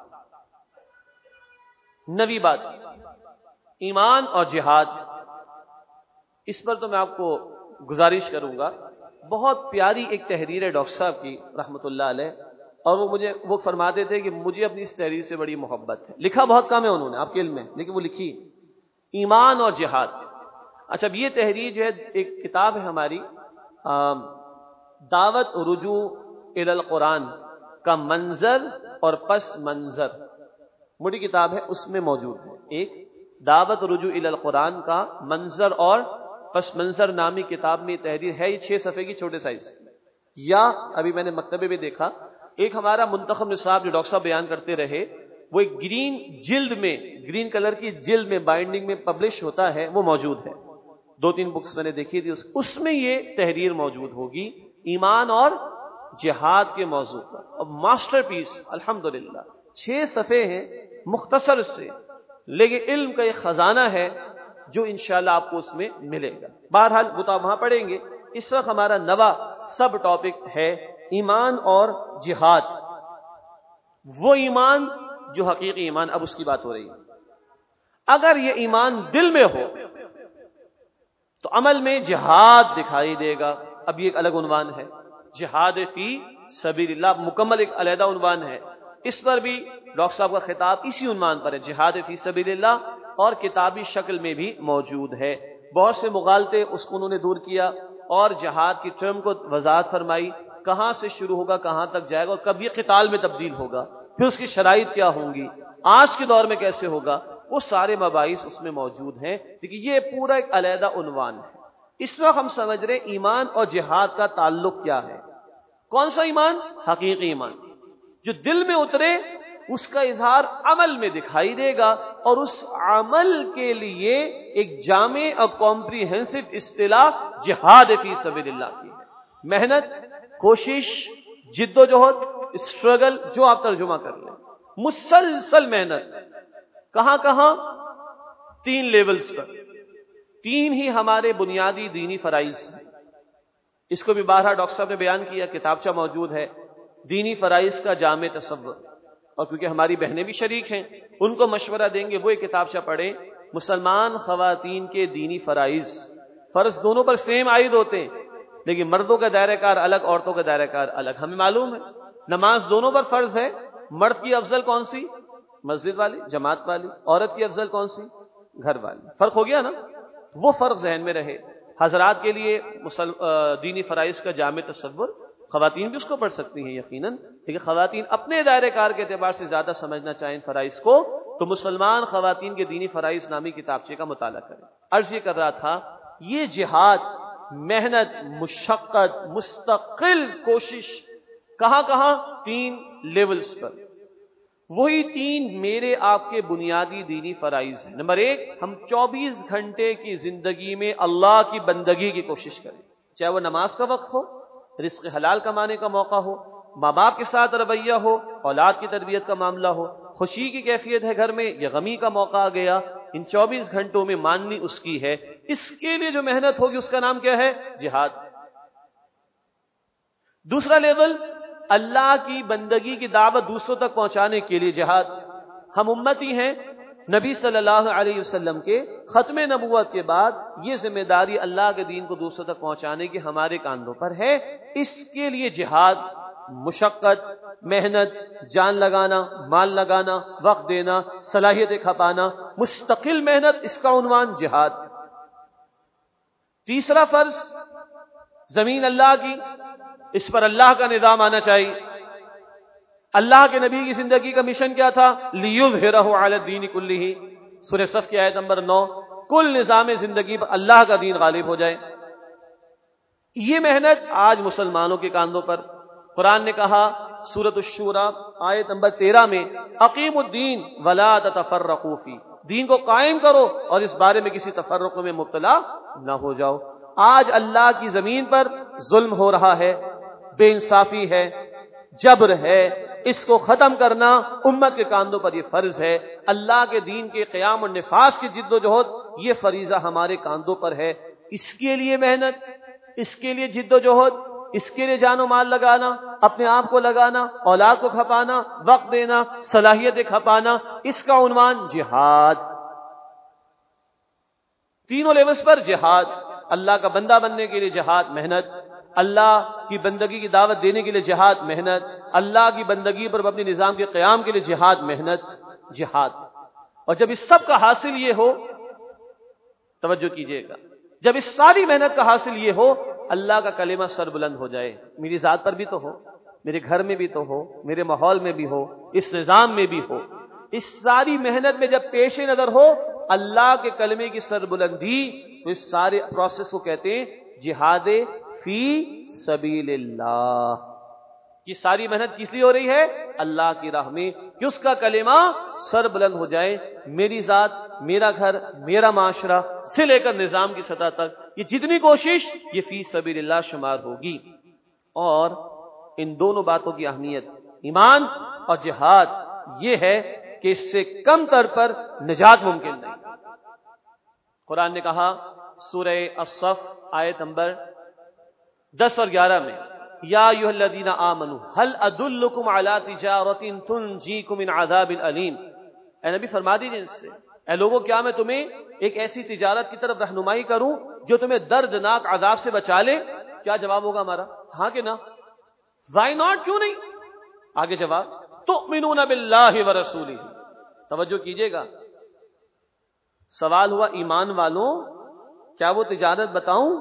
نویں بات، ایمان اور جہاد. اس پر تو میں آپ کو گزارش کروں گا. بہت پیاری ایک تحریر ہے ڈاکٹر صاحب کی رحمۃ اللہ علیہ، اور وہ مجھے وہ فرماتے تھے کہ مجھے اپنی اس تحریر سے بڑی محبت ہے. لکھا بہت کم ہے انہوں نے آپ کے علم میں، لیکن وہ لکھی ایمان اور جہاد. اچھا، اب یہ تحریر جو ہے ایک کتاب ہے ہماری، دعوت رجوع الی القرآن کا منظر اور پس منظر، موٹی کتاب ہے، اس میں موجود ہے. ایک دعوت رجوع الی القرآن کا منظر اور پس منظر نامی کتاب میں تحریر ہے. یہ چھ صفحے کی چھوٹے سائز. یا ابھی میں نے مکتبے میں دیکھا ایک ہمارا منتخب نصاب جو ڈاکٹر صاحب بیان کرتے رہے، وہ ایک گرین جلد میں، گرین کلر کی جلد میں بائنڈنگ میں پبلش ہوتا ہے، وہ موجود ہے. دو تین بکس میں نے دیکھی تھی، اس میں یہ تحریر موجود ہوگی ایمان اور جہاد کے موضوع پر. اور ماسٹر پیس الحمدللہ، چھ صفحے ہیں مختصر سے، لیکن علم کا ایک خزانہ ہے جو انشاءاللہ آپ کو اس میں ملے گا. بہرحال وہ تو آپ وہاں پڑھیں گے. اس وقت ہمارا نوا سب ٹاپک ہے ایمان اور جہاد. وہ ایمان جو حقیقی ایمان، اب اس کی بات ہو رہی ہے. اگر یہ ایمان دل میں ہو تو عمل میں جہاد دکھائی دے گا. اب یہ ایک الگ عنوان ہے، جہاد فی سبیل اللہ، مکمل ایک علیحدہ عنوان ہے. اس پر بھی ڈاکٹر صاحب کا خطاب اسی عنوان پر ہے، جہاد فی سبیل اللہ، اور کتابی شکل میں بھی موجود ہے. بہت سے مغالطے اس کو انہوں نے دور کیا اور جہاد کی ٹرم کو وضاحت فرمائی، کہاں سے شروع ہوگا، کہاں تک جائے گا، اور کب یہ قتال میں تبدیل ہوگا، پھر اس کی شرائط کیا ہوں گی، آج کے دور میں کیسے ہوگا. وہ سارے مباحث اس میں موجود ہیں، لیکن یہ پورا ایک علیحدہ عنوان ہے. اس وقت ہم سمجھ رہے ایمان اور جہاد کا تعلق کیا ہے. کون سا ایمان؟ حقیقی ایمان جو دل میں اترے، اس کا اظہار عمل میں دکھائی دے گا، اور اس عمل کے لیے ایک جامع اور کمپریہنسو اصطلاح جہاد فی سبیل اللہ کی ہے. محنت، کوشش، جد و جہد، اسٹرگل، جو آپ ترجمہ کر لیں، مسلسل محنت. کہاں کہاں؟ تین لیولز پر. تین ہی ہمارے بنیادی دینی فرائض ہیں. اس کو بھی بارہا ڈاکٹر صاحب نے بیان کیا، کتابچہ موجود ہے، دینی فرائض کا جامع تصور. اور کیونکہ ہماری بہنیں بھی شریک ہیں، ان کو مشورہ دیں گے وہ ایک کتابچہ پڑھیں، مسلمان خواتین کے دینی فرائض. فرض دونوں پر سیم عائد ہوتے ہیں، لیکن مردوں کا دائرہ کار الگ، عورتوں کا دائرہ کار الگ. ہمیں معلوم ہے نماز دونوں پر فرض ہے. مرد کی افضل کون سی؟ مسجد والی، جماعت والی. عورت کی افضل کون سی؟ گھر والی. فرق ہو گیا نا. وہ فرق ذہن میں رہے. حضرات کے لیے مسل... دینی فرائض کا جامع تصور، خواتین بھی اس کو پڑھ سکتی ہیں یقیناً، لیکن خواتین اپنے دائرہ کار کے اعتبار سے زیادہ سمجھنا چاہیں فرائض کو تو مسلمان خواتین کے دینی فرائض نامی کتابچے کا مطالعہ کریں. عرض یہ کر رہا تھا، یہ جہاد، محنت، مشقت، مستقل کوشش کہاں کہاں؟ تین لیولز پر. وہی تین میرے آپ کے بنیادی دینی فرائض ہیں. نمبر ایک، ہم چوبیس گھنٹے کی زندگی میں اللہ کی بندگی کی کوشش کریں، چاہے وہ نماز کا وقت ہو، رزق حلال کمانے کا موقع ہو، ماں باپ کے ساتھ رویہ ہو، اولاد کی تربیت کا معاملہ ہو، خوشی کی کیفیت ہے گھر میں یا غمی کا موقع آ گیا، ان چوبیس گھنٹوں میں ماننی اس کی ہے. اس کے لیے جو محنت ہوگی اس کا نام کیا ہے؟ جہاد. دوسرا لیول، اللہ کی بندگی کی دعوت دوسروں تک پہنچانے کے لیے جہاد. ہم امتی ہیں، نبی صلی اللہ علیہ وسلم کے ختم نبوت کے بعد یہ ذمہ داری اللہ کے دین کو دوسروں تک پہنچانے کی ہمارے کاندھوں پر ہے. اس کے لیے جہاد، مشقت، محنت، جان لگانا، مال لگانا، وقت دینا، صلاحیتیں کھپانا، مستقل محنت، اس کا عنوان جہاد. تیسرا فرض، زمین اللہ کی، اس پر اللہ کا نظام آنا چاہیے. اللہ کے نبی کی زندگی کا مشن کیا تھا؟ لِيُظْهِرَهُ عَلَى الدِّينِ كُلِّهِ. سورہ صف کی آیت نمبر نو. کل نظام زندگی پر اللہ کا دین غالب ہو جائے. یہ محنت آج مسلمانوں کے کاندھوں پر. قرآن نے کہا سورۃ الشورى آیت نمبر تیرہ میں، اقیم الدین ولا تتفرقوا فی، دین کو قائم کرو اور اس بارے میں کسی تفرق میں مبتلا نہ ہو جاؤ. آج اللہ کی زمین پر ظلم ہو رہا ہے، بے انصافی ہے، جبر ہے. اس کو ختم کرنا امت کے کاندھوں پر یہ فرض ہے. اللہ کے دین کے قیام اور نفاذ کی جد و جہد یہ فریضہ ہمارے کاندھوں پر ہے. اس کے لیے محنت، اس کے لیے جد و جہد، اس کے لیے جان و مال لگانا، اپنے آپ کو لگانا، اولاد کو کھپانا، وقت دینا، صلاحیتیں کھپانا، اس کا عنوان جہاد. تینوں لیولز پر جہاد. اللہ کا بندہ بننے کے لیے جہاد، محنت. اللہ کی بندگی کی دعوت دینے کے لیے جہاد، محنت. اللہ کی بندگی پر اپنے نظام کے قیام کے لیے جہاد، محنت، جہاد. اور جب اس سب کا حاصل یہ ہو، توجہ کیجئے گا، جب اس ساری محنت کا حاصل یہ ہو، اللہ کا کلمہ سر بلند ہو جائے، میری ذات پر بھی تو ہو، میرے گھر میں بھی تو ہو، میرے ماحول میں بھی ہو، اس نظام میں بھی ہو. اس ساری محنت میں جب پیش نظر ہو اللہ کے کلمے کی سر بلندی، تو اس سارے پروسیس کو کہتے ہیں جہاد فی سبیل اللہ. یہ ساری محنت کس لیے ہو رہی ہے؟ اللہ کی راہ میں، کہ اس کا کلمہ سر بلند ہو جائے. میری ذات، میرا گھر، میرا معاشرہ سے لے کر نظام کی سطح تک یہ جتنی کوشش یہ فی سبیل اللہ شمار ہوگی. اور ان دونوں باتوں کی اہمیت، ایمان اور جہاد، یہ ہے کہ اس سے کم تر پر نجات ممکن نہیں. قرآن نے کہا سورہ الصف آیت نمبر دس اور گیارہ میں، یا ایھا الذین آمنوا هل ادلکم علی تجارۃ تنجیکم من عذاب علیم. اے نبی فرما دیجیے ان سے، اے لوگوں کیا میں تمہیں ایک ایسی تجارت کی طرف رہنمائی کروں جو تمہیں دردناک عذاب سے بچا لے؟ کیا جواب ہوگا ہمارا؟ ہاں کہ نہ؟ وائی ناٹ، کیوں نہیں؟ آگے جواب، تؤمنون باللہ ورسولہ. توجہ کیجئے گا، سوال ہوا ایمان والوں کیا وہ تجارت بتاؤں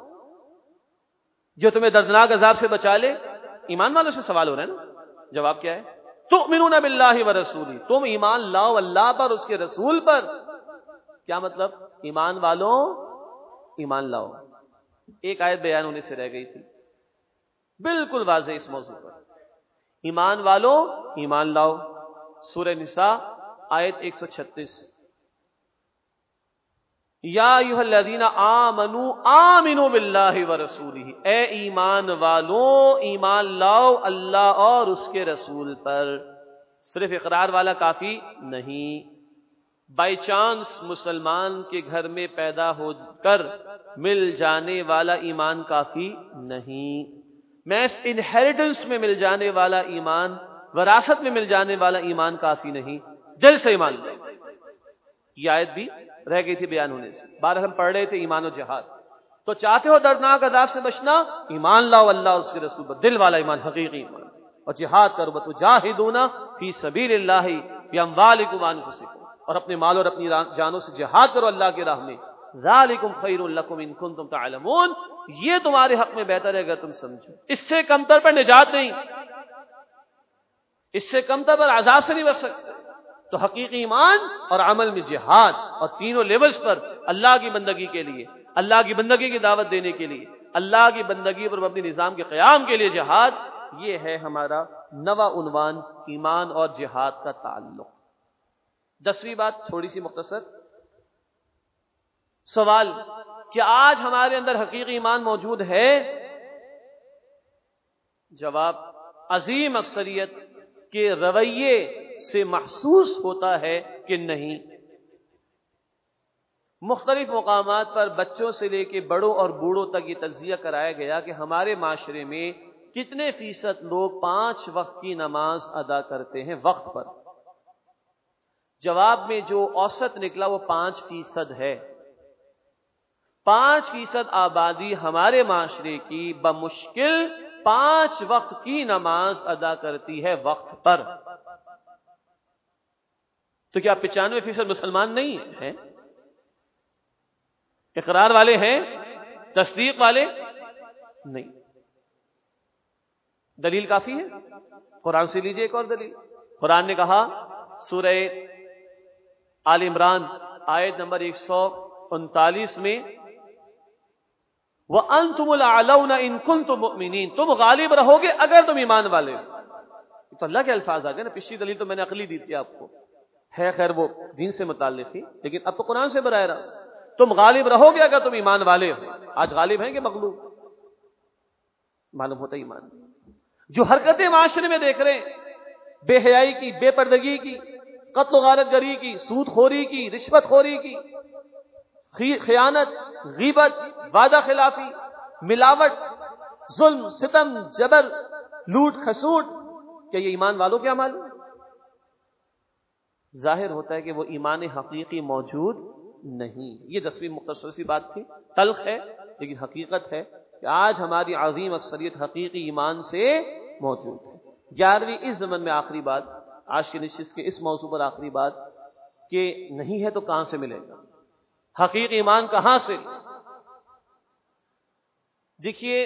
جو تمہیں دردناک عذاب سے بچا لے؟ ایمان والوں سے سوال ہو رہا ہے نا. جواب کیا ہے؟ تؤمنون باللہ ورسولہ، تم ایمان لاؤ اللہ پر، اس کے رسول پر. کیا مطلب؟ ایمان والوں ایمان لاؤ. ایک آیت بیان ہونے سے رہ گئی تھی بالکل واضح اس موضوع پر. ایمان والوں ایمان لاؤ، سورہ نساء آیت ایک سو چھتیس. یا ایھا الذین آمنوا آمنوا باللہ ورسولہ، اے ایمان والوں ایمان لاؤ اللہ اور اس کے رسول پر. صرف اقرار والا کافی نہیں. بائی چانس مسلمان کے گھر میں پیدا ہو کر مل جانے والا ایمان کافی نہیں. میس انہیریٹنس میں مل جانے والا ایمان، وراثت میں مل جانے والا ایمان کافی نہیں. دل سے ایمان لاؤ. یہ آیت بھی رہ گئی تھی بیان ہونے سے. بار ہم پڑھ رہے تھے ایمان و جہاد. تو چاہتے ہو دردناک عذاب سے بچنا، ایمان لاؤ اللہ اس کے رسول پر، دل والا ایمان، حقیقی ایمان. اور جہاد کرو، بتجاہدون فی سبیل اللہ باموالکم وانفسکم، اور اپنے مال اور اپنی جانوں سے جہاد کرو اللہ کی راہ میں. ذالکم خیر لکم ان کنتم تعلمون، یہ تمہارے حق میں بہتر ہے اگر تم سمجھو۔ اس سے کمتر پر نجات نہیں، اس سے کمتر پر عذاب سے نہیں بچ سکتے۔ تو حقیقی ایمان اور عمل میں جہاد، اور تینوں لیولز پر اللہ کی بندگی کے لیے، اللہ کی بندگی کی دعوت دینے کے لیے، اللہ کی بندگی پر مبنی نظام کے قیام کے لیے جہاد، یہ ہے ہمارا نواں عنوان، ایمان اور جہاد کا تعلق۔ دسویں بات تھوڑی سی مختصر سوال، کیا آج ہمارے اندر حقیقی ایمان موجود ہے؟ جواب، عظیم اکثریت کے رویے سے محسوس ہوتا ہے کہ نہیں۔ مختلف مقامات پر بچوں سے لے کے بڑوں اور بوڑھوں تک یہ تجزیہ کرایا گیا کہ ہمارے معاشرے میں کتنے فیصد لوگ پانچ وقت کی نماز ادا کرتے ہیں وقت پر۔ جواب میں جو اوسط نکلا وہ پانچ فیصد ہے۔ پانچ فیصد آبادی ہمارے معاشرے کی بمشکل پانچ وقت کی نماز ادا کرتی ہے وقت پر۔ تو کیا پچانوے فیصد مسلمان نہیں ہیں؟ اقرار والے ہیں، تصدیق والے نہیں۔ دلیل کافی ہے، قرآن سے لیجئے ایک اور دلیل۔ قرآن نے کہا سورہ آل عمران آیت نمبر ایک سو انتالیس میں، وَأَنْتُمُ الْأَعْلَوْنَ إِن كُنتُم مُؤْمِنِينَ، تم غالب رہو گے اگر تم ایمان والے ہو۔ تو اللہ کے الفاظ آ گئے نا، پچھلی دلیل تو میں نے عقلی دی تھی آپ کو، ہے خیر وہ دین سے متعلق تھی، لیکن اب تو قرآن سے براہ راست، تم غالب رہو گے اگر تم ایمان والے ہو۔ آج غالب ہیں کہ مغلوب؟ معلوم ہوتا ایمان۔ جو حرکتیں معاشرے میں دیکھ رہے ہیں، بے حیائی کی، بے پردگی کی، قتل و غارت گری کی، سود خوری کی، رشوت خوری کی، خیانت، غیبت، وعدہ خلافی، ملاوٹ، ظلم، ستم، جبر، لوٹ کھسوٹ، کیا یہ ایمان والوں کے اعمال؟ ظاہر ہوتا ہے کہ وہ ایمان حقیقی موجود نہیں۔ یہ دسویں مختصر سی بات تھی، تلخ ہے لیکن حقیقت ہے کہ آج ہماری عظیم اکثریت حقیقی ایمان سے موجود ہے۔ گیارہویں اس زمن میں آخری بات، آج کی نشست کے اس موضوع پر آخری بات، کہ نہیں ہے تو کہاں سے ملے گا حقیقی ایمان؟ کہاں سے؟ دیکھیے،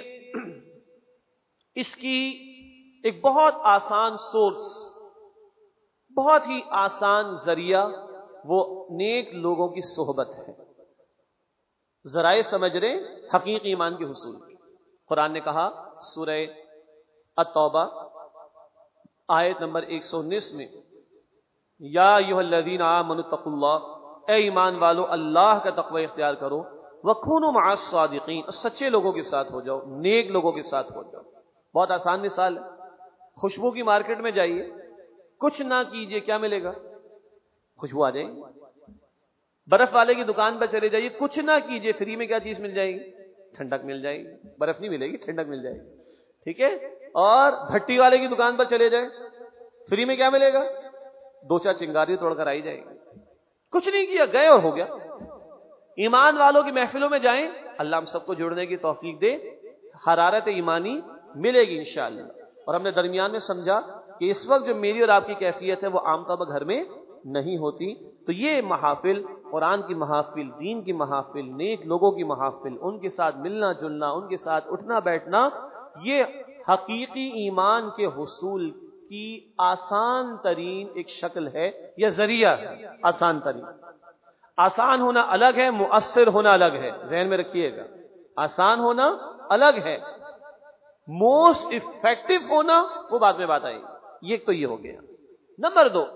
اس کی ایک بہت آسان سورس، بہت ہی آسان ذریعہ وہ نیک لوگوں کی صحبت ہے۔ ذرائع سمجھ رہے حقیقی ایمان کے حصول۔ قرآن نے کہا سورہ التوبہ آیت نمبر ایک سو انیس میں، یا ایھا الذین آمنوا اتقوا اللہ، اے ایمان والو اللہ کا تقوی اختیار کرو، وکونوا مع الصادقین، سچے لوگوں کے ساتھ ہو جاؤ، نیک لوگوں کے ساتھ ہو جاؤ۔ بہت آسان مثال ہے۔ خوشبو کی مارکیٹ میں جائیے، کچھ نہ کیجئے، کیا ملے گا؟ خوشبو آ جائے گی۔ برف والے کی دکان پر چلے جائیے، کچھ نہ کیجئے، فری میں کیا چیز مل جائے گی؟ ٹھنڈک مل جائے گی۔ برف نہیں ملے گی، ٹھنڈک مل جائے گی، ٹھیک ہے؟ اور بھٹی والے کی دکان پر چلے جائیں، فری میں کیا ملے گا؟ دو چار چنگاری توڑ کر آئی جائے گی۔ کچھ نہیں کیا، گئے اور ہو گیا۔ ایمان والوں کی محفلوں میں جائیں، اللہ ہم سب کو جڑنے کی توفیق دے، حرارت ایمانی ملے گی انشاءاللہ۔ اور ہم نے درمیان میں سمجھا کہ اس وقت جو میری اور آپ کی کیفیت ہے وہ عام طور پر گھر میں نہیں ہوتی، تو یہ محافل، قرآن کی محافل، دین کی محافل، نیک لوگوں کی محافل، ان کے ساتھ ملنا جلنا، ان کے ساتھ اٹھنا بیٹھنا، یہ حقیقی ایمان کے حصول کی آسان ترین ایک شکل ہے یا ذریعہ ہے۔ آسان ترین، آسان ہونا الگ ہے، مؤثر ہونا الگ ہے، ذہن میں رکھیے گا۔ آسان ہونا الگ ہے، موسٹ افیکٹو ہونا وہ بعد میں بات آئے گی۔ یہ تو یہ ہو گیا۔ نمبر دو،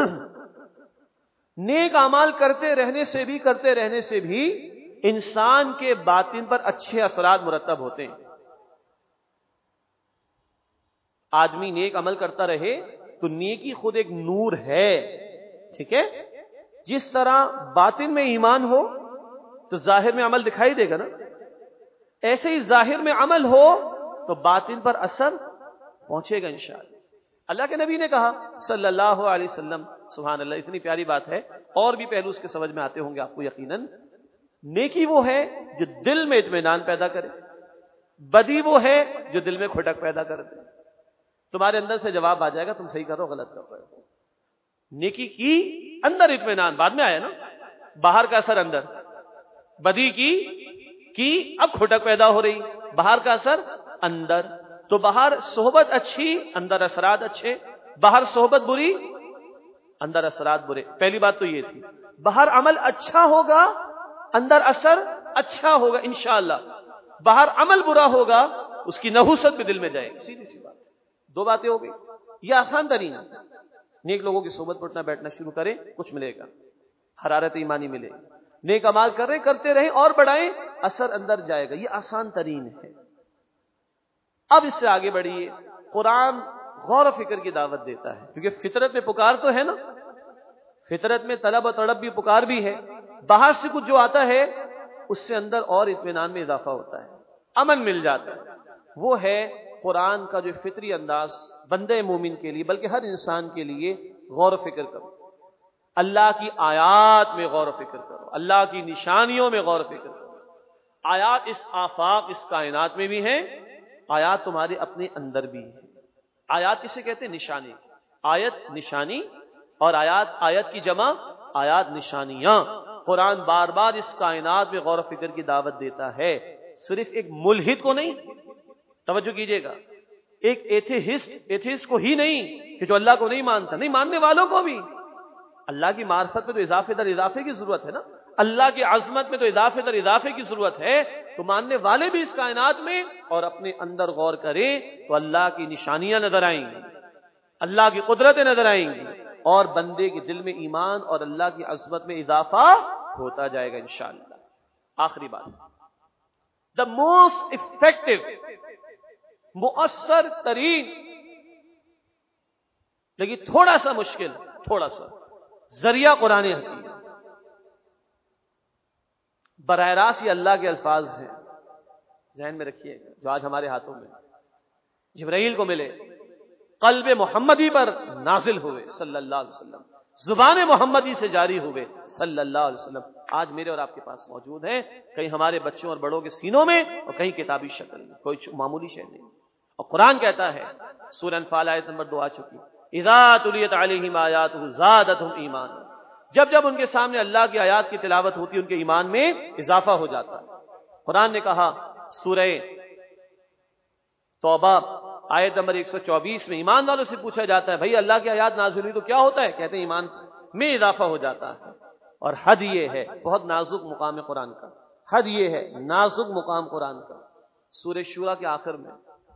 نیک اعمال کرتے رہنے سے بھی کرتے رہنے سے بھی انسان کے باطن پر اچھے اثرات مرتب ہوتے ہیں۔ آدمی نیک عمل کرتا رہے تو نیکی خود ایک نور ہے، ٹھیک ہے؟ جس طرح باطن میں ایمان ہو تو ظاہر میں عمل دکھائی دے گا نا، ایسے ہی ظاہر میں عمل ہو تو باطن پر اثر پہنچے گا انشاءاللہ۔ اللہ کے نبی نے کہا صلی اللہ علیہ وسلم، سبحان اللہ، اتنی پیاری بات ہے، اور بھی پہلو اس کے سمجھ میں آتے ہوں گے آپ کو یقیناً۔ نیکی وہ ہے جو دل میں اطمینان پیدا کرے، بدی وہ ہے جو دل میں کھٹک پیدا کر دے۔ تمہارے اندر سے جواب آ جائے گا تم صحیح کرو غلط کرو۔ نیکی کی اندر اطمینان بعد میں آیا نا، باہر کا اثر اندر۔ بدی کی کی اب کھٹک پیدا ہو رہی. باہر کا اثر اندر. تو باہر صحبت اچھی اندر اثرات اچھے, باہر صحبت بری اندر اثرات برے. پہلی بات تو یہ تھی. باہر عمل اچھا ہوگا اندر اثر اچھا ہوگا انشاءاللہ. باہر عمل برا ہوگا اس کی نحوست بھی دل میں جائے گی. سیدھی سی بات. دو باتیں ہو گئی. یہ آسان ترین ہے. نیک لوگوں کی صحبت پر اٹھنا بیٹھنا شروع کریں, کچھ ملے گا, حرارت ایمانی ملے گی. نیک اعمال کر رہے کرتے رہیں اور بڑھائیں, اثر اندر جائے گا. یہ آسان ترین ہے. اب اس سے آگے بڑھیے. قرآن غور و فکر کی دعوت دیتا ہے, کیونکہ فطرت میں پکار تو ہے نا, فطرت میں طلب و تڑب بھی پکار بھی ہے. باہر سے کچھ جو آتا ہے اس سے اندر اور اطمینان میں اضافہ ہوتا ہے, امن مل جاتا ہے. وہ ہے قرآن کا جو فطری انداز بندے مومن کے لیے بلکہ ہر انسان کے لیے. غور و فکر کرو, اللہ کی آیات میں غور و فکر کرو, اللہ کی نشانیوں میں غور و فکر کرو. آیات اس آفاق اس کائنات میں بھی ہیں, آیات تمہارے اپنے اندر بھی ہیں. آیات کسے کہتے ہیں؟ نشانی. آیت نشانی اور آیات آیت کی جمع آیات نشانیاں. قرآن بار بار اس کائنات میں غور و فکر کی دعوت دیتا ہے, صرف ایک ملحد کو نہیں. توجہ کیجئے گا, ایک ایتھیسٹ ایتھیسٹ کو ہی نہیں کہ جو اللہ کو نہیں مانتا, نہیں ماننے والوں کو بھی. اللہ کی معرفت میں تو اضافے در اضافے کی ضرورت ہے نا, اللہ کی عظمت میں تو اضافے در اضافے کی ضرورت ہے. تو ماننے والے بھی اس کائنات میں اور اپنے اندر غور کریں تو اللہ کی نشانیاں نظر آئیں گی, اللہ کی قدرتیں نظر آئیں گی, اور بندے کے دل میں ایمان اور اللہ کی عظمت میں اضافہ ہوتا جائے گا انشاءاللہ. آخری بات, دا موسٹ افیکٹو, مؤثر ترین لیکن تھوڑا سا مشکل تھوڑا سا ذریعہ قرآن حکیم. براہ راست یہ اللہ کے الفاظ ہیں, ذہن میں رکھیے, جو آج ہمارے ہاتھوں میں جبرائیل کو ملے, قلب محمدی پر نازل ہوئے صلی اللہ علیہ وسلم, زبان محمدی سے جاری ہوئے صلی اللہ علیہ وسلم, آج میرے اور آپ کے پاس موجود ہیں, کہیں ہمارے بچوں اور بڑوں کے سینوں میں اور کہیں کتابی شکل میں, کوئی معمولی شے نہیں. اور قرآن کہتا ہے, سورہ انفال آیت نمبر دو آ چکی, اذا تلیت علیہم آیاتہ زادتہم ایمانا, جب جب ان کے سامنے اللہ کی آیات کی تلاوت ہوتی ان کے ایمان میں اضافہ ہو جاتا ہے. قرآن نے کہا سورہ توبہ آیت نمبر ایک سو چوبیس میں, ایمان والوں سے پوچھا جاتا ہے بھائی اللہ کی آیات نازل ہوئی تو کیا ہوتا ہے؟ کہتے ہیں ایمان میں اضافہ ہو جاتا ہے. اور حد یہ ہے, بہت نازک مقام ہے قرآن کا, حد یہ ہے نازک مقام قرآن کا, سورہ شورى کے آخر میں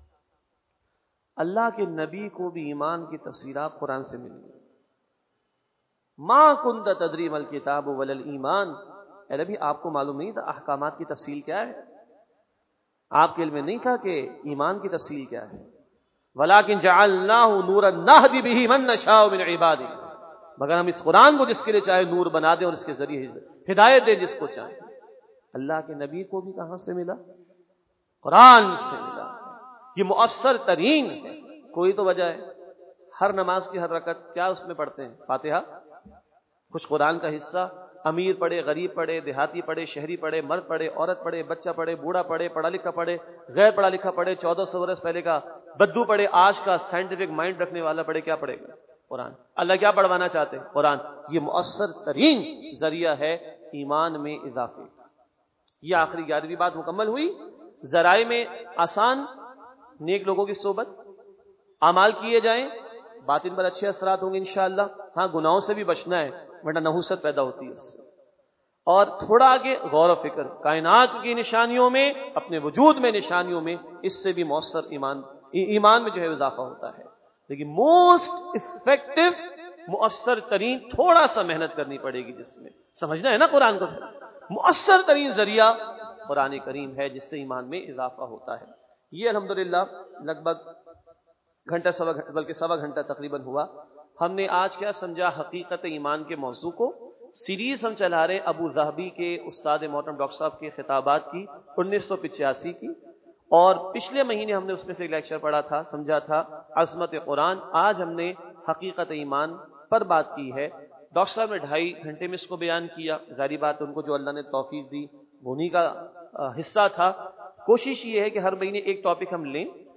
اللہ کے نبی کو بھی ایمان کی تفسیرات قرآن سے ملی. ما کنت تدری ما الکتاب ولا الایمان, اے نبی آپ کو معلوم نہیں تھا احکامات کی تفصیل کیا ہے, آپ کے علم میں نہیں تھا کہ ایمان کی تفصیل کیا ہے. ولیکن جعلناہ نورا نہدی بہ من نشاء من عبادہ, مگر ہم اس قرآن کو جس کے لیے چاہے نور بنا دیں اور اس کے ذریعے ہدایت دیں جس کو چاہے. اللہ کے نبی کو بھی کہاں سے ملا؟ قرآن سے ملا. یہ مؤثر ترین ہے. کوئی تو وجہ ہے, ہر نماز کی ہر رکعت کیا اس میں پڑھتے ہیں؟ فاتحہ, کچھ قرآن کا حصہ, امیر پڑھے غریب پڑھے دیہاتی پڑھے شہری پڑھے مرد پڑھے عورت پڑھے بچہ پڑھے بوڑھا پڑھے پڑھا لکھا پڑھے غیر پڑھا لکھا پڑھے, چودہ سو برس پہلے کا بدو پڑھے آج کا سائنٹیفک مائنڈ رکھنے والا پڑھے, کیا پڑھے گا؟ قرآن. اللہ کیا پڑھوانا چاہتے ہیں؟ قرآن. یہ مؤثر ترین ذریعہ ہے ایمان میں اضافے. یہ آخری گیارہویں بات مکمل ہوئی. ذرائع میں آسان, نیک لوگوں کی صحبت, اعمال کیے جائیں, باطن پر اچھے اثرات ہوں گے انشاءاللہ. ہاں گناہوں سے بھی بچنا ہے ورنہ نحوست پیدا ہوتی ہے اس سے. اور تھوڑا آگے غور و فکر, کائنات کی نشانیوں میں, اپنے وجود میں نشانیوں میں, اس سے بھی مؤثر ایمان ایمان میں جو ہے اضافہ ہوتا ہے. لیکن موسٹ افیکٹو, مؤثر ترین, تھوڑا سا محنت کرنی پڑے گی جس میں, سمجھنا ہے نا قرآن کو. مؤثر ترین ذریعہ قرآن کریم ہے جس سے ایمان میں اضافہ ہوتا ہے. یہ الحمدللہ لگ بھگ گھنٹہ سوا بلکہ سوا گھنٹہ تقریباً ہوا. ہم نے آج کیا سمجھا؟ حقیقت ایمان کے موضوع کو. سیریز ہم چلا رہے ابو ظہبی کے استاد محترم ڈاکٹر صاحب کے خطابات کی انیس سو پچاسی کی, اور پچھلے مہینے ہم نے اس میں سے ایک لیکچر پڑھا تھا, سمجھا تھا عظمت قرآن. آج ہم نے حقیقت ایمان پر بات کی ہے. ڈاکٹر صاحب نے ڈھائی گھنٹے میں اس کو بیان کیا. ظاہری بات ان کو جو اللہ نے توفیق دی انہی کا حصہ تھا. کوشش یہ ہے کہ ہر مہینے ایک ٹاپک ہم لیں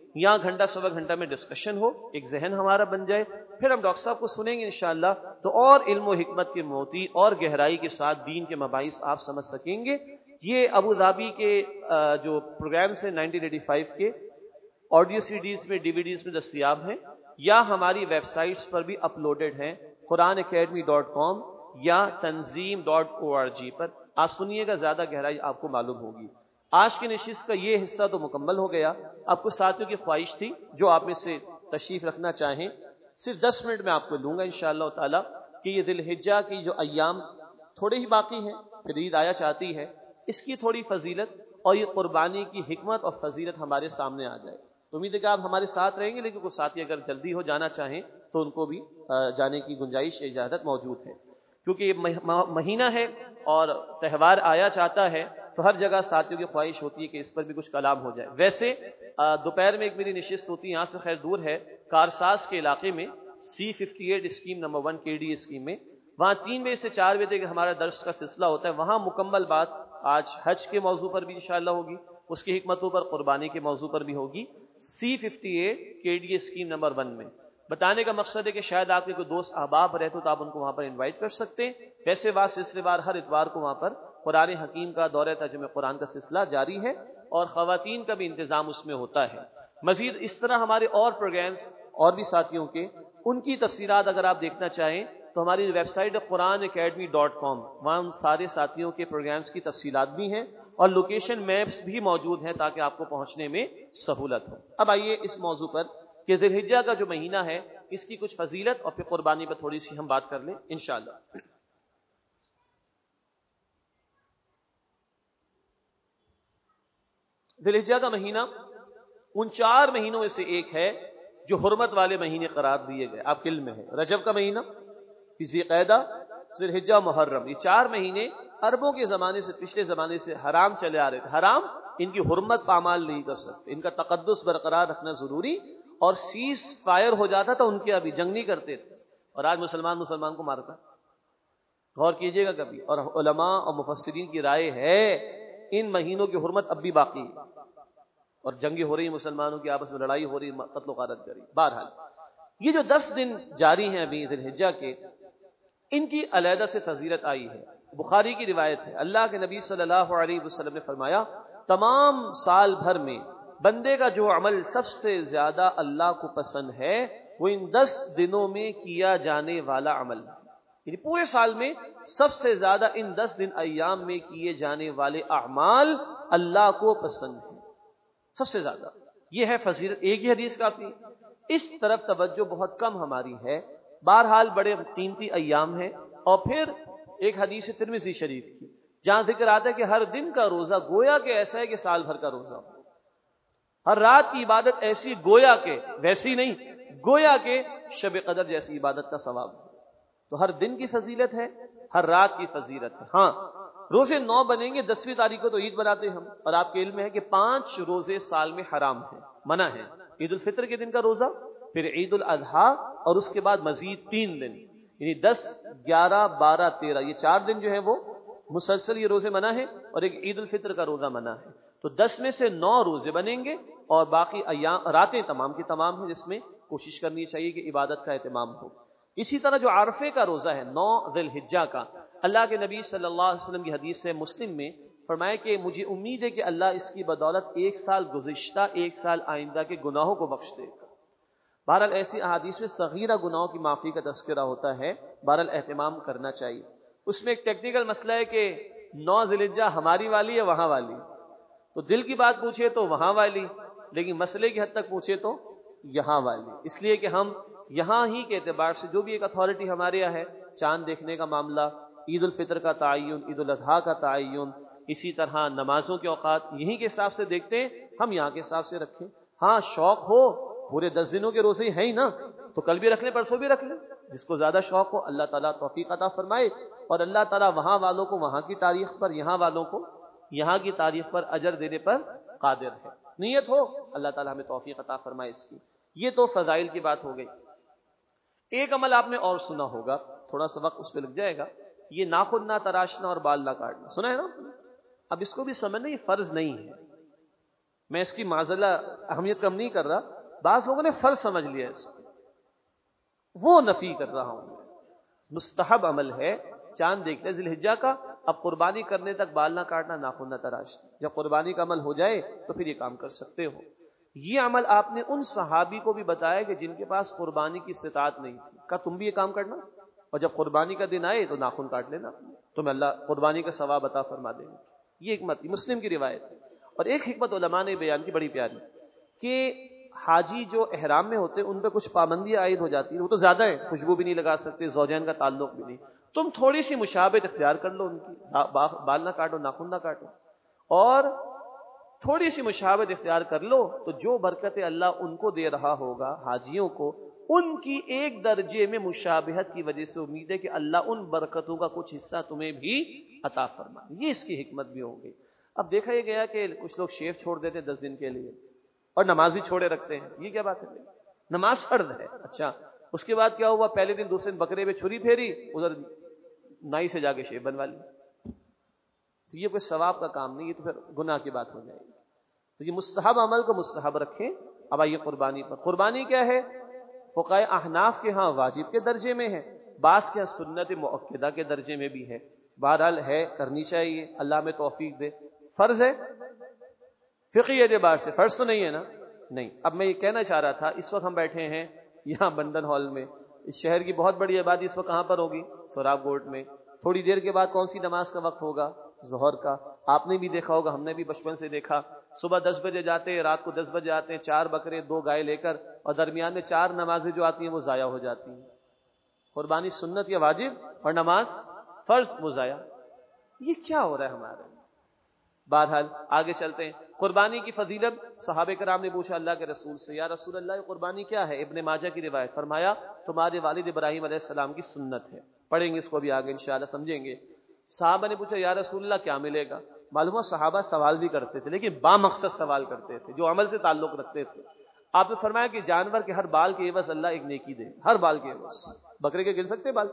یہاں گھنٹہ سوا گھنٹہ میں ڈسکشن ہو، ایک ذہن ہمارا بن جائے، پھر ہم ڈاکٹر صاحب کو سنیں گے انشاءاللہ تو اور علم و حکمت کے موتی اور گہرائی کے ساتھ دین کے مباحث آپ سمجھ سکیں گے۔ یہ ابو ظبی کے جو پروگرامز ہیں نائنٹین ایٹی فائیو کے آڈیو سی ڈیز میں، ڈی وی ڈیز میں دستیاب ہیں، یا ہماری ویب سائٹس پر بھی اپلوڈڈ ہیں، قرآن اکیڈمی ڈاٹ کام یا تنظیم ڈاٹ او آر جی پر۔ آپ سنیے گا، زیادہ گہرائی آپ کو معلوم ہوگی۔ آج کی نشست کا یہ حصہ تو مکمل ہو گیا۔ آپ کو ساتھیوں کی خواہش تھی جو آپ میں سے تشریف رکھنا چاہیں، صرف دس منٹ میں آپ کو لوں گا انشاءاللہ تعالی کہ یہ ذی الحجہ کی جو ایام تھوڑے ہی باقی ہیں، پھر عید آیا چاہتی ہے، اس کی تھوڑی فضیلت اور یہ قربانی کی حکمت اور فضیلت ہمارے سامنے آ جائے۔ تو امید ہے کہ آپ ہمارے ساتھ رہیں گے، لیکن کوئی ساتھی اگر جلدی ہو جانا چاہیں تو ان کو بھی جانے کی گنجائش اجازت موجود ہے، کیونکہ یہ مہینہ ہے اور تہوار آیا چاہتا ہے تو ہر جگہ ساتھیوں کی خواہش ہوتی ہے کہ اس پر بھی کچھ کلام ہو جائے۔ ویسے دوپہر میں ایک میری نشست ہوتی ہے، یہاں سے خیر دور ہے، کارساز کے علاقے میں C fifty eight scheme number one کے ڈی اسکیم میں، وہاں تین بجے سے چار بجے تک ہمارا درس کا سلسلہ ہوتا ہے۔ وہاں مکمل بات آج حج کے موضوع پر بھی انشاءاللہ ہوگی، اس کی حکمتوں پر، قربانی کے موضوع پر بھی ہوگی، سی ففٹی ایٹ کے ڈی اسکیم نمبر ون میں۔ بتانے کا مقصد ہے کہ شاید آپ کے کوئی دوست احباب رہتے ہو تو آپ ان کو وہاں پر انوائٹ کر سکتے ہیں۔ ویسے بات سلسلے وار ہر اتوار کو وہاں پر قرآن حکیم کا دورہ ترجمہ قرآن کا سلسلہ جاری ہے اور خواتین کا بھی انتظام اس میں ہوتا ہے۔ مزید اس طرح ہمارے اور پروگرامز اور بھی ساتھیوں کے، ان کی تفصیلات اگر آپ دیکھنا چاہیں تو ہماری website Quran academy dot com, وہاں ان سارے ساتھیوں کے پروگرامز کی تفصیلات بھی ہیں اور لوکیشن میپس بھی موجود ہیں تاکہ آپ کو پہنچنے میں سہولت ہو۔ اب آئیے اس موضوع پر کہ ذی الحجہ کا جو مہینہ ہے اس کی کچھ فضیلت اور پھر قربانی پر تھوڑی سی ہم بات کر لیں انشاءاللہ۔ ذی الحجہ کا مہینہ ان چار مہینوں میں سے ایک ہے جو حرمت والے مہینے قرار دیے گئے، آپ کے علم میں ہے۔ رجب کا مہینہ، ذی القعدہ، ذی الحجہ، محرم، یہ چار مہینے عربوں کے زمانے سے، پچھلے زمانے سے حرام چلے آ رہے تھے۔ حرام، ان کی حرمت پامال نہیں کر سکتے، ان کا تقدس برقرار رکھنا ضروری، اور سیز فائر ہو جاتا تھا ان کے، ابھی جنگ نہیں کرتے تھے، اور آج مسلمان مسلمان کو مارتا۔ غور کیجئے گا کبھی، اور علماء اور مفسرین کی رائے ہے ان مہینوں کی حرمت اب بھی باقی ہے، اور جنگیں ہو رہی ہیں، مسلمانوں کی آپس میں لڑائی ہو رہی ہے، قتل و غارت کری۔ بہرحال یہ جو دس دن جاری ہیں ابھی ذی الحجہ کے، ان کی علیحدہ سے فضیلت آئی ہے۔ بخاری کی روایت ہے، اللہ کے نبی صلی اللہ علیہ وسلم نے فرمایا، تمام سال بھر میں بندے کا جو عمل سب سے زیادہ اللہ کو پسند ہے وہ ان دس دنوں میں کیا جانے والا عمل ہے، یعنی پورے سال میں سب سے زیادہ ان دس دن ایام میں کیے جانے والے اعمال اللہ کو پسند ہیں، سب سے زیادہ۔ یہ ہے فضیلت، ایک ہی حدیث کافی۔ اس طرف توجہ بہت کم ہماری ہے، بہرحال بڑے قیمتی ایام ہیں۔ اور پھر ایک حدیث ترمذی شریف کی جہاں ذکر آتا ہے کہ ہر دن کا روزہ گویا کہ ایسا ہے کہ سال بھر کا روزہ ہو، ہر رات کی عبادت ایسی گویا کہ، ویسی نہیں، گویا کہ شب قدر جیسی عبادت کا ثواب ہے۔ تو ہر دن کی فضیلت ہے، ہر رات کی فضیلت ہے۔ ہاں، روزے نو بنیں گے، دسویں تاریخ کو تو عید بناتے ہیں ہم، اور آپ کے علم میں ہے کہ پانچ روزے سال میں حرام ہیں، منع ہے۔ عید الفطر کے دن کا روزہ، پھر عید الاضحیٰ، اور اس کے بعد مزید تین دن، یعنی دس، گیارہ، بارہ، تیرہ، یہ چار دن جو ہے وہ مسلسل یہ روزے منع ہے، اور ایک عید الفطر کا روزہ منع ہے۔ تو دس میں سے نو روزے بنیں گے اور باقی ایام راتیں تمام کی تمام ہیں، جس میں کوشش کرنی چاہیے کہ عبادت کا اہتمام ہو۔ اسی طرح جو عرفے کا روزہ ہے، نو ذی الحجہ کا، اللہ کے نبی صلی اللہ علیہ وسلم کی حدیث ہے مسلم میں، فرمایا کہ مجھے امید ہے کہ اللہ اس کی بدولت ایک سال گزشتہ، ایک سال آئندہ کے گناہوں کو بخش دے گا۔ بہرحال ایسی احادیث میں صغیرہ گناہوں کی معافی کا تذکرہ ہوتا ہے، بہرحال اہتمام کرنا چاہیے۔ اس میں ایک ٹیکنیکل مسئلہ ہے کہ نو ذی الحجہ ہماری والی ہے وہاں والی، تو دل کی بات پوچھے تو وہاں والی، لیکن مسئلے کی حد تک پوچھے تو یہاں والی، اس لیے کہ ہم یہاں ہی کے اعتبار سے جو بھی ایک اتھارٹی ہمارے یہاں ہے، چاند دیکھنے کا معاملہ، عید الفطر کا تعین، عید الاضحیٰ کا تعین، اسی طرح نمازوں کے اوقات یہیں کے حساب سے دیکھتے ہیں، ہم یہاں کے حساب سے رکھیں۔ ہاں شوق ہو، پورے دس دنوں کے روزے ہیں ہی نا، تو کل بھی رکھ لیں، پرسوں بھی رکھ لیں، جس کو زیادہ شوق ہو، اللہ تعالیٰ توفیق عطا فرمائے، اور اللہ تعالیٰ وہاں والوں کو وہاں کی تاریخ پر، یہاں والوں کو یہاں کی تاریخ پر اجر دینے پر قادر ہے۔ نیت ہو، اللہ تعالیٰ ہمیں توفیق عطا فرمائے اس کی۔ یہ تو فضائل کی بات ہو گئی۔ ایک عمل آپ نے اور سنا ہوگا، تھوڑا سا وقت اس پہ لگ جائے گا، یہ ناخن نہ تراشنا اور بال نہ کاٹنا، سنا ہے نا؟ اب اس کو بھی سمجھنا، یہ فرض نہیں ہے، میں اس کی معذلہ اہمیت کم نہیں کر رہا، بعض لوگوں نے فرض سمجھ لیا اس کو، وہ نفی کر رہا ہوں۔ مستحب عمل ہے، چاند دیکھ لے ذی الحجہ کا، اب قربانی کرنے تک بال نہ کاٹنا، ناخن نہ تراشنا، جب قربانی کا عمل ہو جائے تو پھر یہ کام کر سکتے ہو۔ یہ عمل آپ نے ان صحابی کو بھی بتایا کہ جن کے پاس قربانی کی استطاعت نہیں تھی، کہا تم بھی یہ کام کرنا، اور جب قربانی کا دن آئے تو ناخن کاٹ لینا، تمہیں اللہ قربانی کا ثواب عطا فرما دیں گے۔ یہ حکمت مسلم کی روایت ہے۔ اور ایک حکمت علماء نے بیان کی بڑی پیاری، کہ حاجی جو احرام میں ہوتے ان پہ کچھ پابندیاں عائد ہو جاتی ہیں، وہ تو زیادہ ہے، خوشبو بھی نہیں لگا سکتے، زوجین کا تعلق بھی نہیں، تم تھوڑی سی مشابہت اختیار کر لو ان کی، بال نہ کاٹو، ناخن نہ کاٹو، اور تھوڑی سی مشابہت اختیار کر لو تو جو برکت اللہ ان کو دے رہا ہوگا حاجیوں کو، ان کی ایک درجے میں مشابہت کی وجہ سے امید ہے کہ اللہ ان برکتوں کا کچھ حصہ تمہیں بھی عطا فرمائے۔ یہ اس کی حکمت بھی ہوگی۔ اب دیکھا یہ گیا کہ کچھ لوگ شیو چھوڑ دیتے دس دن کے لیے اور نماز بھی چھوڑے رکھتے ہیں، یہ کیا بات ہے؟ نماز فرض ہے، اچھا اس کے بعد کیا ہوا؟ پہلے دن دوسرے دن بکرے پہ چھری پھیری، ادھر نائی سے جا کے شیو بنوا لی، تو یہ کوئی ثواب کا کام نہیں، یہ تو پھر گناہ کی بات ہو جائے گی۔ تو یہ مستحب عمل کو مستحب رکھیں۔ اب آئیے قربانی پر۔ قربانی کیا ہے؟ فقہائے احناف کے ہاں واجب کے درجے میں ہے، بعض کے سنت مؤکدہ کے درجے میں بھی ہے، بہرحال ہے، کرنی چاہیے، اللہ میں توفیق دے۔ فرض ہے فقہی اعتبار سے، فرض تو نہیں ہے نا؟ نہیں۔ اب میں یہ کہنا چاہ رہا تھا، اس وقت ہم بیٹھے ہیں یہاں بندن ہال میں، اس شہر کی بہت بڑی آبادی اس وقت کہاں پر ہوگی؟ سوراب گوٹ میں۔ تھوڑی دیر کے بعد کون سی نماز کا وقت ہوگا؟ ظہر کا۔ آپ نے بھی دیکھا ہوگا، ہم نے بھی بچپن سے دیکھا، صبح دس بجے جاتے ہیں، رات کو دس بجے آتے ہیں، چار بکرے دو گائے لے کر، اور درمیان میں چار نمازیں جو آتی ہیں وہ ضائع ہو جاتی ہیں۔ قربانی سنت یا واجب، اور نماز فرض، وہ ضائع۔ یہ کیا ہو رہا ہے ہمارے؟ بہرحال آگے چلتے ہیں۔ قربانی کی فضیلت، صحابہ کرام نے پوچھا اللہ کے رسول سے، یا رسول اللہ قربانی کیا ہے؟ ابن ماجہ کی روایت، فرمایا تمہارے والد ابراہیم علیہ السلام کی سنت ہے۔ پڑھیں گے اس کو بھی آگے انشاءاللہ سمجھیں گے۔ صحابہ نے پوچھا یا رسول اللہ کیا ملے گا؟ معلوم ہوا صحابہ سوال بھی کرتے تھے، لیکن با مقصد سوال کرتے تھے، جو عمل سے تعلق رکھتے تھے۔ آپ نے فرمایا کہ جانور کے ہر بال کے عوض اللہ ایک نیکی دے، ہر بال کے عوض۔ بکرے کے گن سکتے بال؟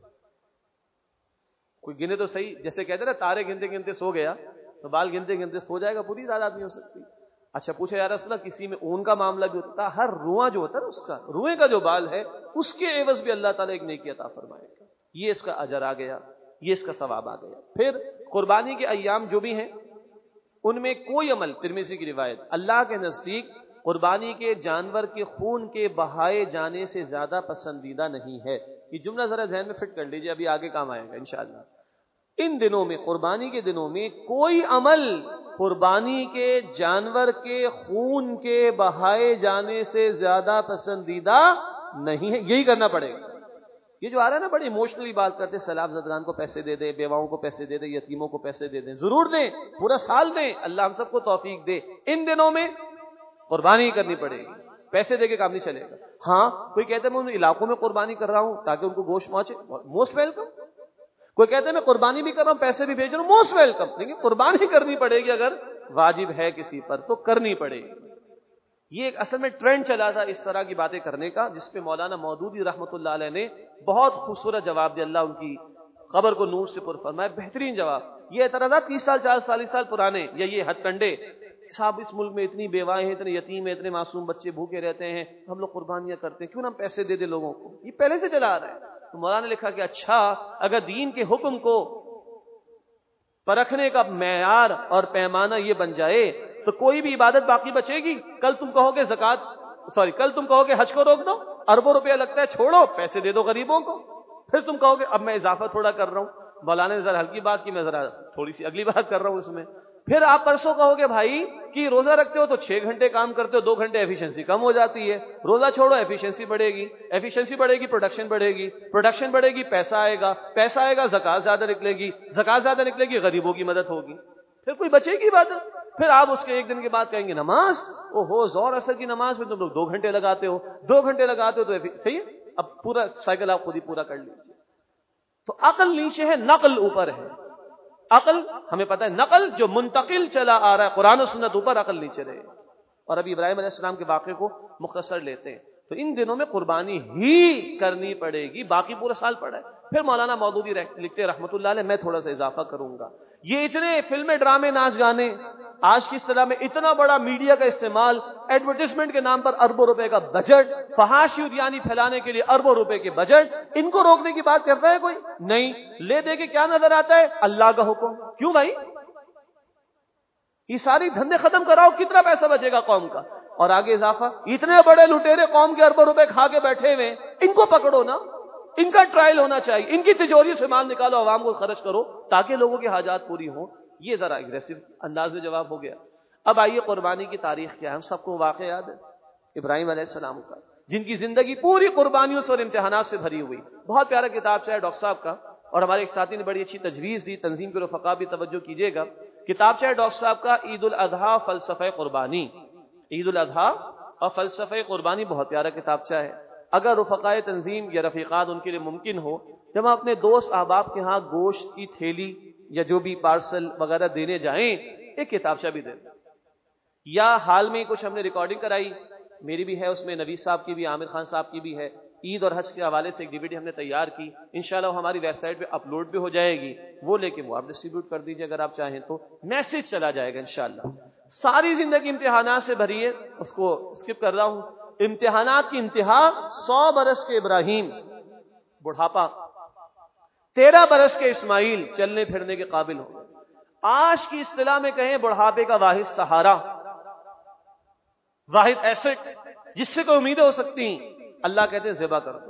کوئی گنے تو صحیح، جیسے کہتے ہیں نا تارے گنتے گنتے سو گیا، تو بال گنتے گنتے سو جائے گا، پوری تعداد نہیں ہو سکتی۔ اچھا پوچھا یا رسول اللہ کسی میں اون کا معاملہ بھی ہوتا ہے، ہر رواں جو ہوتا ہے نا اس کا، روئے کا جو بال ہے اس کے عوض بھی اللہ تعالیٰ ایک نیکی عطا فرمائے گا۔ یہ اس کا اجر آ گیا، یہ اس کا ثواب آ گیا۔ پھر قربانی کے ایام جو بھی ہیں ان میں کوئی عمل، ترمذی کی روایت، اللہ کے نزدیک قربانی کے جانور کے خون کے بہائے جانے سے زیادہ پسندیدہ نہیں ہے۔ یہ جملہ ذرا ذہن میں فٹ کر لیجئے، ابھی آگے کام آئے گا انشاءاللہ۔ ان دنوں میں، قربانی کے دنوں میں، کوئی عمل قربانی کے جانور کے خون کے بہائے جانے سے زیادہ پسندیدہ نہیں ہے، یہی کرنا پڑے گا۔ یہ جو آ رہا ہے نا، بڑی ایموشنلی بات کرتے، سیلاب زدگان کو پیسے دے دیں، بیواؤں کو پیسے دے دیں، یتیموں کو پیسے دے دیں، ضرور دیں، پورا سال دیں، اللہ ہم سب کو توفیق دے۔ ان دنوں میں قربانی کرنی پڑے گی، پیسے دے کے کام نہیں چلے گا۔ ہاں کوئی کہتا ہے میں ان علاقوں میں قربانی کر رہا ہوں تاکہ ان کو گوشت پہنچے، موسٹ ویلکم۔ کوئی کہتا ہے میں قربانی بھی کر رہا ہوں، پیسے بھی بھیج رہا ہوں، موسٹ ویلکم۔ لیکن قربانی کرنی پڑے گی، اگر واجب ہے کسی پر تو کرنی پڑے گی۔ یہ ایک اصل میں ٹرینڈ چلا تھا اس طرح کی باتیں کرنے کا، جس پہ مولانا مودودی رحمۃ اللہ علیہ نے بہت خوبصورت جواب دیا، اللہ ان کی قبر کو نور سے پر فرمائے، بہترین جواب۔ یہ اعتراضات تیس سال چالیس چالیس سال پرانے، یا یہ ہتھ کنڈے، صاحب اس ملک میں اتنی بیوائیں ہیں، اتنے یتیم ہیں، اتنے معصوم بچے بھوکے رہتے ہیں، ہم لوگ قربانیاں کرتے ہیں، کیوں نہ ہم پیسے دے دیں لوگوں کو؟ یہ پہلے سے چلا آ رہا ہے۔ تو مولانا نے لکھا کہ اچھا، اگر دین کے حکم کو پرکھنے کا معیار اور پیمانہ یہ بن جائے تو کوئی بھی عبادت باقی بچے گی؟ کل تم کہو گے زکات، سوری کل تم کہو گے حج کو روک دو، اربوں روپیہ لگتا ہے، چھوڑو، پیسے دے دو غریبوں کو۔ پھر تم کہو گے اب میں اضافہ تھوڑا کر رہا ہوں، مولانا نے ذرا ہلکی بات کی، میں ذرا تھوڑی سی اگلی بات کر رہا ہوں اس میں۔ پھر آپ پرسوں کہو گے بھائی کہ روزہ رکھتے ہو تو چھ گھنٹے کام کرتے ہو، دو گھنٹے ایفیشنسی کم ہو جاتی ہے، روزہ چھوڑو ایفیشنسی بڑھے گی، ایفیشنسی بڑھے گی پروڈکشن بڑھے گی، پروڈکشن بڑھے گی پیسہ آئے گا، پیسہ آئے گا زکات زیادہ نکلے گی، زکات زیادہ نکلے گی غریبوں کی مدد ہوگی، پھر کوئی بچے گی بات؟ پھر آپ اس کے ایک دن کے بعد کہیں گے نماز، او ہو زور اثر کی نماز میں تم لوگ دو گھنٹے لگاتے ہو، دو گھنٹے لگاتے ہو تو صحیح ہے، اب پورا سائیکل آپ خود ہی پورا کر لیجیے۔ تو عقل نیچے ہے، نقل اوپر ہے۔ عقل ہمیں پتہ ہے، نقل جو منتقل چلا آ رہا ہے، قرآن و سنت اوپر، عقل نیچے رہے۔ اور ابھی ابراہیم علیہ السلام کے واقعے کو مختصر لیتے ہیں، تو ان دنوں میں قربانی ہی کرنی پڑے گی، باقی پورا سال پڑا ہے۔ پھر مولانا مودودی لکھتے رحمۃ اللہ علیہ، میں تھوڑا سا اضافہ کروں گا، یہ اتنے فلمیں ڈرامے ناچ گانے آج کی اصطلاح میں اتنا بڑا میڈیا کا استعمال، ایڈورٹائزمنٹ کے نام پر اربوں روپے کا بجٹ، فحاشی اریانی پھیلانے کے لیے اربوں روپے کے بجٹ، ان کو روکنے کی بات کرتا ہے کوئی نہیں؟ لے دے کے کیا نظر آتا ہے؟ اللہ کا حکم. کیوں بھائی؟ یہ ساری دھندے ختم کراؤ، کتنا پیسہ بچے گا قوم کا؟ اور آگے اضافہ، اتنے بڑے لٹیرے قوم کے اربوں روپے کھا کے بیٹھے ہوئے، ان کو پکڑو نا، ان کا ٹرائل ہونا چاہیے، ان کی تجوری سے مال نکالو، عوام کو خرچ کرو تاکہ لوگوں کی حاجات پوری ہوں. یہ ذرا اگریسو انداز میں جواب ہو گیا. اب آئیے قربانی کی تاریخ کیا ہے. ہم سب کو واقعہ یاد ہے ابراہیم علیہ السلام کا، جن کی زندگی پوری قربانیوں سے اور امتحانات سے بھری ہوئی. بہت پیارا کتاب چاہے ڈاکٹر صاحب کا، اور ہمارے ایک ساتھی نے بڑی اچھی تجویز دی، تنظیم کے رفقا بھی توجہ کیجیے گا. کتاب چاہے ڈاکٹر صاحب کا عید الاضحیٰ فلسفہ قربانی، عید الاضحیٰ اور فلسفہ قربانی، بہت پیارا کتاب چاہے. اگر رفقائے تنظیم یا رفیقات ان کے لیے ممکن ہو، جب ہم اپنے دوست احباب کے ہاں گوشت کی تھیلی یا جو بھی پارسل وغیرہ دینے جائیں، ایک کتابچہ بھی دیں. یا حال میں کچھ ہم نے ریکارڈنگ کرائی، میری بھی ہے اس میں، نوید صاحب کی بھی، عامر خان صاحب کی بھی ہے، عید اور حج کے حوالے سے ایک ڈی وی ڈی ہم نے تیار کی، انشاءاللہ وہ ہماری ویب سائٹ پہ اپلوڈ بھی ہو جائے گی. وہ لے کے وہ آپ ڈسٹریبیوٹ کر دیجیے اگر آپ چاہیں تو، میسج چلا جائے گا انشاءاللہ. ساری زندگی امتحانات سے بھری ہے، اس کو اسکپ کر رہا ہوں. امتحانات کی انتہا سو برس کے ابراہیم، بڑھاپا، تیرہ برس کے اسماعیل چلنے پھرنے کے قابل ہو. آج کی اصطلاح میں کہیں بڑھاپے کا واحد سہارا، واحد ایسٹ جس سے کوئی امیدیں ہو سکتی ہیں، اللہ کہتے ہیں ذبح کر دو.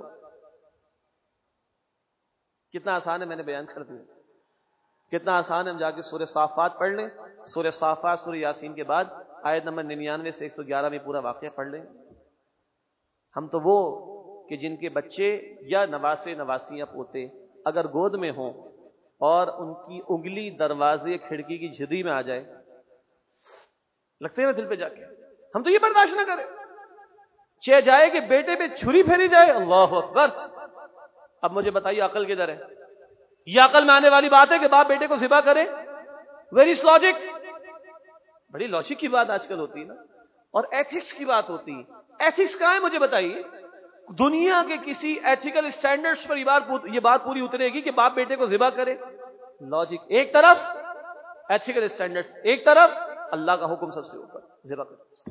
کتنا آسان ہے، میں نے بیان کر دیا. کتنا آسان ہے، ہم جا کے سورہ صافات پڑھ لیں. سورہ صافات سورہ یاسین کے بعد آیت نمبر ننانوے سے ایک سو گیارہ میں پورا واقعہ پڑھ لیں. ہم تو وہ کہ جن کے بچے یا نواسے نواسیاں پوتے اگر گود میں ہوں اور ان کی انگلی دروازے کھڑکی کی جھدی میں آ جائے، لگتے ہیں دل پہ جا کے، ہم تو یہ برداشت نہ کریں. چہ جائے کہ بیٹے پہ چھری پھیری جائے، اللہ اکبر. اب مجھے بتائیے عقل کدھر ہے؟ یہ عقل میں آنے والی بات ہے کہ باپ بیٹے کو ذبح کرے؟ Where is logic? بڑی لاجک کی بات آج کل ہوتی ہے نا، اور ایتھکس کی بات ہوتی ہے. ایتھکس کہاں ہے مجھے بتائیے؟ دنیا کے کسی ایتھیکل سٹینڈرڈز پر یہ بات پوری اترے گی کہ باپ بیٹے کو ذبح کرے؟ لاجک ایک طرف، ایتھیکل سٹینڈرڈز ایک طرف، اللہ کا حکم سب سے اوپر، ذبح کرے.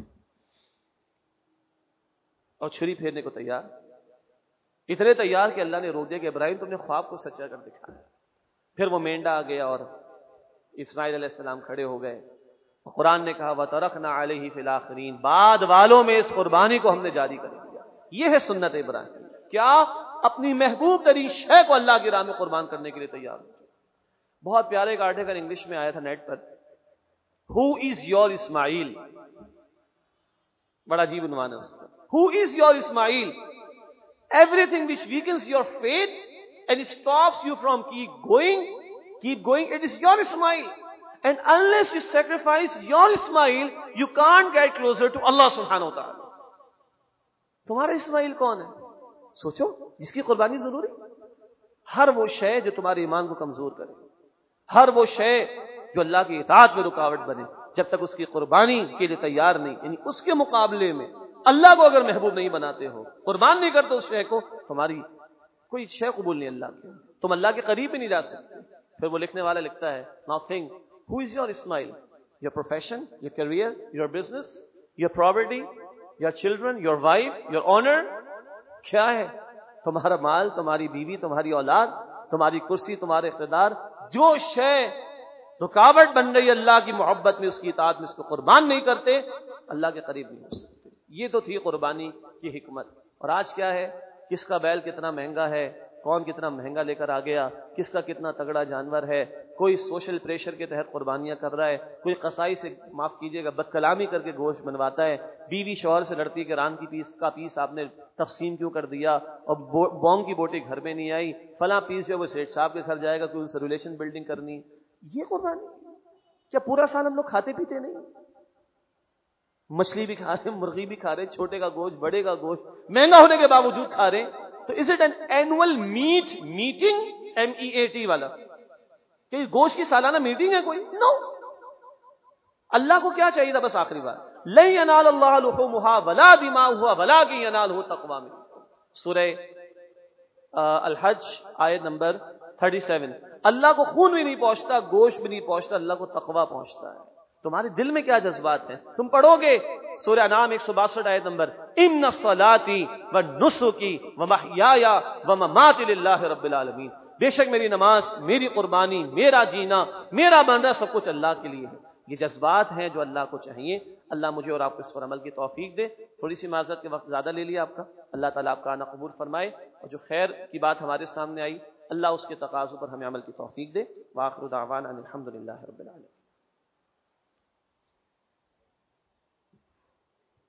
اور چھری پھیرنے کو تیار، اتنے تیار کہ اللہ نے روک دیا کہ ابراہیم تم نے خواب کو سچا کر دکھایا. پھر وہ مینڈا آ گیا اور اسماعیل علیہ السلام کھڑے ہو گئے. قرآن نے کہا وَتَرَكْنَا عَلَيْهِ فِي الْآخِرِينَ، بعد والوں میں اس قربانی کو ہم نے جاری کر دیا. یہ ہے سنت ابراہیم، کیا اپنی محبوب ترین شے کو اللہ کی راہ میں قربان کرنے کے لیے تیار ہو. بہت پیارے ایک آرٹیکل انگلش میں آیا تھا نیٹ پر، Who is your اسماعیل؟ بڑا عجیب عنوان ہے اس کا. Who is your Ismail? Everything which weakens your faith and stops you from keep going, keep going, it is your Ismail. And unless you sacrifice your Ismail, you can't get closer to Allah subhanahu wa ta'ala. تمہارا اسماعیل کون ہے؟ سوچو، جس کی قربانی ضروری. ہر وہ شے جو تمہارے ایمان کو کمزور کرے، ہر وہ شے جو اللہ کی اطاعت میں رکاوٹ بنے، جب تک اس کی قربانی کے لیے تیار نہیں، یعنی اس کے مقابلے میں اللہ کو اگر محبوب نہیں بناتے ہو، قربان نہیں کرتے اس شے کو، تمہاری کوئی شے قبول نہیں اللہ کے، تم اللہ کے قریب بھی نہیں جا سکتے. پھر وہ لکھنے والا لکھتا ہے Now think, who is your Ismail? Your profession, your career, your business, your property, your children, your wife, your honor. کیا ہے؟ تمہارا مال، تمہاری بیوی، تمہاری اولاد، تمہاری کرسی، تمہارے اقتدار، جو شے رکاوٹ بن رہی اللہ کی محبت میں، اس کی اطاعت میں، اس کو قربان نہیں کرتے، اللہ کے قریب نہیں ہو سکتے. یہ تو تھی قربانی کی حکمت. اور آج کیا ہے؟ کس کا بیل کتنا مہنگا ہے، کون کتنا مہنگا لے کر آ گیا، کس کا کتنا تگڑا جانور ہے. کوئی سوشل پریشر کے تحت قربانیاں کر رہا ہے، کوئی قصائی سے، معاف کیجیے گا، بد کلامی کر کے گوشت بنواتا ہے. بیوی شوہر سے لڑتی کہ ران کی پیس کا پیس آپ نے تقسیم کیوں کر دیا، اور بونگ کی بوٹی گھر میں نہیں آئی، فلاں پیس جو وہ سیٹ صاحب کے گھر جائے گا، کوئی ان سے ریلیشن بلڈنگ کرنی. یہ قربانی کیا پورا سال ہم لوگ کھاتے پیتے نہیں؟ مچھلی بھی کھا رہے ہیں، مرغی بھی کھا رہے ہیں، چھوٹے کا گوشت، بڑے کا گوشت مہنگا ہونے کے باوجود کھا رہے ہیں. تو is it an annual meat meeting, M E A T والا، کہ گوشت کی سالانہ میٹنگ ہے کوئی؟ نو. اللہ کو کیا چاہیے تھا؟ بس آخری بات، لن ینال اللہ لحومها ولا دماؤها ولکن ینالہ التقوی منکم. سورہ الحج آیت نمبر سینتیس. اللہ کو خون بھی نہیں پہنچتا، گوشت بھی نہیں پہنچتا، اللہ کو تقوی پہنچتا ہے. تمہارے دل میں کیا جذبات ہیں. تم پڑھو گے سورہ انعام ایک سو باسٹھ آیت نمبر، ان صلاتی و نسکی و محیایا و مماتی للہ رب العالمین، بے شک میری نماز، میری قربانی، میرا جینا، میرا مرنا سب کچھ اللہ کے لیے ہے. یہ جذبات ہیں جو اللہ کو چاہیے. اللہ مجھے اور آپ کو اس پر عمل کی توفیق دے. تھوڑی سی معذرت کے وقت زیادہ لے لیا آپ کا. اللہ تعالیٰ آپ کا آنا قبول فرمائے، اور جو خیر کی بات ہمارے سامنے آئی اللہ اس کے تقاضوں پر ہمیں عمل کی توفیق دے. وآخر دعوانا ان الحمد للہ رب العالمین.